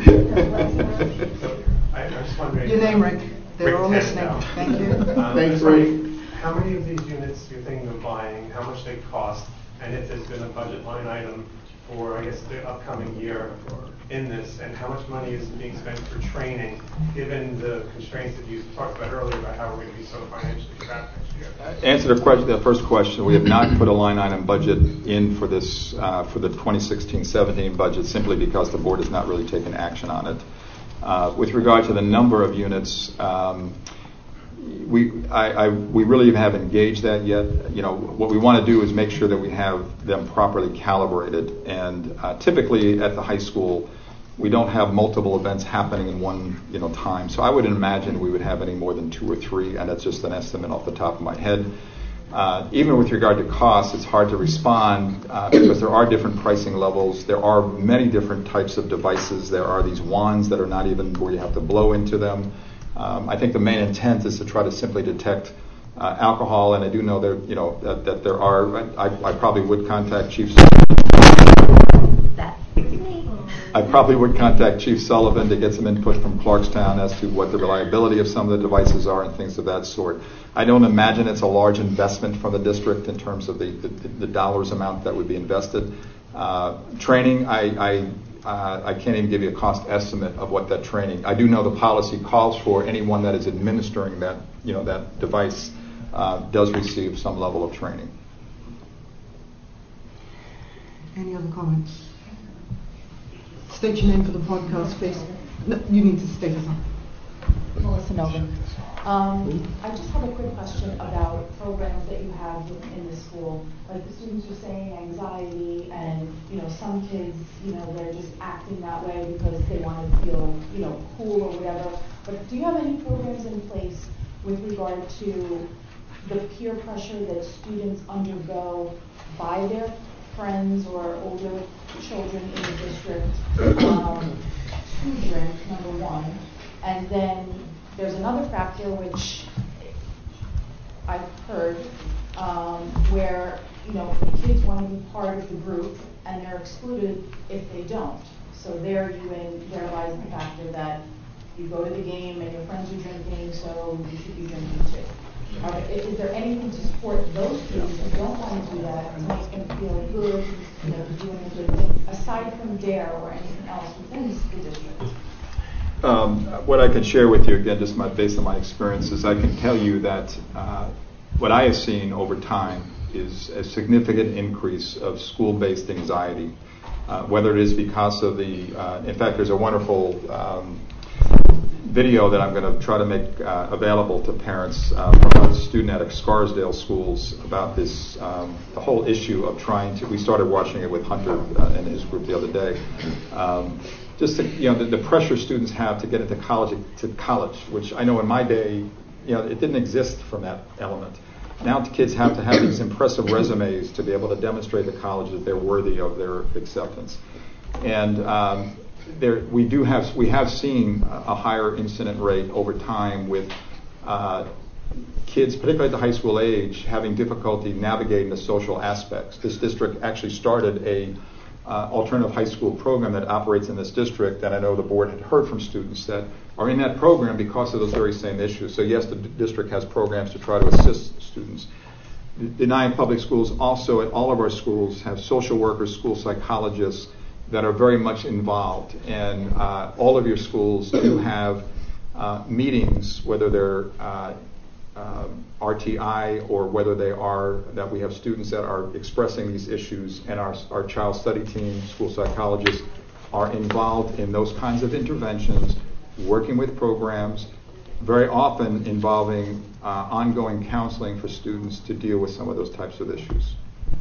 I, I was wondering. Your name, Rick. They're Rick all listening. Tenenbaum. Thank you. Um, Thanks, I was Rick. wondering How many of these units you're thinking of buying, how much they cost, and if there's been a budget line item for, I guess, the upcoming year in this, and how much money is being spent for training, given the constraints that you talked about earlier about how we're going to be so financially strapped next year? Answer the question, the first question. We have not put a line item budget in for this uh, for the twenty sixteen seventeen budget, simply because the board has not really taken action on it. Uh, with regard to the number of units, um, we I, I, we really haven't engaged that yet. You know, what we want to do is make sure that we have them properly calibrated. And uh, typically at the high school, we don't have multiple events happening in one, you know, time. So I wouldn't imagine we would have any more than two or three, and that's just an estimate off the top of my head. Uh, even with regard to costs, it's hard to respond uh, because there are different pricing levels. There are many different types of devices. There are these wands that are not even where you have to blow into them. Um, I think the main intent is to try to simply detect uh, alcohol, and I do know there, you know, that, that there are. I, I probably would contact Chief. I probably would contact Chief Sullivan to get some input from Clarkstown as to what the reliability of some of the devices are and things of that sort. I don't imagine it's a large investment from the district in terms of the, the, the dollars amount that would be invested. Uh, training, I, I, uh, I can't even give you a cost estimate of what that training. I do know the policy calls for anyone that is administering that, you know, that device uh, does receive some level of training. Any other comments? State your name for the podcast, please. No, you need to state it. Melissa Novin. Um, I just have a quick question about programs that you have in the school. Like the students are saying anxiety, and you know some kids, you know, they're just acting that way because they want to feel, you know, cool or whatever. But do you have any programs in place with regard to the peer pressure that students undergo by their friends or older children in the district um, to drink, number one, and then there's another factor which I've heard um, where, you know, kids want to be part of the group and they're excluded if they don't. So there you in, there lies the factor that you go to the game and your friends are drinking, so you should be drinking too. Are, is there anything to support those students who don't want to do that, to make them feel good, you know, doing a good thing, aside from D A R E or anything else within the district? Um, what I can share with you, again, just my, based on my experiences, I can tell you that uh, what I have seen over time is a significant increase of school-based anxiety, uh, whether it is because of the, uh, in fact, there's a wonderful um, video that I'm going to try to make uh, available to parents uh, from a student at Scarsdale schools about this, um, the whole issue of trying to, we started watching it with Hunter uh, and his group the other day. Um, just to, you know, the, the pressure students have to get into college, to college, which I know in my day, you know, it didn't exist from that element. Now the kids have to have these impressive resumes to be able to demonstrate to college that they're worthy of their acceptance. And um, there, we do have, we have seen a higher incident rate over time with uh, kids, particularly at the high school age, having difficulty navigating the social aspects. This district actually started a uh, alternative high school program that operates in this district, and I know the board had heard from students that are in that program because of those very same issues. So yes, the d- district has programs to try to assist students. The Nyack Public Schools also, at all of our schools, have social workers, school psychologists that are very much involved. And uh, all of your schools do have uh, meetings, whether they're uh, uh, R T I or whether they are, that we have students that are expressing these issues, and our, our child study team, school psychologists, are involved in those kinds of interventions, working with programs, very often involving uh, ongoing counseling for students to deal with some of those types of issues.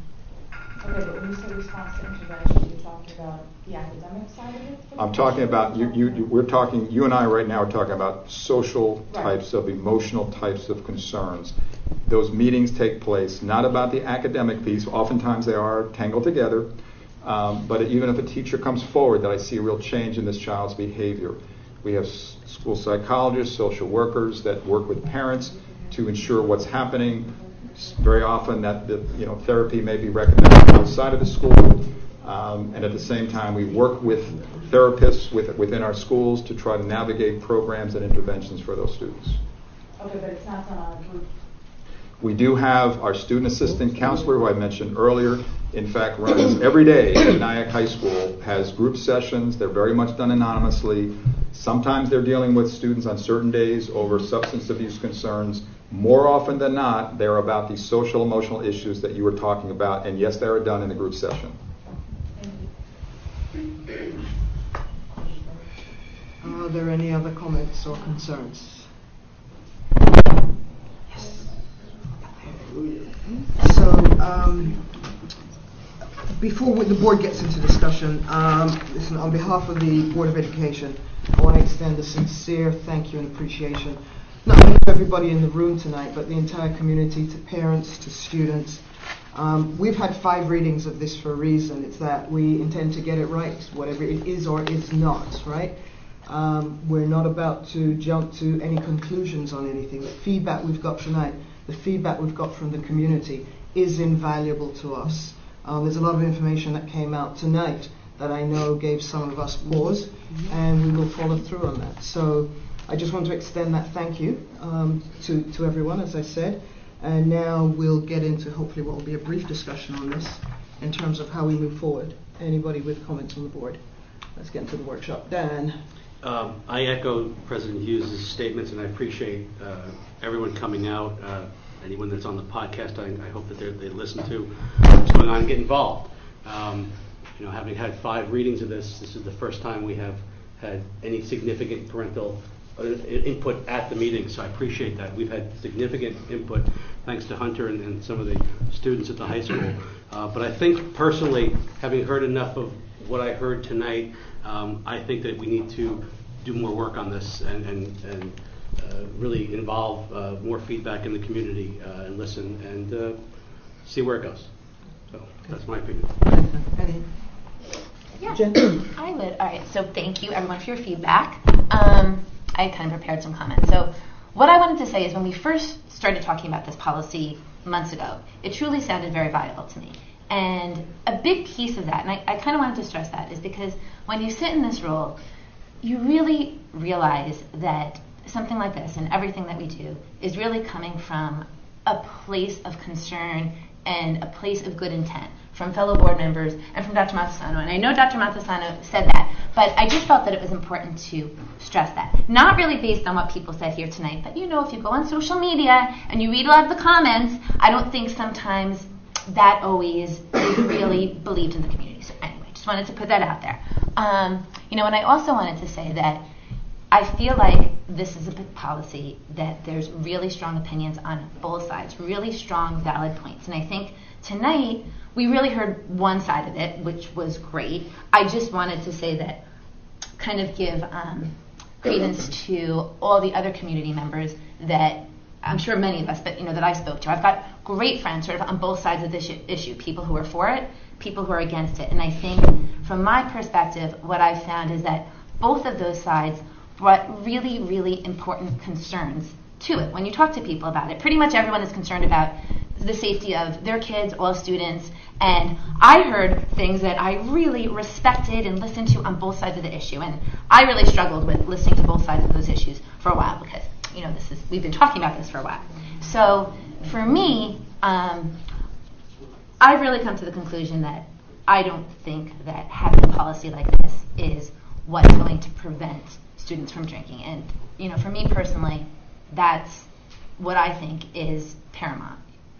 Okay, but when you say response to intervention, you're talking about the academic side of it? I'm talking about, you, you, you, we're talking, you and I right now are talking about social Right. types of, emotional types of concerns. Those meetings take place, not about the academic piece. Oftentimes they are tangled together. Um, but even if a teacher comes forward that I see a real change in this child's behavior, we have s- school psychologists, social workers that work with parents to ensure what's happening. S- Very often that the, you know, therapy may be recommended outside of the school, um, and at the same time we work with therapists with, within our schools to try to navigate programs and interventions for those students. Okay, but it's not done on a group. We do have our student assistant counselor, who I mentioned earlier, in fact runs every day at Nyack High School, has group sessions. They're very much done anonymously. Sometimes they're dealing with students on certain days over substance abuse concerns. More often than not, they're about these social emotional issues that you were talking about, and yes, they are done in a group session. Are there any other comments or concerns? So, um, before we, the board gets into discussion, um, listen, on behalf of the Board of Education, I want to extend a sincere thank you and appreciation, not only to everybody in the room tonight, but the entire community, to parents, to students. Um, we've had five readings of this for a reason. It's that we intend to get it right, whatever it is or is not, right? Um, we're not about to jump to any conclusions on anything. The feedback we've got tonight, the feedback we've got from the community is invaluable to us. Um, there's a lot of information that came out tonight that I know gave some of us pause, and we will follow through on that. So I just want to extend that thank you um, to, to everyone, as I said. And now we'll get into hopefully what will be a brief discussion on this in terms of how we move forward. Anybody with comments on the board? Let's get into the workshop. Dan. Um, I echo President Hughes' statements, and I appreciate uh, everyone coming out. Uh, anyone that's on the podcast, I, I hope that they listen to what's going on and get involved. Um, you know, having had five readings of this, this is the first time we have had any significant parental uh, input at the meeting, so I appreciate that. We've had significant input thanks to Hunter and, and some of the students at the high school. Uh, but I think personally, having heard enough of what I heard tonight, um, I think that we need to do more work on this and, and, and uh, really involve uh, more feedback in the community uh, and listen and uh, see where it goes. So that's my opinion. Yeah, I would. All right, so thank you everyone for your feedback. Um, I kind of prepared some comments. So what I wanted to say is when we first started talking about this policy months ago, it truly sounded very viable to me. And a big piece of that, and I, I kind of wanted to stress that, is because when you sit in this role, you really realize that something like this and everything that we do is really coming from a place of concern and a place of good intent from fellow board members and from Doctor Matasano. And I know Doctor Matasano said that, But I just felt that it was important to stress that. Not really based on what people said here tonight, but you know, if you go on social media and you read a lot of the comments, I don't think sometimes that always is really believed in the community. So anyway, just wanted to put that out there. Um, you know, and I also wanted to say that I feel like this is a policy that there's really strong opinions on both sides, really strong, valid points. And I think tonight we really heard one side of it, which was great. I just wanted to say that, kind of give um, credence to all the other community members that I'm sure many of us, but you know, that I spoke to. I've got great friends sort of on both sides of this issue, people who are for it, people who are against it. And I think from my perspective, what I've found is that both of those sides brought really, really important concerns to it. When you talk to people about it, pretty much everyone is concerned about the safety of their kids, all students, and I heard things that I really respected and listened to on both sides of the issue, and I really struggled with listening to both sides of those issues for a while because, you know, this is we've been talking about this for a while. So for me, um, I've really come to the conclusion that I don't think that having a policy like this is what's going to prevent students from drinking. And, you know, for me personally, that's what I think is paramount.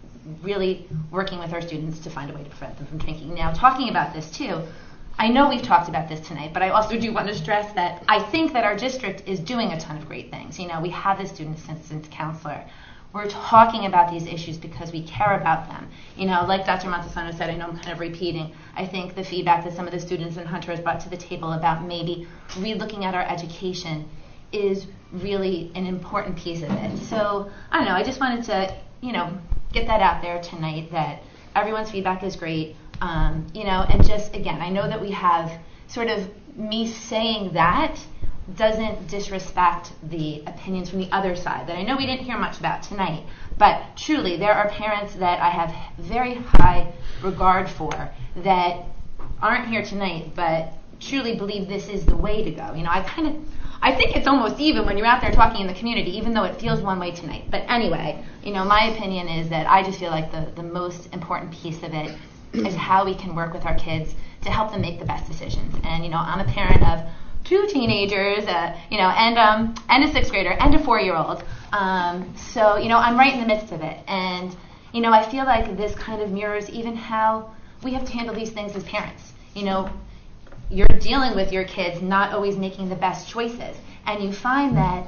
Really working with our students to find a way to prevent them from drinking. Now, talking about this too, I know we've talked about this tonight, but I also do want to stress that I think that our district is doing a ton of great things. You know, we have the student assistance counselor. We're talking about these issues because we care about them. You know, like Doctor Montesano said, I know I'm kind of repeating, I think the feedback that some of the students in Hunter has brought to the table about maybe re-looking at our education is really an important piece of it. So, I don't know, I just wanted to, you know, get that out there tonight, that everyone's feedback is great. Um, you know, and just, again, I know that we have sort of me saying that doesn't disrespect the opinions from the other side that I know we didn't hear much about tonight. But truly, there are parents that I have very high regard for that aren't here tonight, but truly believe this is the way to go. You know, I kind of, I think it's almost even when you're out there talking in the community, even though it feels one way tonight. But anyway, you know, my opinion is that I just feel like the, the most important piece of it is how we can work with our kids to help them make the best decisions. And, you know, I'm a parent of two teenagers, uh, you know, and um, and a sixth grader and a four-year-old. Um, so, you know, I'm right in the midst of it. And, you know, I feel like this kind of mirrors even how we have to handle these things as parents. You know, you're dealing with your kids not always making the best choices. And you find that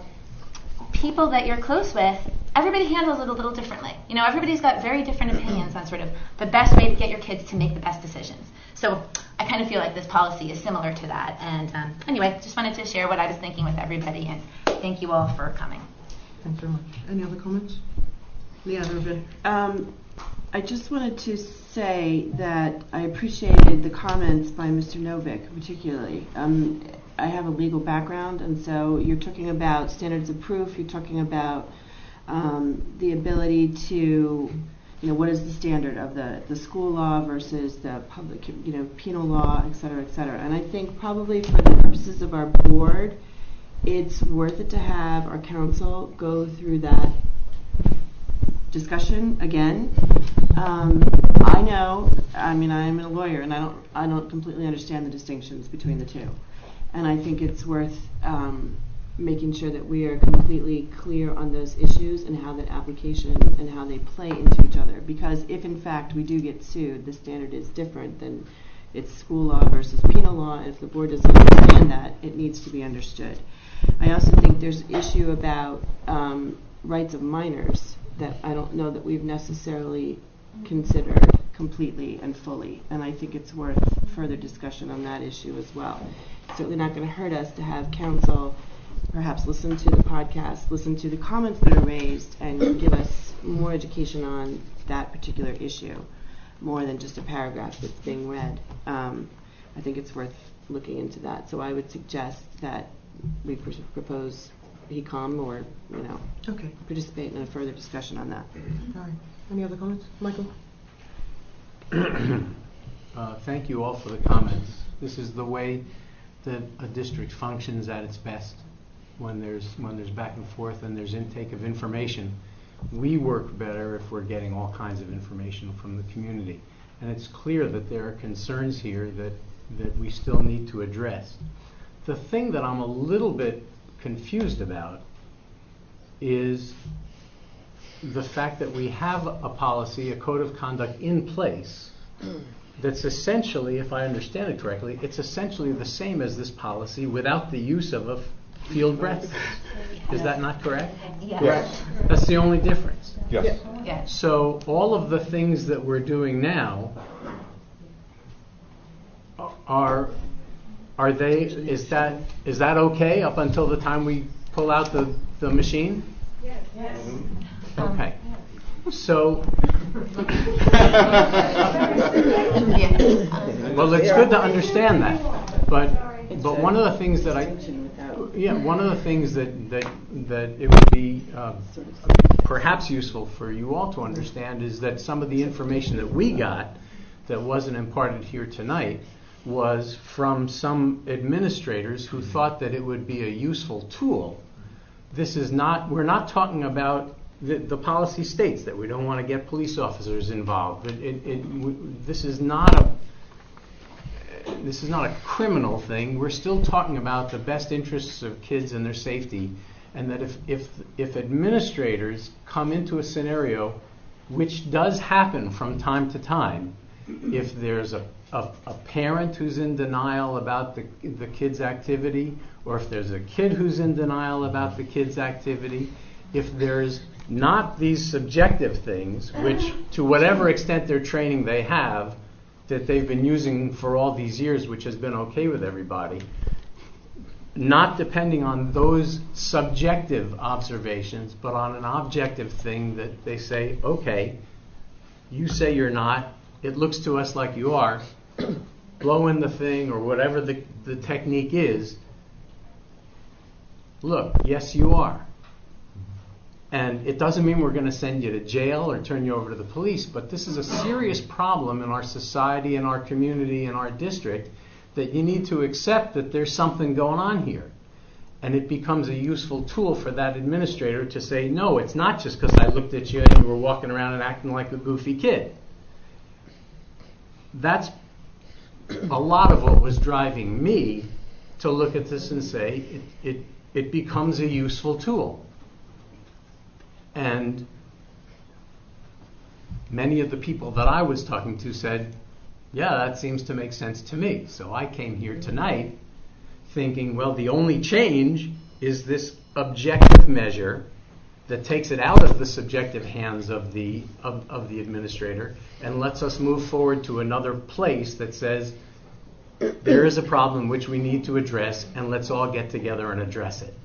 people that you're close with, everybody handles it a little differently. You know, everybody's got very different opinions on sort of the best way to get your kids to make the best decisions. So I kind of feel like this policy is similar to that. And um, anyway, just wanted to share what I was thinking with everybody, and thank you all for coming. Thanks very much. Any other comments? Leanna, um, I just wanted to say that I appreciated the comments by Mister Novick particularly. Um, I have a legal background, and so you're talking about standards of proof, you're talking about um, the ability to, you know, what is the standard of the, the school law versus the public, you know, penal law, et cetera, et cetera. And I think probably for the purposes of our board, it's worth it to have our council go through that discussion again. Um, I know, I mean, I'm a lawyer, and I don't, I don't completely understand the distinctions between the two. And I think it's worth um, making sure that we are completely clear on those issues and how that application and how they play into each other. Because if in fact we do get sued, the standard is different than it's school law versus penal law. And if the board doesn't understand that, it needs to be understood. I also think there's an issue about um, rights of minors that I don't know that we've necessarily considered completely and fully. And I think it's worth further discussion on that issue as well. It's certainly not going to hurt us to have council perhaps listen to the podcast, listen to the comments that are raised, and give us more education on that particular issue, more than just a paragraph that's being read. Um, I think it's worth looking into that. So I would suggest that we pr- propose he come or, you know, okay. participate in a further discussion on that. All right. Any other comments? Michael? uh, thank you all for the comments. This is the way that a district functions at its best when there's when there's back and forth and there's intake of information. We work better if we're getting all kinds of information from the community. And it's clear that there are concerns here that that we still need to address. The thing that I'm a little bit confused about is the fact that we have a policy, a code of conduct in place that's essentially, if I understand it correctly, it's essentially the same as this policy without the use of a field breath. Is that not correct? Yes. Yes. That's the only difference. Yes. Yes. So all of the things that we're doing now are are they is that is that okay up until the time we pull out the, the machine? Yes. Yes. Okay. So well, it's good to understand that, but but one of the things that I yeah one of the things that that that it would be uh, perhaps useful for you all to understand is that some of the information that we got that wasn't imparted here tonight was from some administrators who thought that it would be a useful tool. This is not, we're not talking about, the, the policy states that we don't want to get police officers involved. It, it, it, w- this is not a, this is not a criminal thing. We're still talking about the best interests of kids and their safety, and that if, if, if administrators come into a scenario, which does happen from time to time, if there's a A, a parent who's in denial about the, the kid's activity, or if there's a kid who's in denial about the kid's activity, if there's not these subjective things, which to whatever extent their training they have, that they've been using for all these years, which has been okay with everybody, not depending on those subjective observations, but on an objective thing that they say, okay, you say you're not, it looks to us like you are, blow in the thing or whatever the, the technique is, look, yes you are. And it doesn't mean we're going to send you to jail or turn you over to the police, but this is a serious problem in our society, in our community, in our district, that you need to accept that there's something going on here. And it becomes a useful tool for that administrator to say, no, it's not just because I looked at you and you were walking around and acting like a goofy kid. That's a lot of what was driving me to look at this and say it, it, it becomes a useful tool. And many of the people that I was talking to said, yeah, that seems to make sense to me. So I came here tonight thinking, well, the only change is this objective measure that takes it out of the subjective hands of the of, of the administrator and lets us move forward to another place that says there is a problem which we need to address, and let's all get together and address it.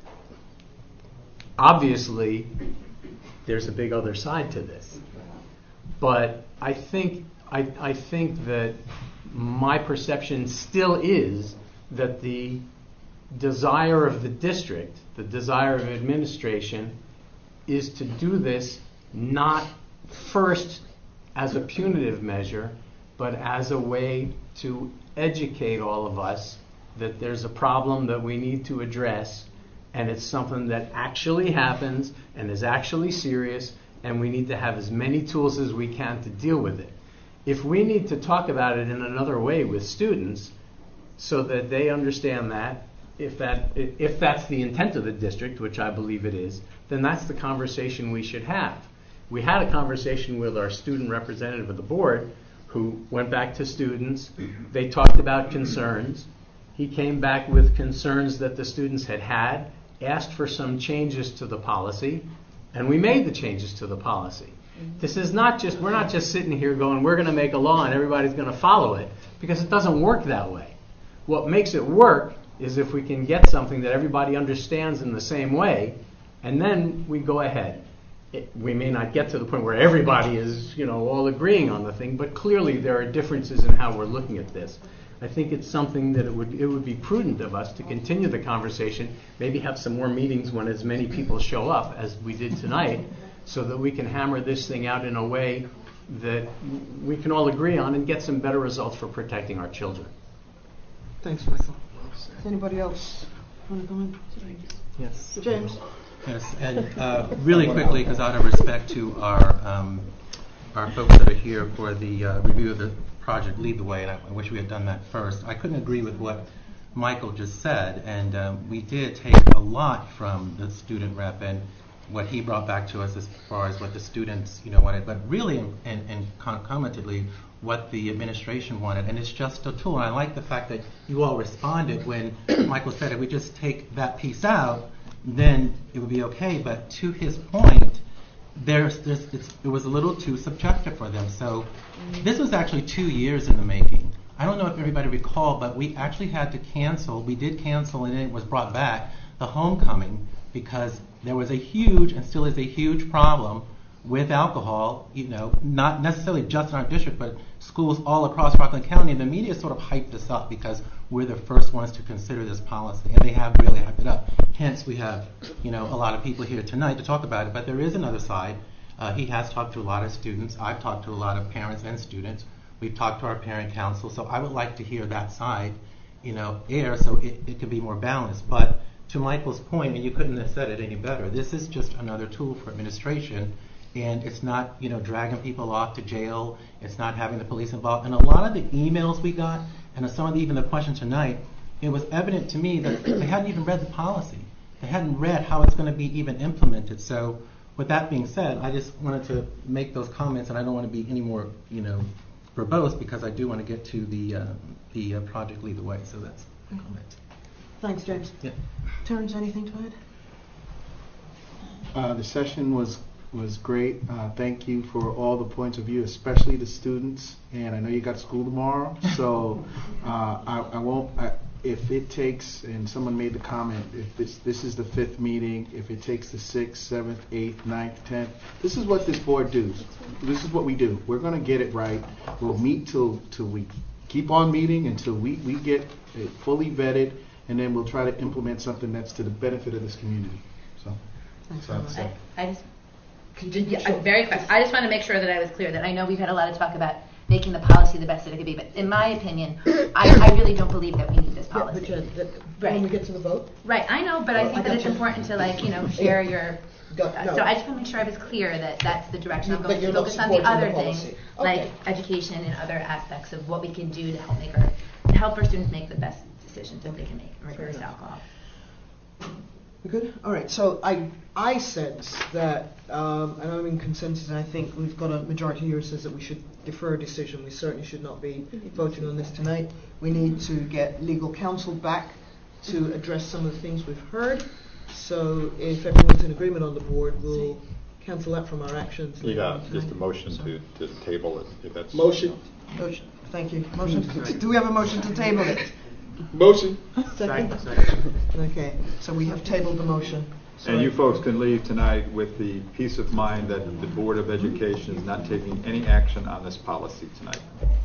Obviously, there's a big other side to this, but I think I, I think that my perception still is that the desire of the district, the desire of administration, is to do this not first as a punitive measure, but as a way to educate all of us that there's a problem that we need to address, and it's something that actually happens and is actually serious, and we need to have as many tools as we can to deal with it. If we need to talk about it in another way with students so that they understand that, if that if that's the intent of the district, which I believe it is, then that's the conversation we should have. We had a conversation with our student representative of the board who went back to students. They talked about concerns. He came back with concerns that the students had had, asked for some changes to the policy, and we made the changes to the policy. This is not just, we're not just sitting here going, we're going to make a law and everybody's going to follow it, because it doesn't work that way. What makes it work is if we can get something that everybody understands in the same way, and then we go ahead. It, we may not get to the point where everybody is, you know, all agreeing on the thing, but clearly there are differences in how we're looking at this. I think it's something that it would it would be prudent of us to continue the conversation, maybe have some more meetings when as many people show up as we did tonight, so that we can hammer this thing out in a way that we can all agree on and get some better results for protecting our children. Thanks, Michael. Does anybody else want to go in? Yes. James. Yes, and uh, really quickly, because out of respect to our um, our folks that are here for the uh, review of the project Lead the Way, and I, I wish we had done that first. I couldn't agree with what Michael just said, and um, we did take a lot from the student rep and what he brought back to us as far as what the students, you know, wanted, but really and, and concomitantly what the administration wanted, and it's just a tool. And I like the fact that you all responded when Michael said if we just take that piece out, then it would be okay. But to his point, there's, there's it's, it was a little too subjective for them. So this was actually two years in the making. I don't know if everybody recall, but we actually had to cancel. We did cancel, and then it was brought back, the homecoming, because there was a huge, and still is a huge problem with alcohol, you know, not necessarily just in our district, but schools all across Rockland County. And the media sort of hyped this up because we're the first ones to consider this policy, and they have really hyped it up. Hence, we have, you know, a lot of people here tonight to talk about it. But there is another side. Uh, he has talked to a lot of students. I've talked to a lot of parents and students. We've talked to our parent council. So I would like to hear that side, you know, air so it, it can be more balanced. But to Michael's point, and you couldn't have said it any better, this is just another tool for administration. And it's not, you know, dragging people off to jail. It's not having the police involved. And a lot of the emails we got, and some of the, even the questions tonight, it was evident to me that they hadn't even read the policy. They hadn't read how it's going to be even implemented. So with that being said, I just wanted to make those comments, and I don't want to be any more, you know, verbose, because I do want to get to the uh, the uh, project Lead the Way. So that's the comment. Thanks, James. Yeah. Terrence, anything to add? Uh, the session was was great. Uh, thank you for all the points of view, especially the students. And I know you got school tomorrow, so uh, I, I won't. I, if it takes, and someone made the comment, if this this is the fifth meeting, if it takes the sixth, seventh, eighth, ninth, tenth, this is what this board does. This is what we do. We're going to get it right. We'll meet till till we keep on meeting until we we get it fully vetted, and then we'll try to implement something that's to the benefit of this community. So, Thanks, so, so. I, I just, yeah, I'm very quick. I just want to make sure that I was clear that I know we've had a lot of talk about making the policy the best that it could be, but in my opinion, I, I really don't believe that we need this policy. Yeah, but, uh, that, right. When we get to the vote. Right, I know, but I Well, think I that it's got you. important to, like, you know, share your. Got- uh, no. So I just want to make sure I was clear that that's the direction I'm But going you're to not focus on the supporting other the things, policy. like Okay. education and other aspects of what we can do to help make our to help our students make the best decisions that they can make in regards to alcohol. We good? All right. So I I sense that, um, and I'm in consensus, and I think we've got a majority here who says that we should defer a decision. We certainly should not be voting on this tonight. We need to get legal counsel back to address some of the things we've heard. So if everyone's in agreement on the board, we'll cancel that from our actions. You later on got tonight. just a motion So- to, to table it, if that's. Motion. Motion. Thank you. Motion. To, do we have a motion to table it? Motion. Second. Okay. So we have tabled the motion. And you folks can leave tonight with the peace of mind that the Board of Education is not taking any action on this policy tonight.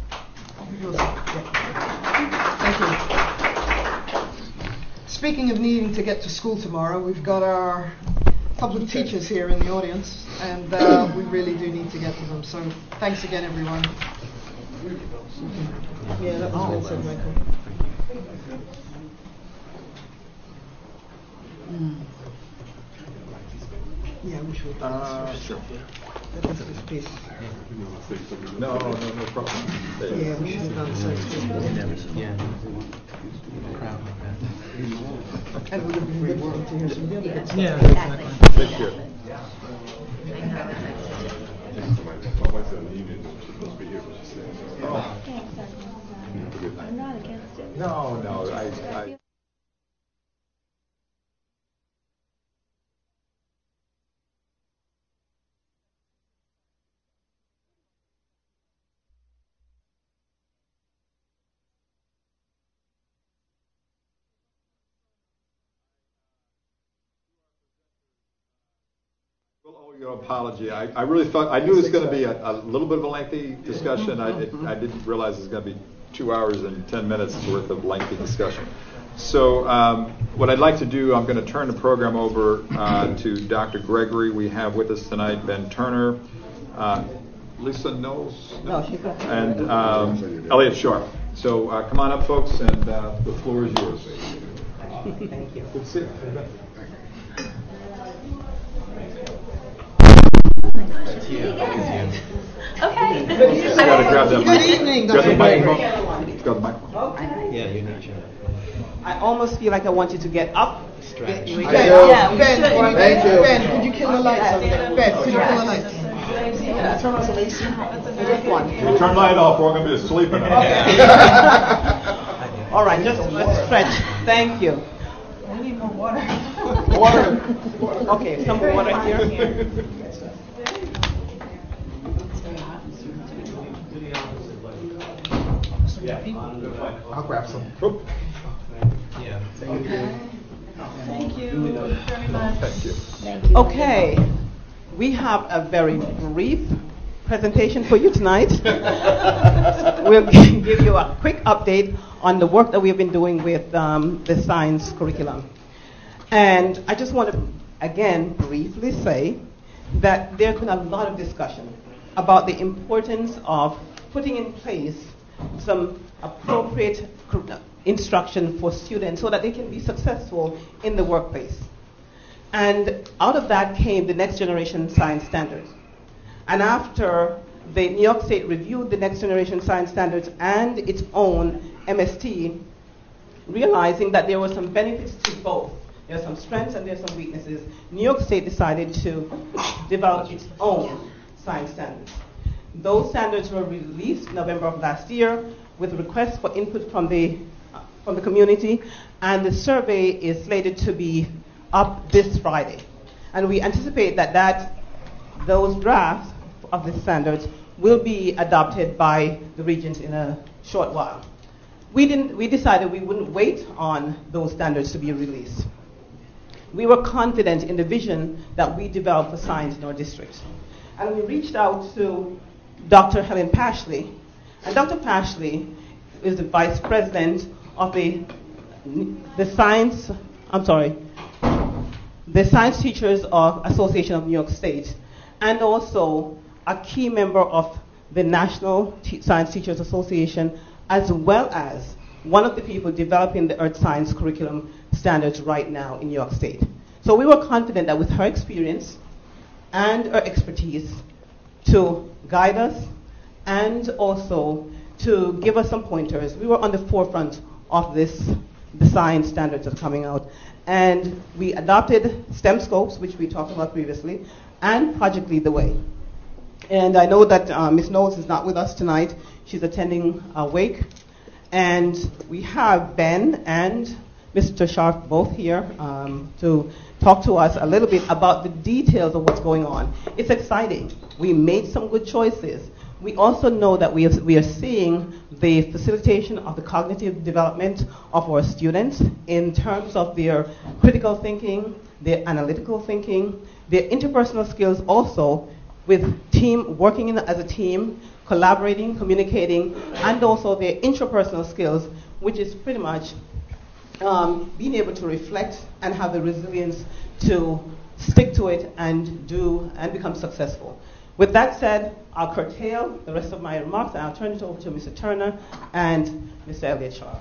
Thank you. Speaking of needing to get to school tomorrow, we've got our public teachers here in the audience, and uh, we really do need to get to them. So thanks again, everyone. Yeah, that was well said, Michael. Mm. Yeah, we should. Uh, sure. That is this piece. No, no, no problem. Yeah, we should have done so. Yeah. And it would have been good for them to hear some of the other good stuff. Yeah, exactly. Take care. I'm not against it. No, no, I, I. We'll owe you an apology. I, I really thought, I knew it was going to be a, a little bit of a lengthy discussion. I, it, I didn't realize it was going to be two hours and ten minutes worth of lengthy discussion. So um, what I'd like to do, I'm going to turn the program over uh, to Doctor Gregory. We have with us tonight Ben Turner, uh, Lisa Knowles, and um, Elliot Sharp. So uh, come on up, folks, and uh, the floor is yours. Thank you. Good to see you. Yeah. Okay. You gotta grab that Good mic. evening, Grab the Doctor microphone. Gregory. Grab the microphone. Yeah, you need to. I almost feel like I want you to get up. Ben, We- Ben, yeah, we Ben, should. could you- Thank you. Ben, could you kill the lights over there? Ben, could you kill the lights? Yeah, turn on some A C. Just one. If you turn light off, we're gonna be asleep in it. All right, just let's stretch. Thank you. I need more water. Water. Okay, some water here. I'll grab some. Yeah. Okay. Thank you very much. Thank you. Thank you. Okay, we have a very brief presentation for you tonight. We'll g- give you a quick update on the work that we've been doing with um, the science curriculum. And I just want to, again, briefly say that there's been a lot of discussion about the importance of putting in place some appropriate cur- instruction for students so that they can be successful in the workplace. And out of that came the Next Generation Science Standards. And after the New York State reviewed the Next Generation Science Standards and its own M S T, realizing that there were some benefits to both, there are some strengths and there are some weaknesses, New York State decided to develop its own science standards. Those standards were released in November of last year with requests for input from the, uh, from the community, and the survey is slated to be up this Friday. And we anticipate that, that those drafts of the standards will be adopted by the regents in a short while. We, didn't, we decided we wouldn't wait on those standards to be released. We were confident in the vision that we developed for science in our district. And we reached out to Doctor Helen Pashley. And Doctor Pashley is the vice president of the, the science, I'm sorry, the Science Teachers of Association of New York State, and also a key member of the National T- Science Teachers Association, as well as one of the people developing the Earth Science curriculum standards right now in New York State. So we were confident that with her experience and her expertise to guide us and also to give us some pointers, we were on the forefront of this, the science standards that are coming out. And we adopted STEM scopes, which we talked about previously, and Project Lead the Way. And I know that uh, Miz Knowles is not with us tonight. She's attending a wake. And we have Ben and Mister Sharp both here um, to talk to us a little bit about the details of what's going on. It's exciting. We made some good choices. We also know that we, have, we are seeing the facilitation of the cognitive development of our students in terms of their critical thinking, their analytical thinking, their interpersonal skills also, with team working in, as a team, collaborating, communicating, and also their intrapersonal skills, which is pretty much um, being able to reflect and have the resilience to stick to it and do and become successful. With that said, I'll curtail the rest of my remarks and I'll turn it over to Mister Turner and Mister Elliott Sharp.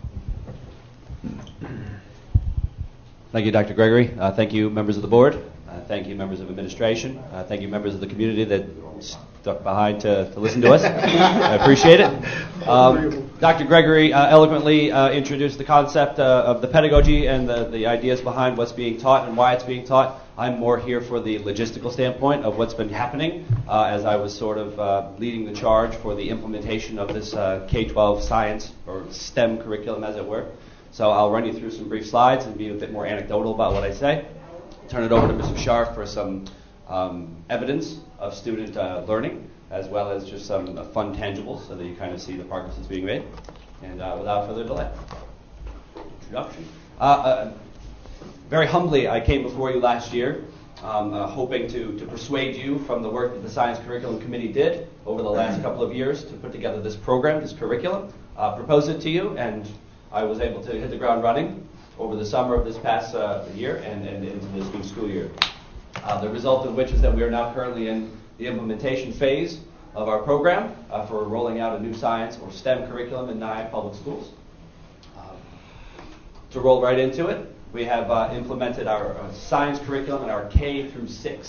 Thank you, Doctor Gregory. Uh, thank you, members of the board. Uh, thank you, members of administration. Uh, thank you, members of the community that stuck behind to, to listen to us. I appreciate it. Um, Doctor Gregory uh, eloquently uh, introduced the concept uh, of the pedagogy and the, the ideas behind what's being taught and why it's being taught. I'm more here for the logistical standpoint of what's been happening uh, as I was sort of uh, leading the charge for the implementation of this uh, K twelve science or STEM curriculum, as it were. So I'll run you through some brief slides and be a bit more anecdotal about what I say. Turn it over to Mister Sharp for some um, evidence of student uh, learning, as well as just some uh, fun tangibles so that you kind of see the progress that's being made. And uh, without further delay, introduction. Uh, uh, very humbly, I came before you last year, um, uh, hoping to, to persuade you from the work that the Science Curriculum Committee did over the last couple of years to put together this program, this curriculum, uh, propose it to you, and I was able to hit the ground running over the summer of this past uh, year and, and into this new school year. Uh, the result of which is that we are now currently in the implementation phase of our program uh, for rolling out a new science or STEM curriculum in Nyack Public Schools. Uh, to roll right into it, we have uh, implemented our uh, science curriculum in our K through six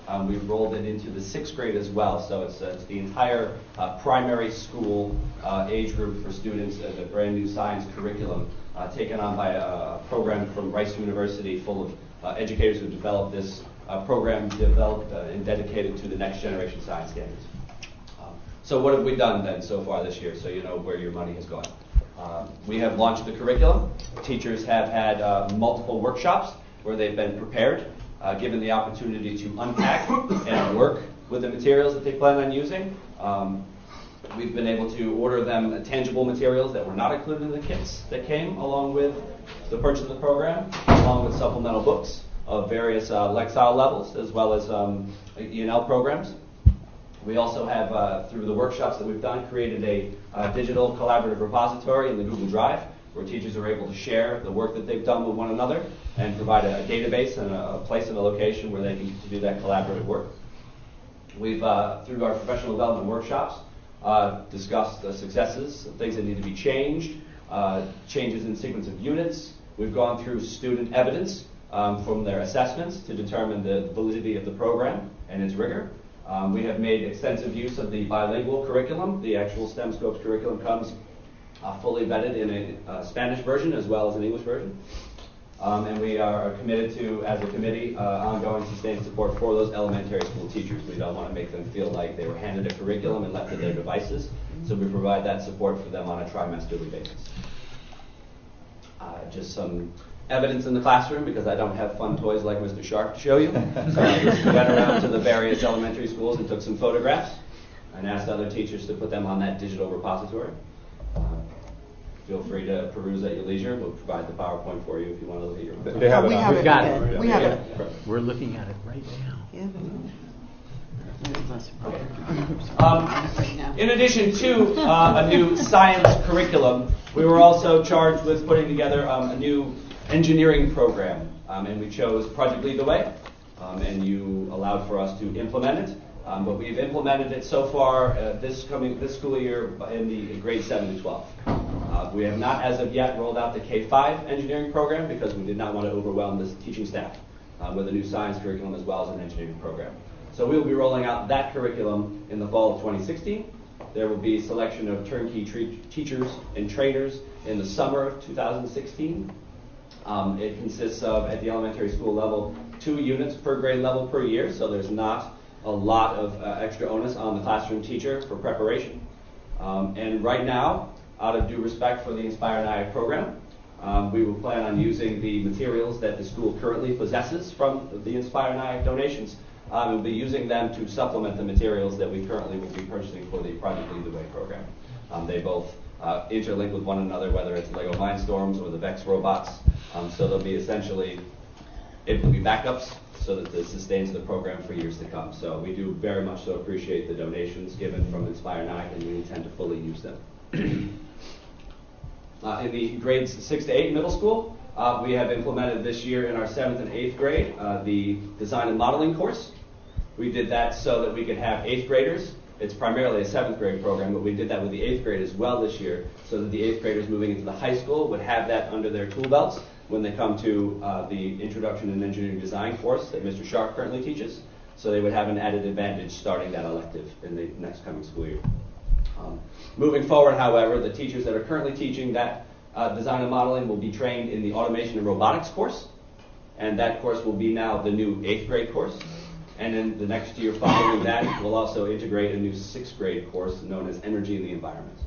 Um, we've rolled it into the sixth grade as well, so it's, uh, it's the entire uh, primary school uh, age group for students, uh, the brand new science curriculum uh, taken on by a, a program from Rice University full of uh, educators who developed this uh, program developed uh, and dedicated to the next generation science standards. Um, so what have we done then so far this year, so you know where your money has gone? Um, we have launched the curriculum. Teachers have had uh, multiple workshops where they've been prepared, uh, given the opportunity to unpack and work with the materials that they plan on using. Um, we've been able to order them tangible materials that were not included in the kits that came along with the purchase of the program, along with supplemental books of various uh, Lexile levels, as well as um, E and L programs. We also have, uh, through the workshops that we've done, created a uh, digital collaborative repository in the Google Drive, where teachers are able to share the work that they've done with one another and provide a, a database and a, a place and a location where they can do that collaborative work. We've, uh, through our professional development workshops, uh, discussed the successes, things that need to be changed, uh, changes in sequence of units. We've gone through student evidence um, from their assessments to determine the validity of the program and its rigor. Um, we have made extensive use of the bilingual curriculum. The actual STEM Scopes curriculum comes uh, fully vetted in a uh, Spanish version as well as an English version. Um, and we are committed to, as a committee, uh, ongoing sustained support for those elementary school teachers. We don't want to make them feel like they were handed a curriculum and left to their devices. So we provide that support for them on a trimesterly basis. Uh, just some evidence in the classroom, because I don't have fun toys like Mister Sharp to show you. So I just went around to the various elementary schools and took some photographs and asked other teachers to put them on that digital repository. Uh, feel free to peruse at your leisure. We'll provide the PowerPoint for you if you want to look at your own. They have we it on. have We've it. got it. it. We Yeah. have it. Yeah. We're looking at it right now. Yeah. Um, in addition to uh, a new science curriculum, we were also charged with putting together um, a new engineering program, um, and we chose Project Lead the Way, um, and you allowed for us to implement it. Um, but we've implemented it so far uh, this coming this school year in the grade seven to twelve. Uh, we have not, as of yet, rolled out the K five engineering program because we did not want to overwhelm the teaching staff uh, with a new science curriculum as well as an engineering program. So we will be rolling out that curriculum in the fall of twenty sixteen. There will be a selection of turnkey tre- teachers and trainers in the summer of two thousand sixteen. Um, it consists of, at the elementary school level, two units per grade level per year, so there's not a lot of uh, extra onus on the classroom teacher for preparation. Um, and right now, out of due respect for the Inspire N I A C program, um, we will plan on using the materials that the school currently possesses from the Inspire N I A C donations. Um, we'll be using them to supplement the materials that we currently will be purchasing for the Project Lead the Way program. Um, they both uh, interlink with one another, whether it's Lego Mindstorms or the Vex robots. Um, so they'll be essentially, it will be backups so that this sustains the program for years to come. So we do very much so appreciate the donations given from Inspire N I A C, and we intend to fully use them. uh, in the grades six to eight middle school, uh, we have implemented this year in our seventh and eighth grade uh, the design and modeling course. We did that so that we could have eighth graders. It's primarily a seventh grade program, but we did that with the eighth grade as well this year, so that the eighth graders moving into the high school would have that under their tool belts when they come to uh, the Introduction in Engineering Design course that Mister Sharp currently teaches. So they would have an added advantage starting that elective in the next coming school year. Um, moving forward, however, the teachers that are currently teaching that uh, design and modeling will be trained in the Automation and Robotics course, and that course will be now the new eighth grade course. And then the next year following that, we'll also integrate a new sixth grade course known as Energy in the Environment.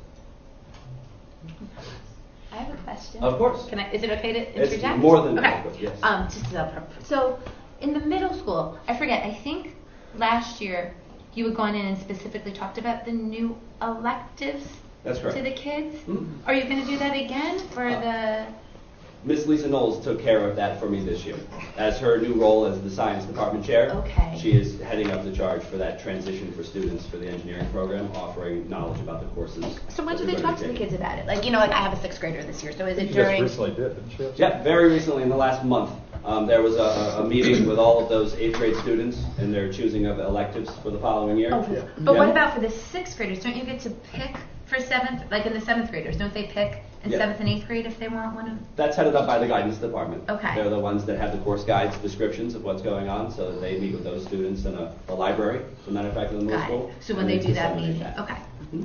I have a question. Of course. Can I, is it okay to It's interject? more than okay. welcome, yes. Um, just a, so, in the middle school, I forget, I think last year you had gone in and specifically talked about the new electives That's correct. to the kids. Mm-hmm. Are you going to do that again for Uh, the... Miss Lisa Knowles took care of that for me this year. As her new role as the science department chair, Okay. she is heading up the charge for that transition for students for the engineering program, offering knowledge about the courses. So when that do they're they going talk to be the taking. kids about it? Like, you know, like I have a sixth grader this year, so is it She during... just recently did, didn't she? Yeah, very recently, in the last month, um, there was a, a meeting with all of those eighth grade students and their choosing of electives for the following year. Oh, but Yeah. what about for the sixth graders? Don't you get to pick for seventh, like in the seventh graders, don't they pick in Yeah. seventh and eighth grade if they want one of? That's headed up by the guidance department. Okay. They're the ones that have the course guides, descriptions of what's going on, so that they meet with those students in a, a library, as a matter of fact, in the middle Got school. it. So when and they then do that disseminate meeting, okay.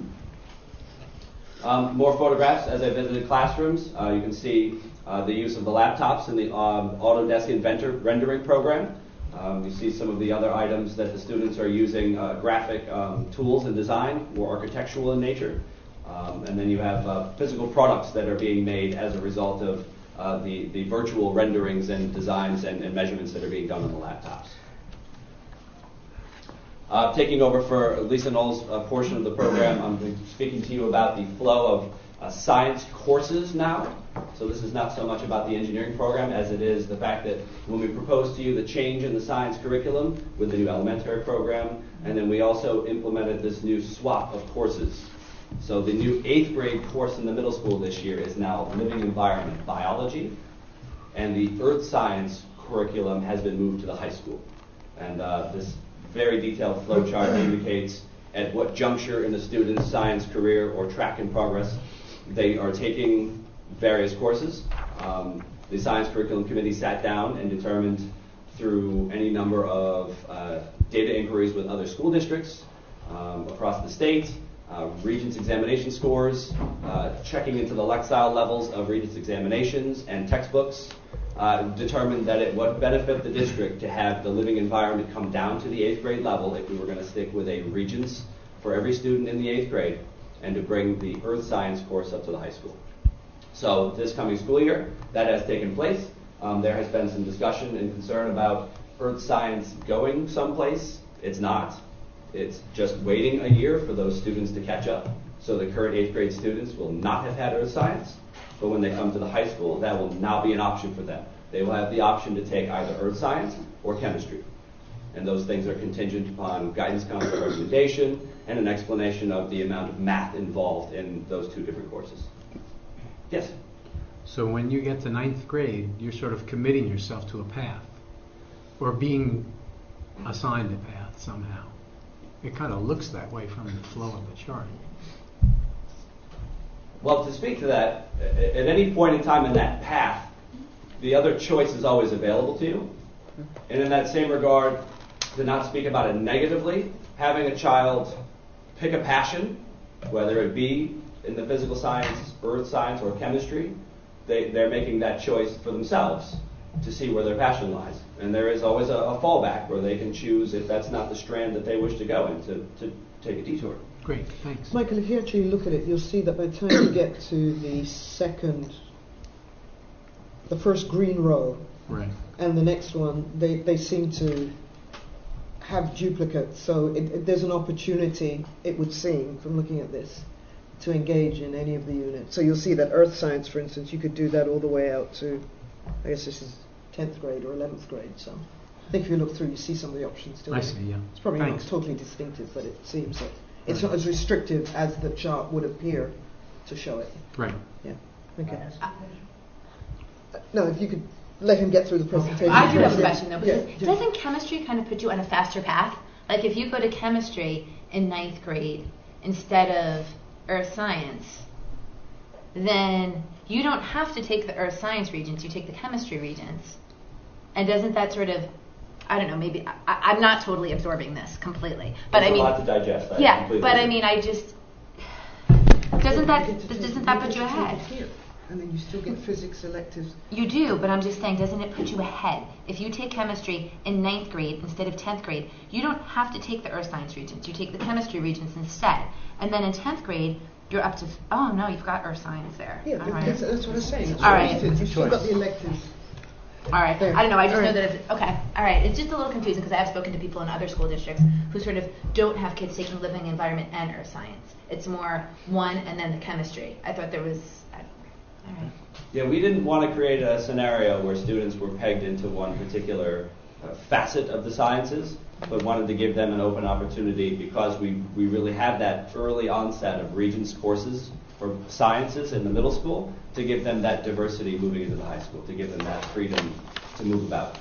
Um, more photographs as I visited classrooms. Uh, you can see uh, the use of the laptops in the um, Autodesk Inventor rendering program. Um, you see some of the other items that the students are using, uh, graphic um, tools and design, more architectural in nature. Um, and then you have uh, physical products that are being made as a result of uh, the, the virtual renderings and designs and, and measurements that are being done on the laptops. Uh, taking over for Lisa Knoll's uh, portion of the program, I'm speaking to you about the flow of uh, science courses now. So this is not so much about the engineering program as it is the fact that when we proposed to you the change in the science curriculum with the new elementary program, and then we also implemented this new swap of courses. So the new eighth grade course in the middle school this year is now living environment biology, and the earth science curriculum has been moved to the high school. And uh, this very detailed flow chart indicates at what juncture in the student's science career or track in progress they are taking various courses. Um, the Science Curriculum Committee sat down and determined through any number of uh, data inquiries with other school districts um, across the state, uh, Regents examination scores, uh, checking into the Lexile levels of Regents examinations and textbooks, uh, determined that it would benefit the district to have the living environment come down to the eighth grade level if we were going to stick with a Regents for every student in the eighth grade, and to bring the earth science course up to the high school. So this coming school year, that has taken place. Um, there has been some discussion and concern about earth science going someplace. It's not. It's just waiting a year for those students to catch up. So the current eighth grade students will not have had earth science, but when they come to the high school, that will now be an option for them. They will have the option to take either earth science or chemistry. And those things are contingent upon guidance counselor recommendation and an explanation of the amount of math involved in those two different courses. Yes? So when you get to ninth grade, you're sort of committing yourself to a path, or being assigned a path somehow. It kind of looks that way from the flow of the chart. Well, to speak to that, at any point in time in that path, the other choice is always available to you. And in that same regard, to not speak about it negatively, having a child pick a passion, whether it be in the physical science, earth science, or chemistry, they, they're making that choice for themselves to see where their passion lies. And there is always a, a fallback where they can choose, if that's not the strand that they wish to go in, to, to take a detour. Great, thanks. Michael, if you actually look at it, you'll see that by the time you get to the second, the first green row, right, and the next one, they, they seem to have duplicates. So it, it, there's an opportunity, it would seem, from looking at this, to engage in any of the units. So you'll see that earth science, for instance, you could do that all the way out to, I guess this is tenth grade or eleventh grade. So I think if you look through, you see some of the options still. I see, yeah. It's probably Thanks. not totally distinctive, but it seems that it's Right. not as restrictive as the chart would appear to show it. Right. Yeah. Okay. Uh, no, if you could let him get through the presentation. I do have a Yeah. question though, Yeah. because doesn't chemistry kind of put you on a faster path? Like if you go to chemistry in ninth grade instead of earth science, then you don't have to take the earth science regents, you take the chemistry regents. And doesn't that sort of, I don't know, maybe, I, I'm not totally absorbing this completely. But There's I mean, a lot to digest. I yeah, completely but I agree. mean, I just, doesn't that, doesn't that put you ahead? And then you still get physics electives. You do, but I'm just saying, doesn't it put you ahead? If you take chemistry in ninth grade instead of tenth grade, you don't have to take the earth science regents. You take the chemistry regents instead. And then in tenth grade, you're up to, oh no, you've got earth science there. Yeah, All right. that's, that's what I'm saying. That's All what right. it is. You've still got the electives. All right. There. I don't know. I just All know right. that if, okay. All right. It's just a little confusing because I have spoken to people in other school districts who sort of don't have kids taking living environment and earth science. It's more one and then the chemistry. I thought there was, I, all right. Yeah, we didn't want to create a scenario where students were pegged into one particular uh, facet of the sciences, but wanted to give them an open opportunity because we, we really had that early onset of Regents courses for sciences in the middle school to give them that diversity moving into the high school, to give them that freedom to move about.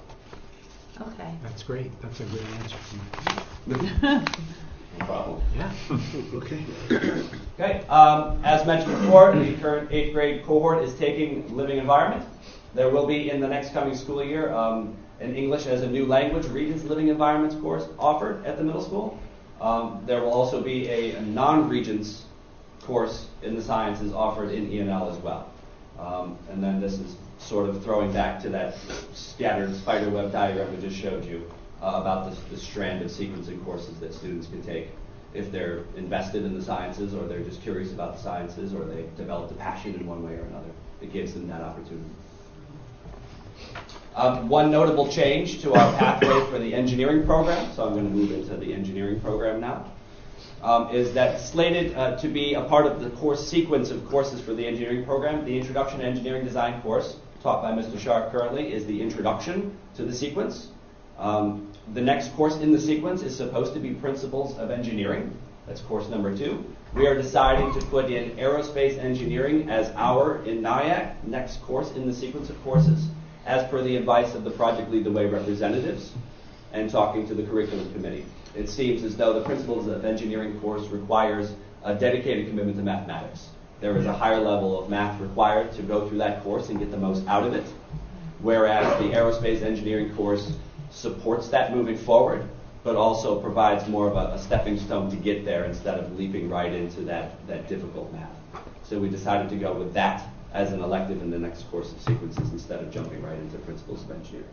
Okay. That's great. That's a great answer. No problem. Yeah. Okay. Okay. Um, as mentioned before, the current eighth grade cohort is taking living environment. There will be, in the next coming school year, um, an English as a new language Regents Living Environments course offered at the middle school. Um, there will also be a, a non-Regents course in the sciences offered in E and L as well. Um, and then this is sort of throwing back to that scattered spiderweb diagram we just showed you uh, about the, the strand of sequencing courses that students can take if they're invested in the sciences, or they're just curious about the sciences, or they've developed a passion in one way or another. It gives them that opportunity. Um, one notable change to our pathway for the engineering program, so I'm going to move into the engineering program now, um, is that slated uh, to be a part of the course sequence of courses for the engineering program. The Introduction to Engineering Design course, taught by Mister Sharp currently, is the introduction to the sequence. Um, the next course in the sequence is supposed to be Principles of Engineering. That's course number two. We are deciding to put in Aerospace Engineering as our, in NIAC, next course in the sequence of courses, as per the advice of the Project Lead the Way representatives and talking to the curriculum committee. It seems as though the Principles of Engineering course requires a dedicated commitment to mathematics. There is a higher level of math required to go through that course and get the most out of it, whereas the Aerospace Engineering course supports that moving forward, but also provides more of a, a stepping stone to get there instead of leaping right into that, that difficult math. So we decided to go with that as an elective in the next course of sequences instead of jumping right into Principles of Engineering.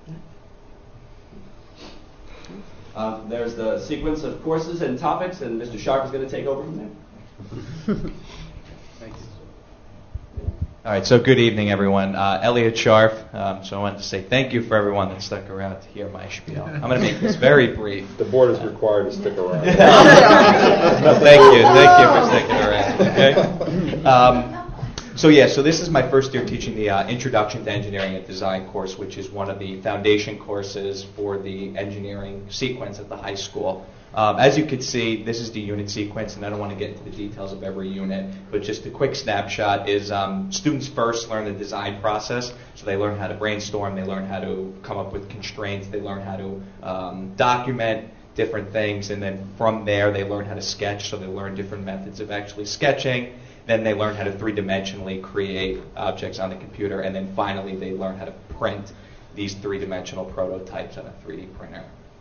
Um, there's the sequence of courses and topics, and Mister Sharp is going to take over from there. Thanks. All right, so good evening, everyone. Uh, Elliot Sharp. Um, so I wanted to say thank you for everyone that stuck around to hear my spiel. I'm going to make this very brief. The board is required to stick around. Thank you. Thank you for sticking around. Okay. Um, So yeah, so this is my first year teaching the uh, Introduction to Engineering and Design course, which is one of the foundation courses for the engineering sequence at the high school. Um, as you can see, this is the unit sequence, and I don't want to get into the details of every unit, but just a quick snapshot is um, students first learn the design process, so they learn how to brainstorm, they learn how to come up with constraints, they learn how to um, document different things, and then from there they learn how to sketch, so they learn different methods of actually sketching. Then they learn how to three-dimensionally create objects on the computer, and then finally they learn how to print these three-dimensional prototypes on a three D printer.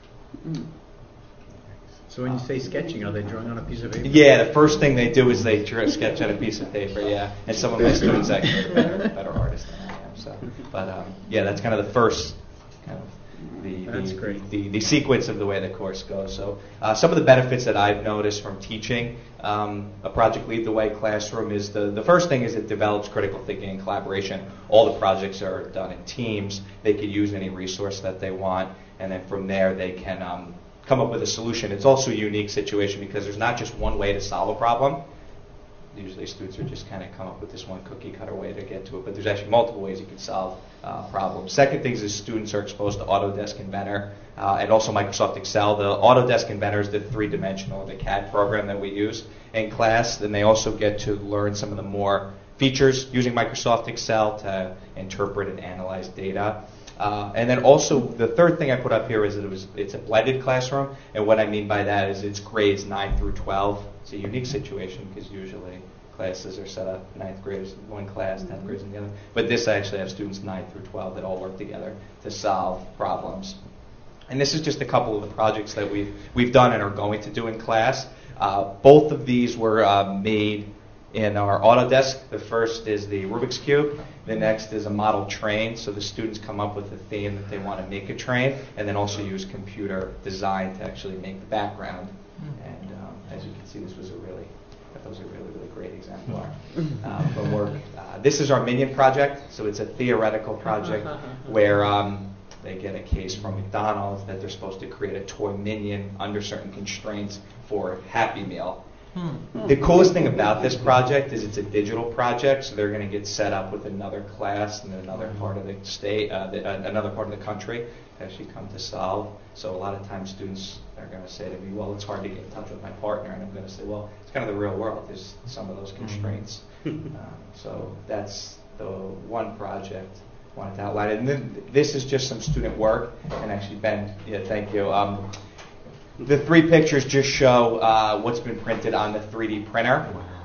So when you say sketching, are they drawing on a piece of paper? Yeah, the first thing they do is they draw, sketch on a piece of paper, yeah. And some of my students actually are better, better artists than I am. So, But um, yeah, that's kind of the first kind of the, That's the, great. the, the sequence of the way the course goes. So uh, some of the benefits that I've noticed from teaching um, a Project Lead the Way classroom is the, the first thing is it develops critical thinking and collaboration. All the projects are done in teams. They can use any resource that they want, and then from there they can um, come up with a solution. It's also a unique situation because there's not just one way to solve a problem. Usually students are just kind of come up with this one cookie cutter way to get to it, but there's actually multiple ways you can solve uh, problems. Second thing is students are exposed to Autodesk Inventor uh, and also Microsoft Excel. The Autodesk Inventor is the three-dimensional, the C A D program that we use in class. Then they also get to learn some of the more features using Microsoft Excel to interpret and analyze data. Uh, and then also the third thing I put up here is that it was it's a blended classroom, and what I mean by that is it's grades nine through twelve. It's a unique situation because usually classes are set up ninth graders in one class, tenth graders in the other. But this I actually have students nine through twelve that all work together to solve problems. And this is just a couple of the projects that we've we've done and are going to do in class. Uh, both of these were uh, made in our Autodesk. The first is the Rubik's Cube. The next is a model train. So the students come up with a theme that they want to make a train, and then also use computer design to actually make the background. And um, as you can see, this was a really, I thought it was a really, really great exemplar uh, of work. Uh, this is our Minion project. So it's a theoretical project where um, they get a case from McDonald's that they're supposed to create a toy minion under certain constraints for Happy Meal. The coolest thing about this project is it's a digital project, so they're going to get set up with another class in another part of the state, uh, the, uh, another part of the country to actually come to solve. So a lot of times students are going to say to me, well, it's hard to get in touch with my partner, and I'm going to say, well, it's kind of the real world. There's some of those constraints. um, so that's the one project I wanted to outline. And then this is just some student work, and actually, Ben, yeah, thank you. Um, The three pictures just show uh, what's been printed on the three D printer.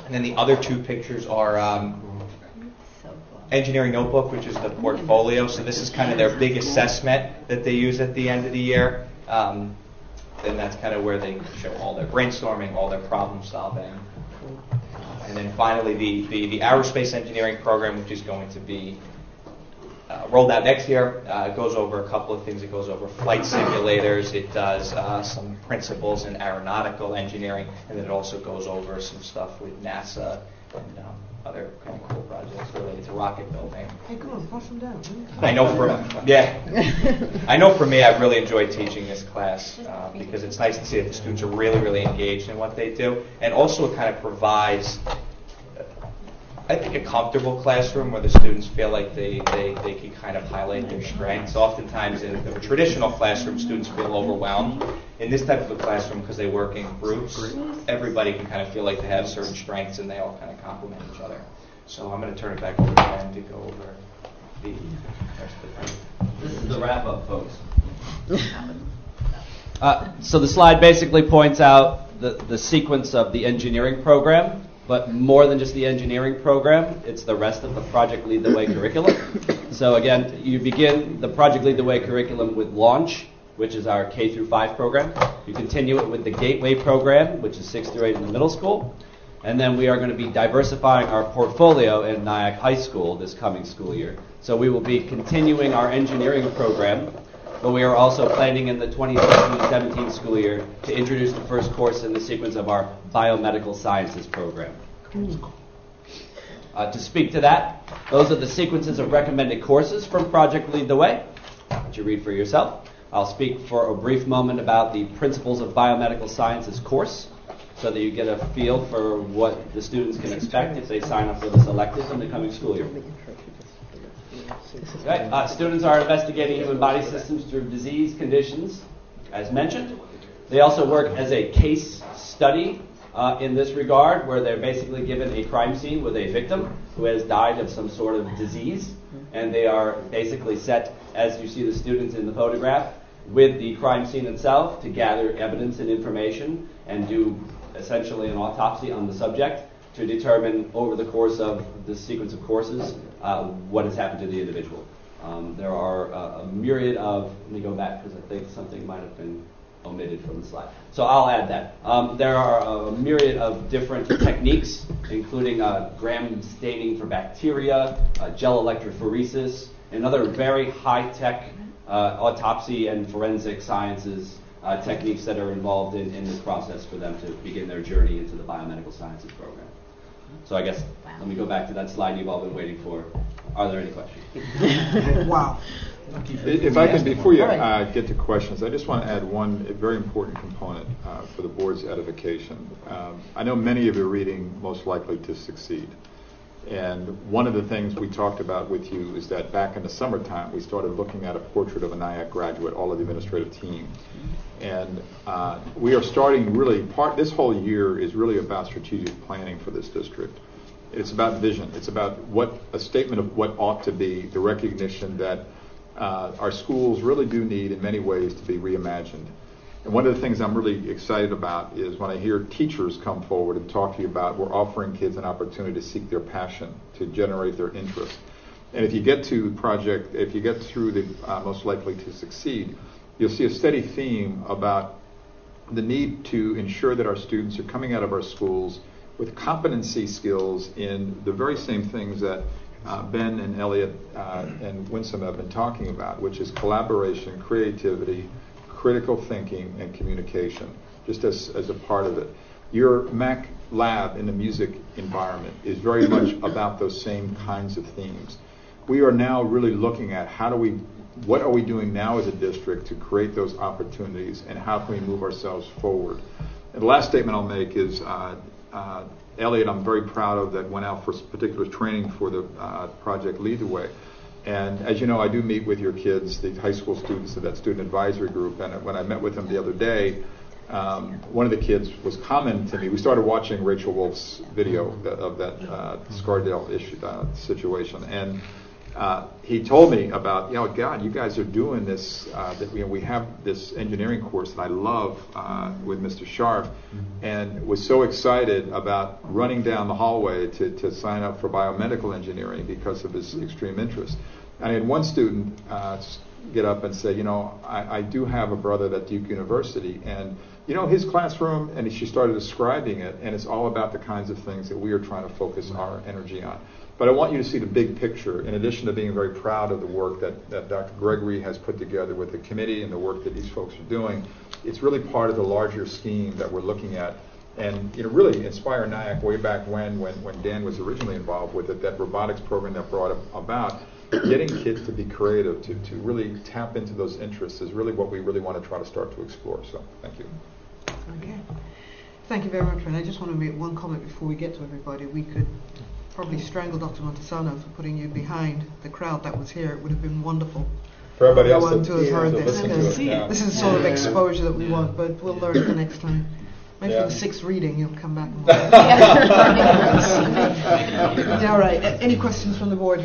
And then the other two pictures are um, Engineering Notebook, which is the portfolio. So this is kind of their big assessment that they use at the end of the year. Um, and that's kind of where they show all their brainstorming, all their problem solving. And then finally, the, the, the aerospace engineering program, which is going to be uh, rolled out next year. Uh, it goes over a couple of things. It goes over flight simulators. It does uh, some principles in aeronautical engineering. And then it also goes over some stuff with NASA and um, other kind of cool projects related to rocket building. Hey, come on, pass them down. I know for yeah, I know for me, I've really enjoyed teaching this class uh, because it's nice to see that the students are really, really engaged in what they do, and also it kind of provides, I think, a comfortable classroom where the students feel like they, they, they can kind of highlight their strengths. Oftentimes in a traditional classroom, students feel overwhelmed. In this type of a classroom, because they work in groups, everybody can kind of feel like they have certain strengths and they all kind of complement each other. So I'm going to turn it back over to Ben to go over the rest of the time. This is the wrap-up, folks. Uh, so the slide basically points out the, the sequence of the engineering program, but more than just the engineering program, it's the rest of the Project Lead the Way curriculum. So again, you begin the Project Lead the Way curriculum with Launch, which is our K through five program. You continue it with the Gateway program, which is six through eight in the middle school. And then we are going to be diversifying our portfolio in Nyack High School this coming school year. So we will be continuing our engineering program, but we are also planning in the twenty sixteen seventeen school year to introduce the first course in the sequence of our biomedical sciences program. Uh, to speak to that, those are the sequences of recommended courses from Project Lead the Way, which you read for yourself. I'll speak for a brief moment about the Principles of Biomedical Sciences course, so that you get a feel for what the students can expect if they sign up for this elective in the coming school year. Okay. Uh, students are investigating human body systems through disease conditions, as mentioned. They also work as a case study uh, in this regard, where they're basically given a crime scene with a victim who has died of some sort of disease, and they are basically set, as you see the students in the photograph, with the crime scene itself to gather evidence and information and do essentially an autopsy on the subject to determine over the course of the sequence of courses uh, what has happened to the individual. Um, there are uh, a myriad of, let me go back because I think something might have been omitted from the slide. So I'll add that. Um, there are a myriad of different techniques, including uh, gram staining for bacteria, uh, gel electrophoresis, and other very high-tech uh, autopsy and forensic sciences uh, techniques that are involved in, in this process for them to begin their journey into the biomedical sciences program. So I guess let me go back to that slide you've all been waiting for. Are there any questions? Wow. If I can, before you uh, get to questions, I just want to add one very important component uh, for the board's edification. Um, I know many of you are reading Most Likely to Succeed. And one of the things we talked about with you is that back in the summertime, we started looking at a portrait of a Nyack graduate, all of the administrative team. And uh, we are starting really, part, this whole year is really about strategic planning for this district. It's about vision. It's about what a statement of what ought to be, the recognition that uh, our schools really do need in many ways to be reimagined. And one of the things I'm really excited about is when I hear teachers come forward and talk to you about we're offering kids an opportunity to seek their passion, to generate their interest. And if you get to project, if you get through the uh, Most Likely to Succeed, you'll see a steady theme about the need to ensure that our students are coming out of our schools with competency skills in the very same things that uh, Ben and Elliot uh, and Winsome have been talking about, which is collaboration, creativity, critical thinking, and communication, just as, as a part of it. Your Mac lab in the music environment is very much about those same kinds of themes. We are now really looking at how do we, what are we doing now as a district to create those opportunities, and how can we move ourselves forward. And the last statement I'll make is, uh, uh, Elliot, I'm very proud of that went out for particular training for the uh, Project Lead the Way. And as you know, I do meet with your kids, the high school students of that student advisory group. And when I met with them the other day, um, one of the kids was commenting to me. We started watching Rachel Wolf's video of that uh, Scardale issue uh, situation, and uh, he told me about, you know, God, you guys are doing this, uh, that, you know, we have this engineering course that I love uh, with Mister Sharp, and was so excited about running down the hallway to, to sign up for biomedical engineering because of his extreme interest. And I had one student uh, get up and say, you know, I, I do have a brother at Duke University, and you know, his classroom, and she started describing it, and it's all about the kinds of things that we are trying to focus our energy on. But I want you to see the big picture, in addition to being very proud of the work that, that Doctor Gregory has put together with the committee and the work that these folks are doing. It's really part of the larger scheme that we're looking at. And you know, really, Inspire N I A C, way back when, when, when Dan was originally involved with it, that robotics program that brought it about, getting kids to be creative, to, to really tap into those interests is really what we really want to try to start to explore. So, thank you. Okay. Thank you very much, and I just want to make one comment before we get to everybody. We could probably strangle Doctor Montesano for putting you behind the crowd that was here. It would have been wonderful for everybody else to, to, have yeah, heard to this. listen to it, yeah. This is the sort of Yeah. exposure that we want, but we'll learn for next time. Maybe Yeah. for the sixth reading, you'll come back. And yeah, all right. A- any questions from the board?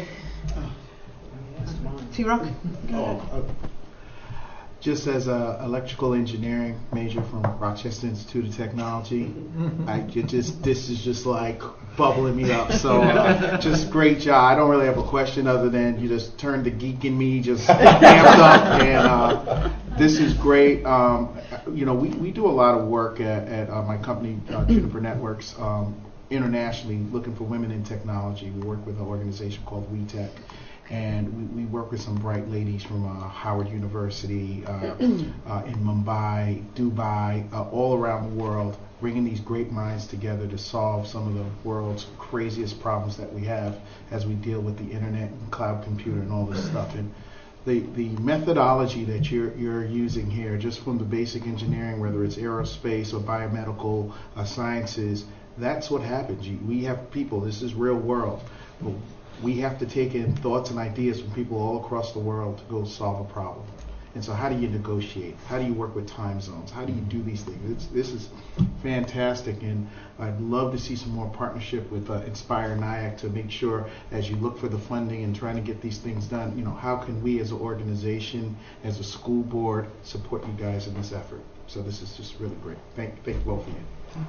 T-Rock? Oh, uh, just as a electrical engineering major from Rochester Institute of Technology, I it just this is just like bubbling me up. So uh, just great job. I don't really have a question other than you just turned the geek in me just amped up, and uh, this is great. Um, you know, we, we do a lot of work at, at uh, my company, uh, Juniper Networks, um, internationally, looking for women in technology. We work with an organization called WeTech. And we, we work with some bright ladies from uh, Howard University, uh, uh, in Mumbai, Dubai, uh, all around the world, bringing these great minds together to solve some of the world's craziest problems that we have as we deal with the internet and cloud computer and all this stuff. And the, the methodology that you're, you're using here, just from the basic engineering, whether it's aerospace or biomedical uh, sciences, that's what happens. You, we have people, this is real world. But we have to take in thoughts and ideas from people all across the world to go solve a problem. And so how do you negotiate? How do you work with time zones? How do you do these things? It's, this is fantastic, and I'd love to see some more partnership with uh, Inspire N I A C to make sure, as you look for the funding and trying to get these things done, you know, how can we as an organization, as a school board, support you guys in this effort? So this is just really great. Thank, thank both of you.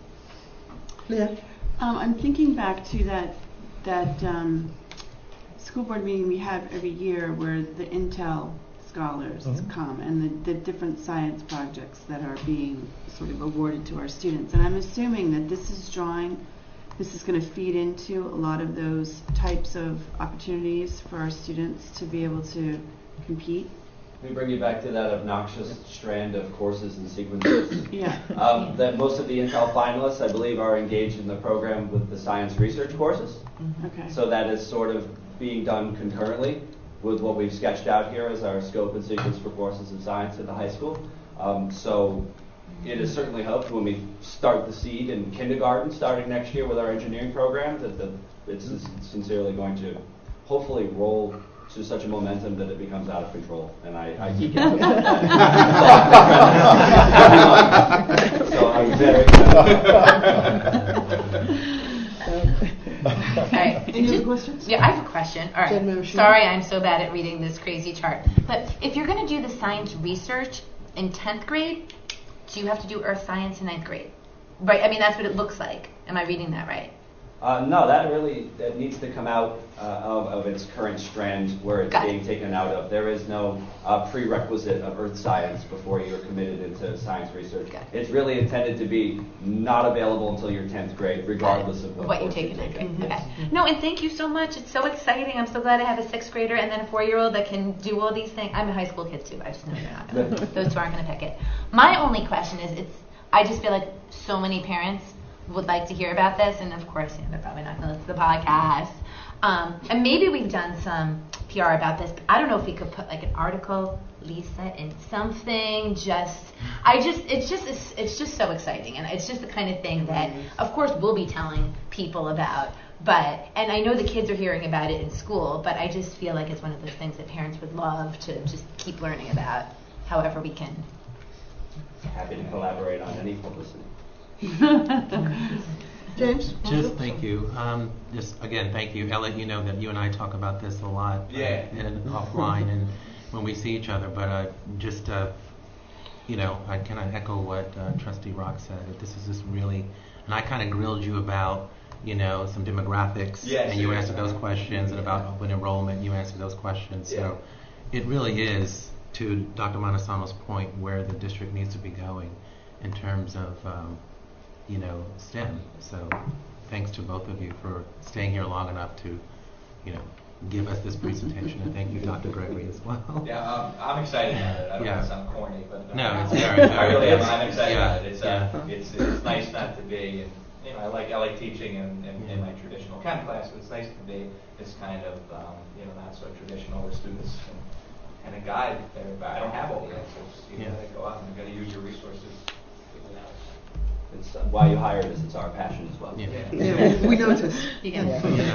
Leah? Um, I'm thinking back to that that um, school board meeting we have every year where the Intel scholars Mhm. come and the, the different science projects that are being sort of awarded to our students. And I'm assuming that this is drawing, this is going to feed into a lot of those types of opportunities for our students to be able to compete. Let me bring you back to that obnoxious strand of courses and sequences. Yeah. Um, that most of the Intel finalists, I believe, are engaged in the program with the science research courses. Okay. So that is sort of being done concurrently with what we've sketched out here as our scope and sequence for courses in science at the high school. Um, so it is certainly hoped when we start the seed in kindergarten, starting next year with our engineering program, that the, it's sincerely going to hopefully roll to such a momentum that it becomes out of control. And I, I keep getting that. So I'm very All right. Any other questions? Yeah, I have a question. All Jen right. Moshe. Sorry, I'm so bad at reading this crazy chart. But if you're going to do the science research in tenth grade, do you have to do earth science in ninth grade? Right. I mean, that's what it looks like. Am I reading that right? Uh, no, that really that needs to come out uh, of, of its current strand where it's Got being it. taken out of. There is no uh, prerequisite of earth science before you're committed into science research. Got it. It's really intended to be not available until your tenth grade, regardless of what, What you course take in you're ninth taking. grade. Okay. No, and thank you so much. It's so exciting. I'm so glad I have a sixth grader and then a four-year-old that can do all these things. I'm a high school kid too. I just know they're not gonna, those two aren't going to pick it. My only question is, it's I just feel like so many parents would like to hear about this, and of course, you know, they're probably not going to listen to the podcast. Um, and maybe we've done some P R about this, but I don't know if we could put like an article, Lisa, in something. Just, I just, it's just, it's, it's just so exciting, and it's just the kind of thing that, of course, we'll be telling people about. But, and I know the kids are hearing about it in school, but I just feel like it's one of those things that parents would love to just keep learning about, however we can. Happy to collaborate on any publicity. Jen James? Just thank you. Um, just again, thank you. Elliot, you know that you and I talk about this a lot. Yeah. Uh, and offline and when we see each other. But uh, just, uh, you know, I kind of echo what uh, Trustee Rock said. That this is just really, and I kind of grilled you about, you know, some demographics, Yes, and you yes. answered those questions, and about open enrollment, you answered those questions. Yeah. So it really is, to Doctor Montesano's point, where the district needs to be going in terms of, um, you know, STEM. So thanks to both of you for staying here long enough to, you know, give us this presentation, and thank you, Doctor Gregory, as well. Yeah, um, I'm excited about it. I don't Yeah. want to sound corny, but uh, No, it's very, I really very- am. I'm excited yeah, about it. It's, uh, yeah. it's it's nice not to be. And, you know, I like I like teaching in, in, in my traditional chem class, but it's nice to be this kind of um, you know, not so traditional, where students can kind of guide their. I don't have all the answers. You Yeah. got to go out and you got to use your resources. Figure it out. It's uh, why you hired us. It's our passion as well. Yeah. Yeah, we notice. Yeah.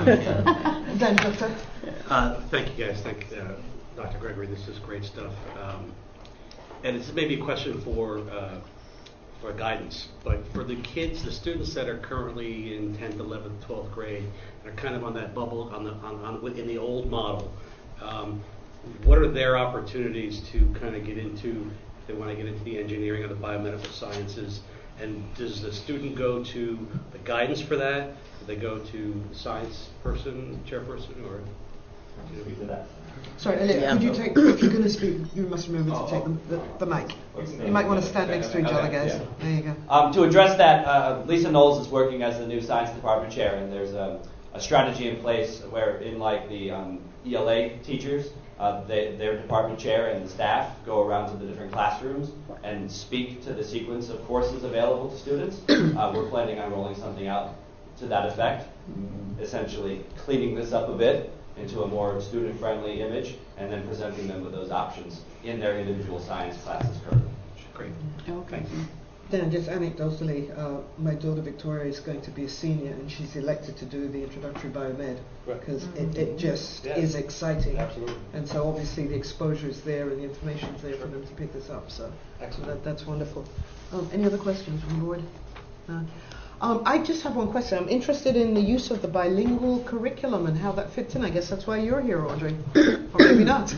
Yeah. Then, Doctor Uh, thank you, guys. Thank uh, Doctor Gregory. This is great stuff. Um, and it's maybe a question for uh, for guidance, but for the kids, the students that are currently in tenth, eleventh, twelfth grade, are kind of on that bubble on the on, on within the old model. Um, what are their opportunities to kind of get into, if they want to get into the engineering or the biomedical sciences? And does the student go to the guidance for that? Do they go to the science person, chairperson, or? Speak to that. Sorry, Elliot, Yeah. could you take, if you're going to speak, you must remember to take the, the, the mic. You might want to stand next to each other, guys. Yeah. There you go. Um, to address that, uh, Lisa Knowles is working as the new science department chair, and there's a, a strategy in place where, in like the um, E L A teachers, uh, they, their department chair and the staff go around to the different classrooms and speak to the sequence of courses available to students. Uh, we're planning on rolling something out to that effect, essentially cleaning this up a bit into a more student-friendly image, and then presenting them with those options in their individual science classes currently. Great. Okay. Then, just anecdotally, uh, my daughter Victoria is going to be a senior, and she's elected to do the introductory biomed because it, it just Yeah. is exciting. Absolutely. And so, obviously, the exposure is there and the information is there for them to pick this up. So, Excellent. that, that's wonderful. Um, any other questions from the board? No. Um, I just have one question. I'm interested in the use of the bilingual curriculum and how that fits in. I guess that's why you're here, Audrey. Or maybe not.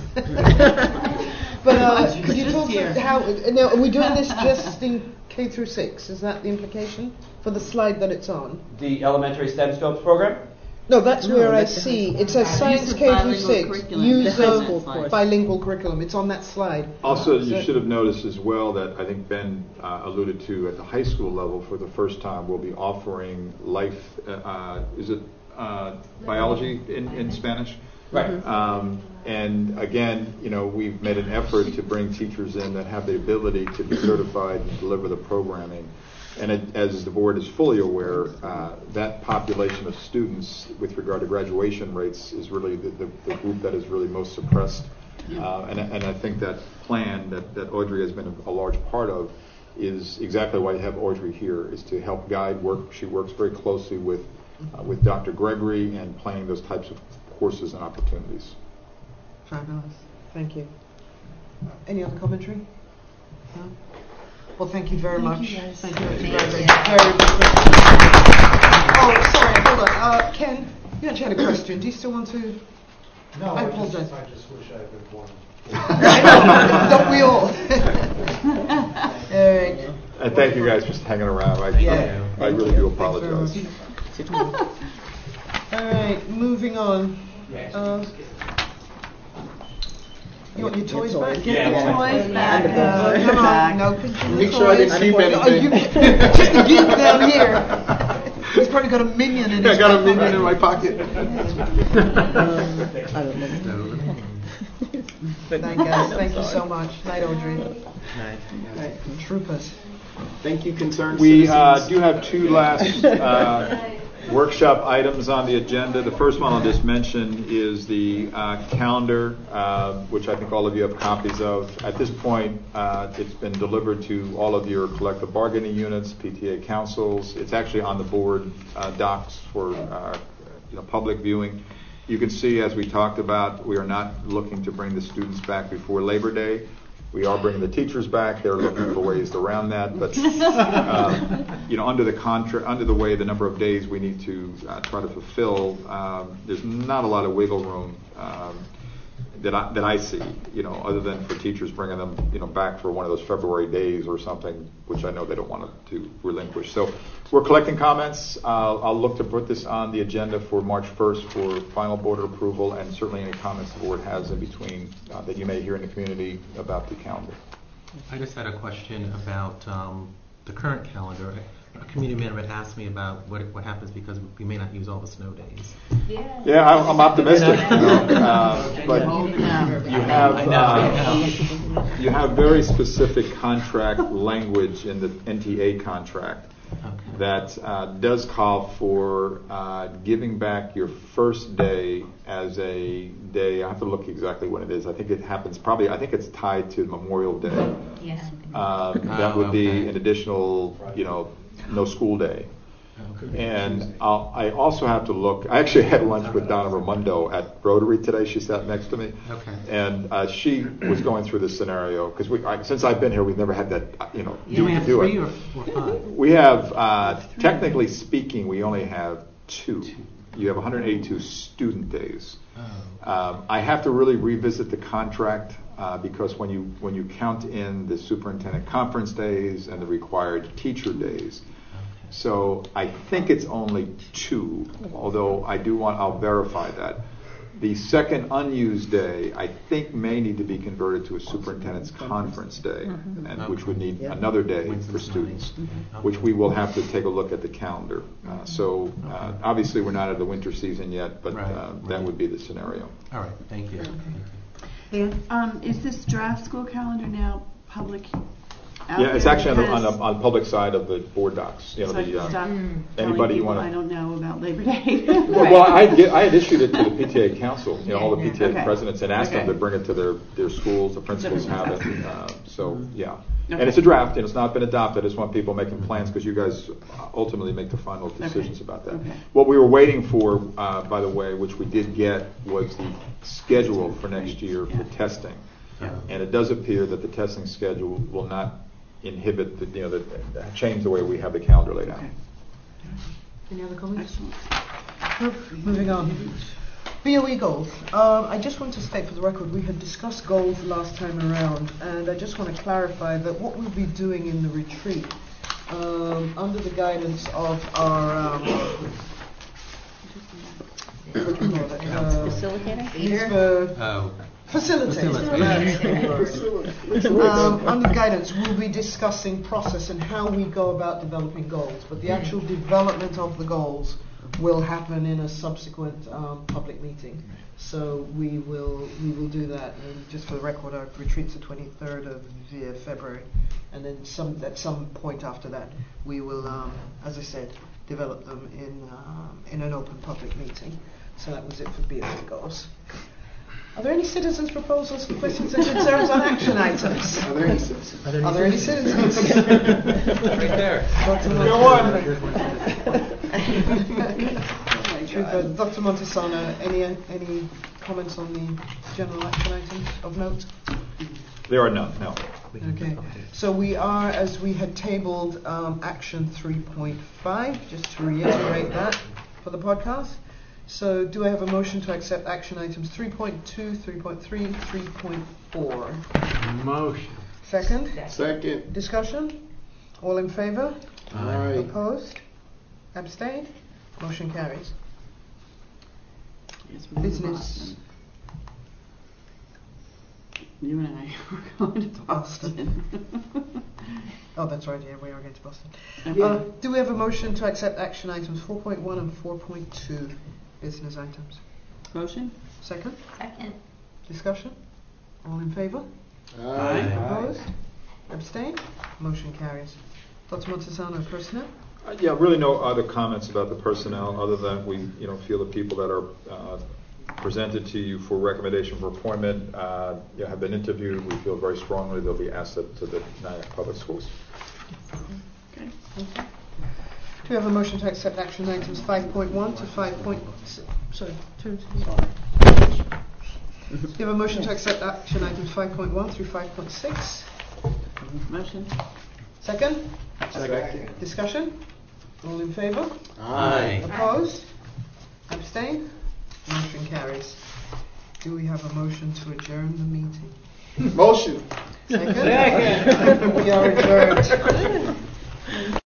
But uh, could you talk here. to how? Now, are we doing this just in K through six? Is that the implication for the slide that it's on? The elementary STEM Scopes program? No, that's No, where that's I the see. high It says school. science Use of K through bilingual six. curriculum, Use the high of school course. bilingual curriculum. It's on that slide. Also, you So- should have noticed as well that I think Ben uh, alluded to at the high school level for the first time, we'll be offering life, uh, uh, is it uh, biology in, in Spanish? Right. Um, and again, you know, we've made an effort to bring teachers in that have the ability to be certified and deliver the programming. And it, as the board is fully aware, uh, that population of students with regard to graduation rates is really the, the, the group that is really most suppressed. Uh, and, and I think that plan that, that Audrey has been a, a large part of is exactly why you have Audrey here, is to help guide work. She works very closely with, uh, with Doctor Gregory and planning those types of courses and opportunities. Fabulous. Thank you. Any other commentary? No? Well, thank you very Thank much. you, guys. Thank you. Thank Very, you. very Oh, sorry, hold on. Uh, Ken, you actually had a question. Do you still want to? No, I I just, apologize. I just wish I had one. I know, don't we all? All right. And thank you guys for hanging around. I, Yeah. I, I really do apologize. All right, moving on. Uh, you want your toys back? Get Yeah, your toys back. Uh, Toys come on, back. no, continue Make the sure I toys. didn't keep Oh, you- anything. just a geek down here. He's probably got a minion in his I got a back minion in my pocket. pocket. Thank guys. Thank you so much. Night, Audrey. Night. Right. Troopers. Thank you, concerned We uh, citizens. do have two last uh, workshop items on the agenda. The first one I'll just mention is the uh, calendar, uh, which I think all of you have copies of. At this point, uh, it's been delivered to all of your collective bargaining units, P T A councils. It's actually on the board uh, docs for uh, you know, public viewing. You can see, as we talked about, we are not looking to bring the students back before Labor Day. We are bringing the teachers back. They're looking for ways around that, but uh, you know, under the contract, under the way the number of days we need to uh, try to fulfill, um, there's not a lot of wiggle room um, that I that I see. You know, other than for teachers bringing them, you know, back for one of those February days or something, which I know they don't want to relinquish. So we're collecting comments. Uh, I'll look to put this on the agenda for March first for final board approval, and certainly any comments the board has in between uh, that you may hear in the community about the calendar. I just had a question about um, the current calendar. A community member had asked me about what what happens because we may not use all the snow days. Yeah, yeah I'm, I'm optimistic. You know, uh, but you have uh, you have very specific contract language in the N T A contract okay. that uh, does call for uh, giving back your first day as a day. I have to look exactly when it is. I think it happens probably. I think it's tied to Memorial Day. Yeah. Um, that would be an additional, you know, no school day. And I'll, I also have to look. I actually had lunch with Donna Raimondo at Rotary today. She sat next to me, okay. and uh, she was going through this scenario because we, I, since I've been here, we've never had that. You know, do we have do three it. or four, five? We have, uh, technically speaking, we only have two. You have one hundred eighty-two student days. Oh. Um, I have to really revisit the contract uh, because when you when you count in the superintendent conference days and the required teacher days. So I think it's only two, although I do want, I'll verify that. The second unused day, I think, may need to be converted to a superintendent's conference day, mm-hmm. and which would need yeah. another day for students, mm-hmm. which we will have to take a look at the calendar. Uh, so uh, obviously we're not at the winter season yet, but right. uh, that right. would be the scenario. All right, thank you. Yeah. Um, is this draft school calendar now public? Yeah, it's actually on the, on the on the public side of the board docs. You know, so the, uh, mm. anybody you want to. I don't know about Labor Day. well, well, I get, I had issued it to the P T A council, you know, all the P T A okay. presidents, and asked okay. them to bring it to their, their schools. The principals have it. Uh, so yeah, okay. and it's a draft, and it's not been adopted. I just want people making plans because you guys ultimately make the final decisions okay. about that. Okay. What we were waiting for, uh, by the way, which we did get, was the schedule for next year yeah. for testing, yeah. and it does appear that the testing schedule will not inhibit the, you know, the, change the way we have the calendar laid out. Okay. Any other comments? Excellent. Moving on. B O E goals. Um, I just want to state for the record, we had discussed goals last time around, and I just want to clarify that what we'll be doing in the retreat, um, under the guidance of our um, facilitator, Eastburg Oh. Facilitator. um, under guidance, we'll be discussing process and how we go about developing goals, but the actual development of the goals will happen in a subsequent um, public meeting. So we will we will do that. And just for the record, our retreat's the twenty-third of uh, February, and then some at some point after that, we will, um, as I said, develop them in um, in an open public meeting. So that was it for B O E goals. Are there any citizens' proposals, questions, and concerns on action items? Are there any citizens? Are there any, Are there any citizens? Right there. Doctor Go on. Doctor Montesano, any any comments on the general action items of note? There are none. No. Okay. So we are, as we had tabled, um, action three point five. Just to reiterate that for the podcast. So do I have a motion to accept action items three point two, three point three, three point four? Motion. Second? Second. Discussion? All in favor? Aye. Opposed? Abstained? Motion carries. Yes, Business. You and I are going to Boston. Oh, that's right, yeah, we are going to Boston. Okay. Uh, do we have a motion to accept action items four point one and four point two? Business items. Motion. Second. Second. Discussion. All in favour? Aye. Opposed? Abstained? Motion carries. Doctor Montesano, personnel? Uh, yeah, really no other comments about the personnel other than we, you know, feel the people that are uh, presented to you for recommendation for appointment uh, you know, have been interviewed. We feel very strongly they'll be asset to the Nyack Public Schools. Okay. Okay. Do we have a motion to accept action items five point one to five point six? Sorry, two. Do you have a motion to accept action items five point one through five point six? Motion. Second? Second. Discussion? All in favor? Aye. Opposed? Abstain? Motion carries. Do we have a motion to adjourn the meeting? Motion. Second? Second. We are adjourned.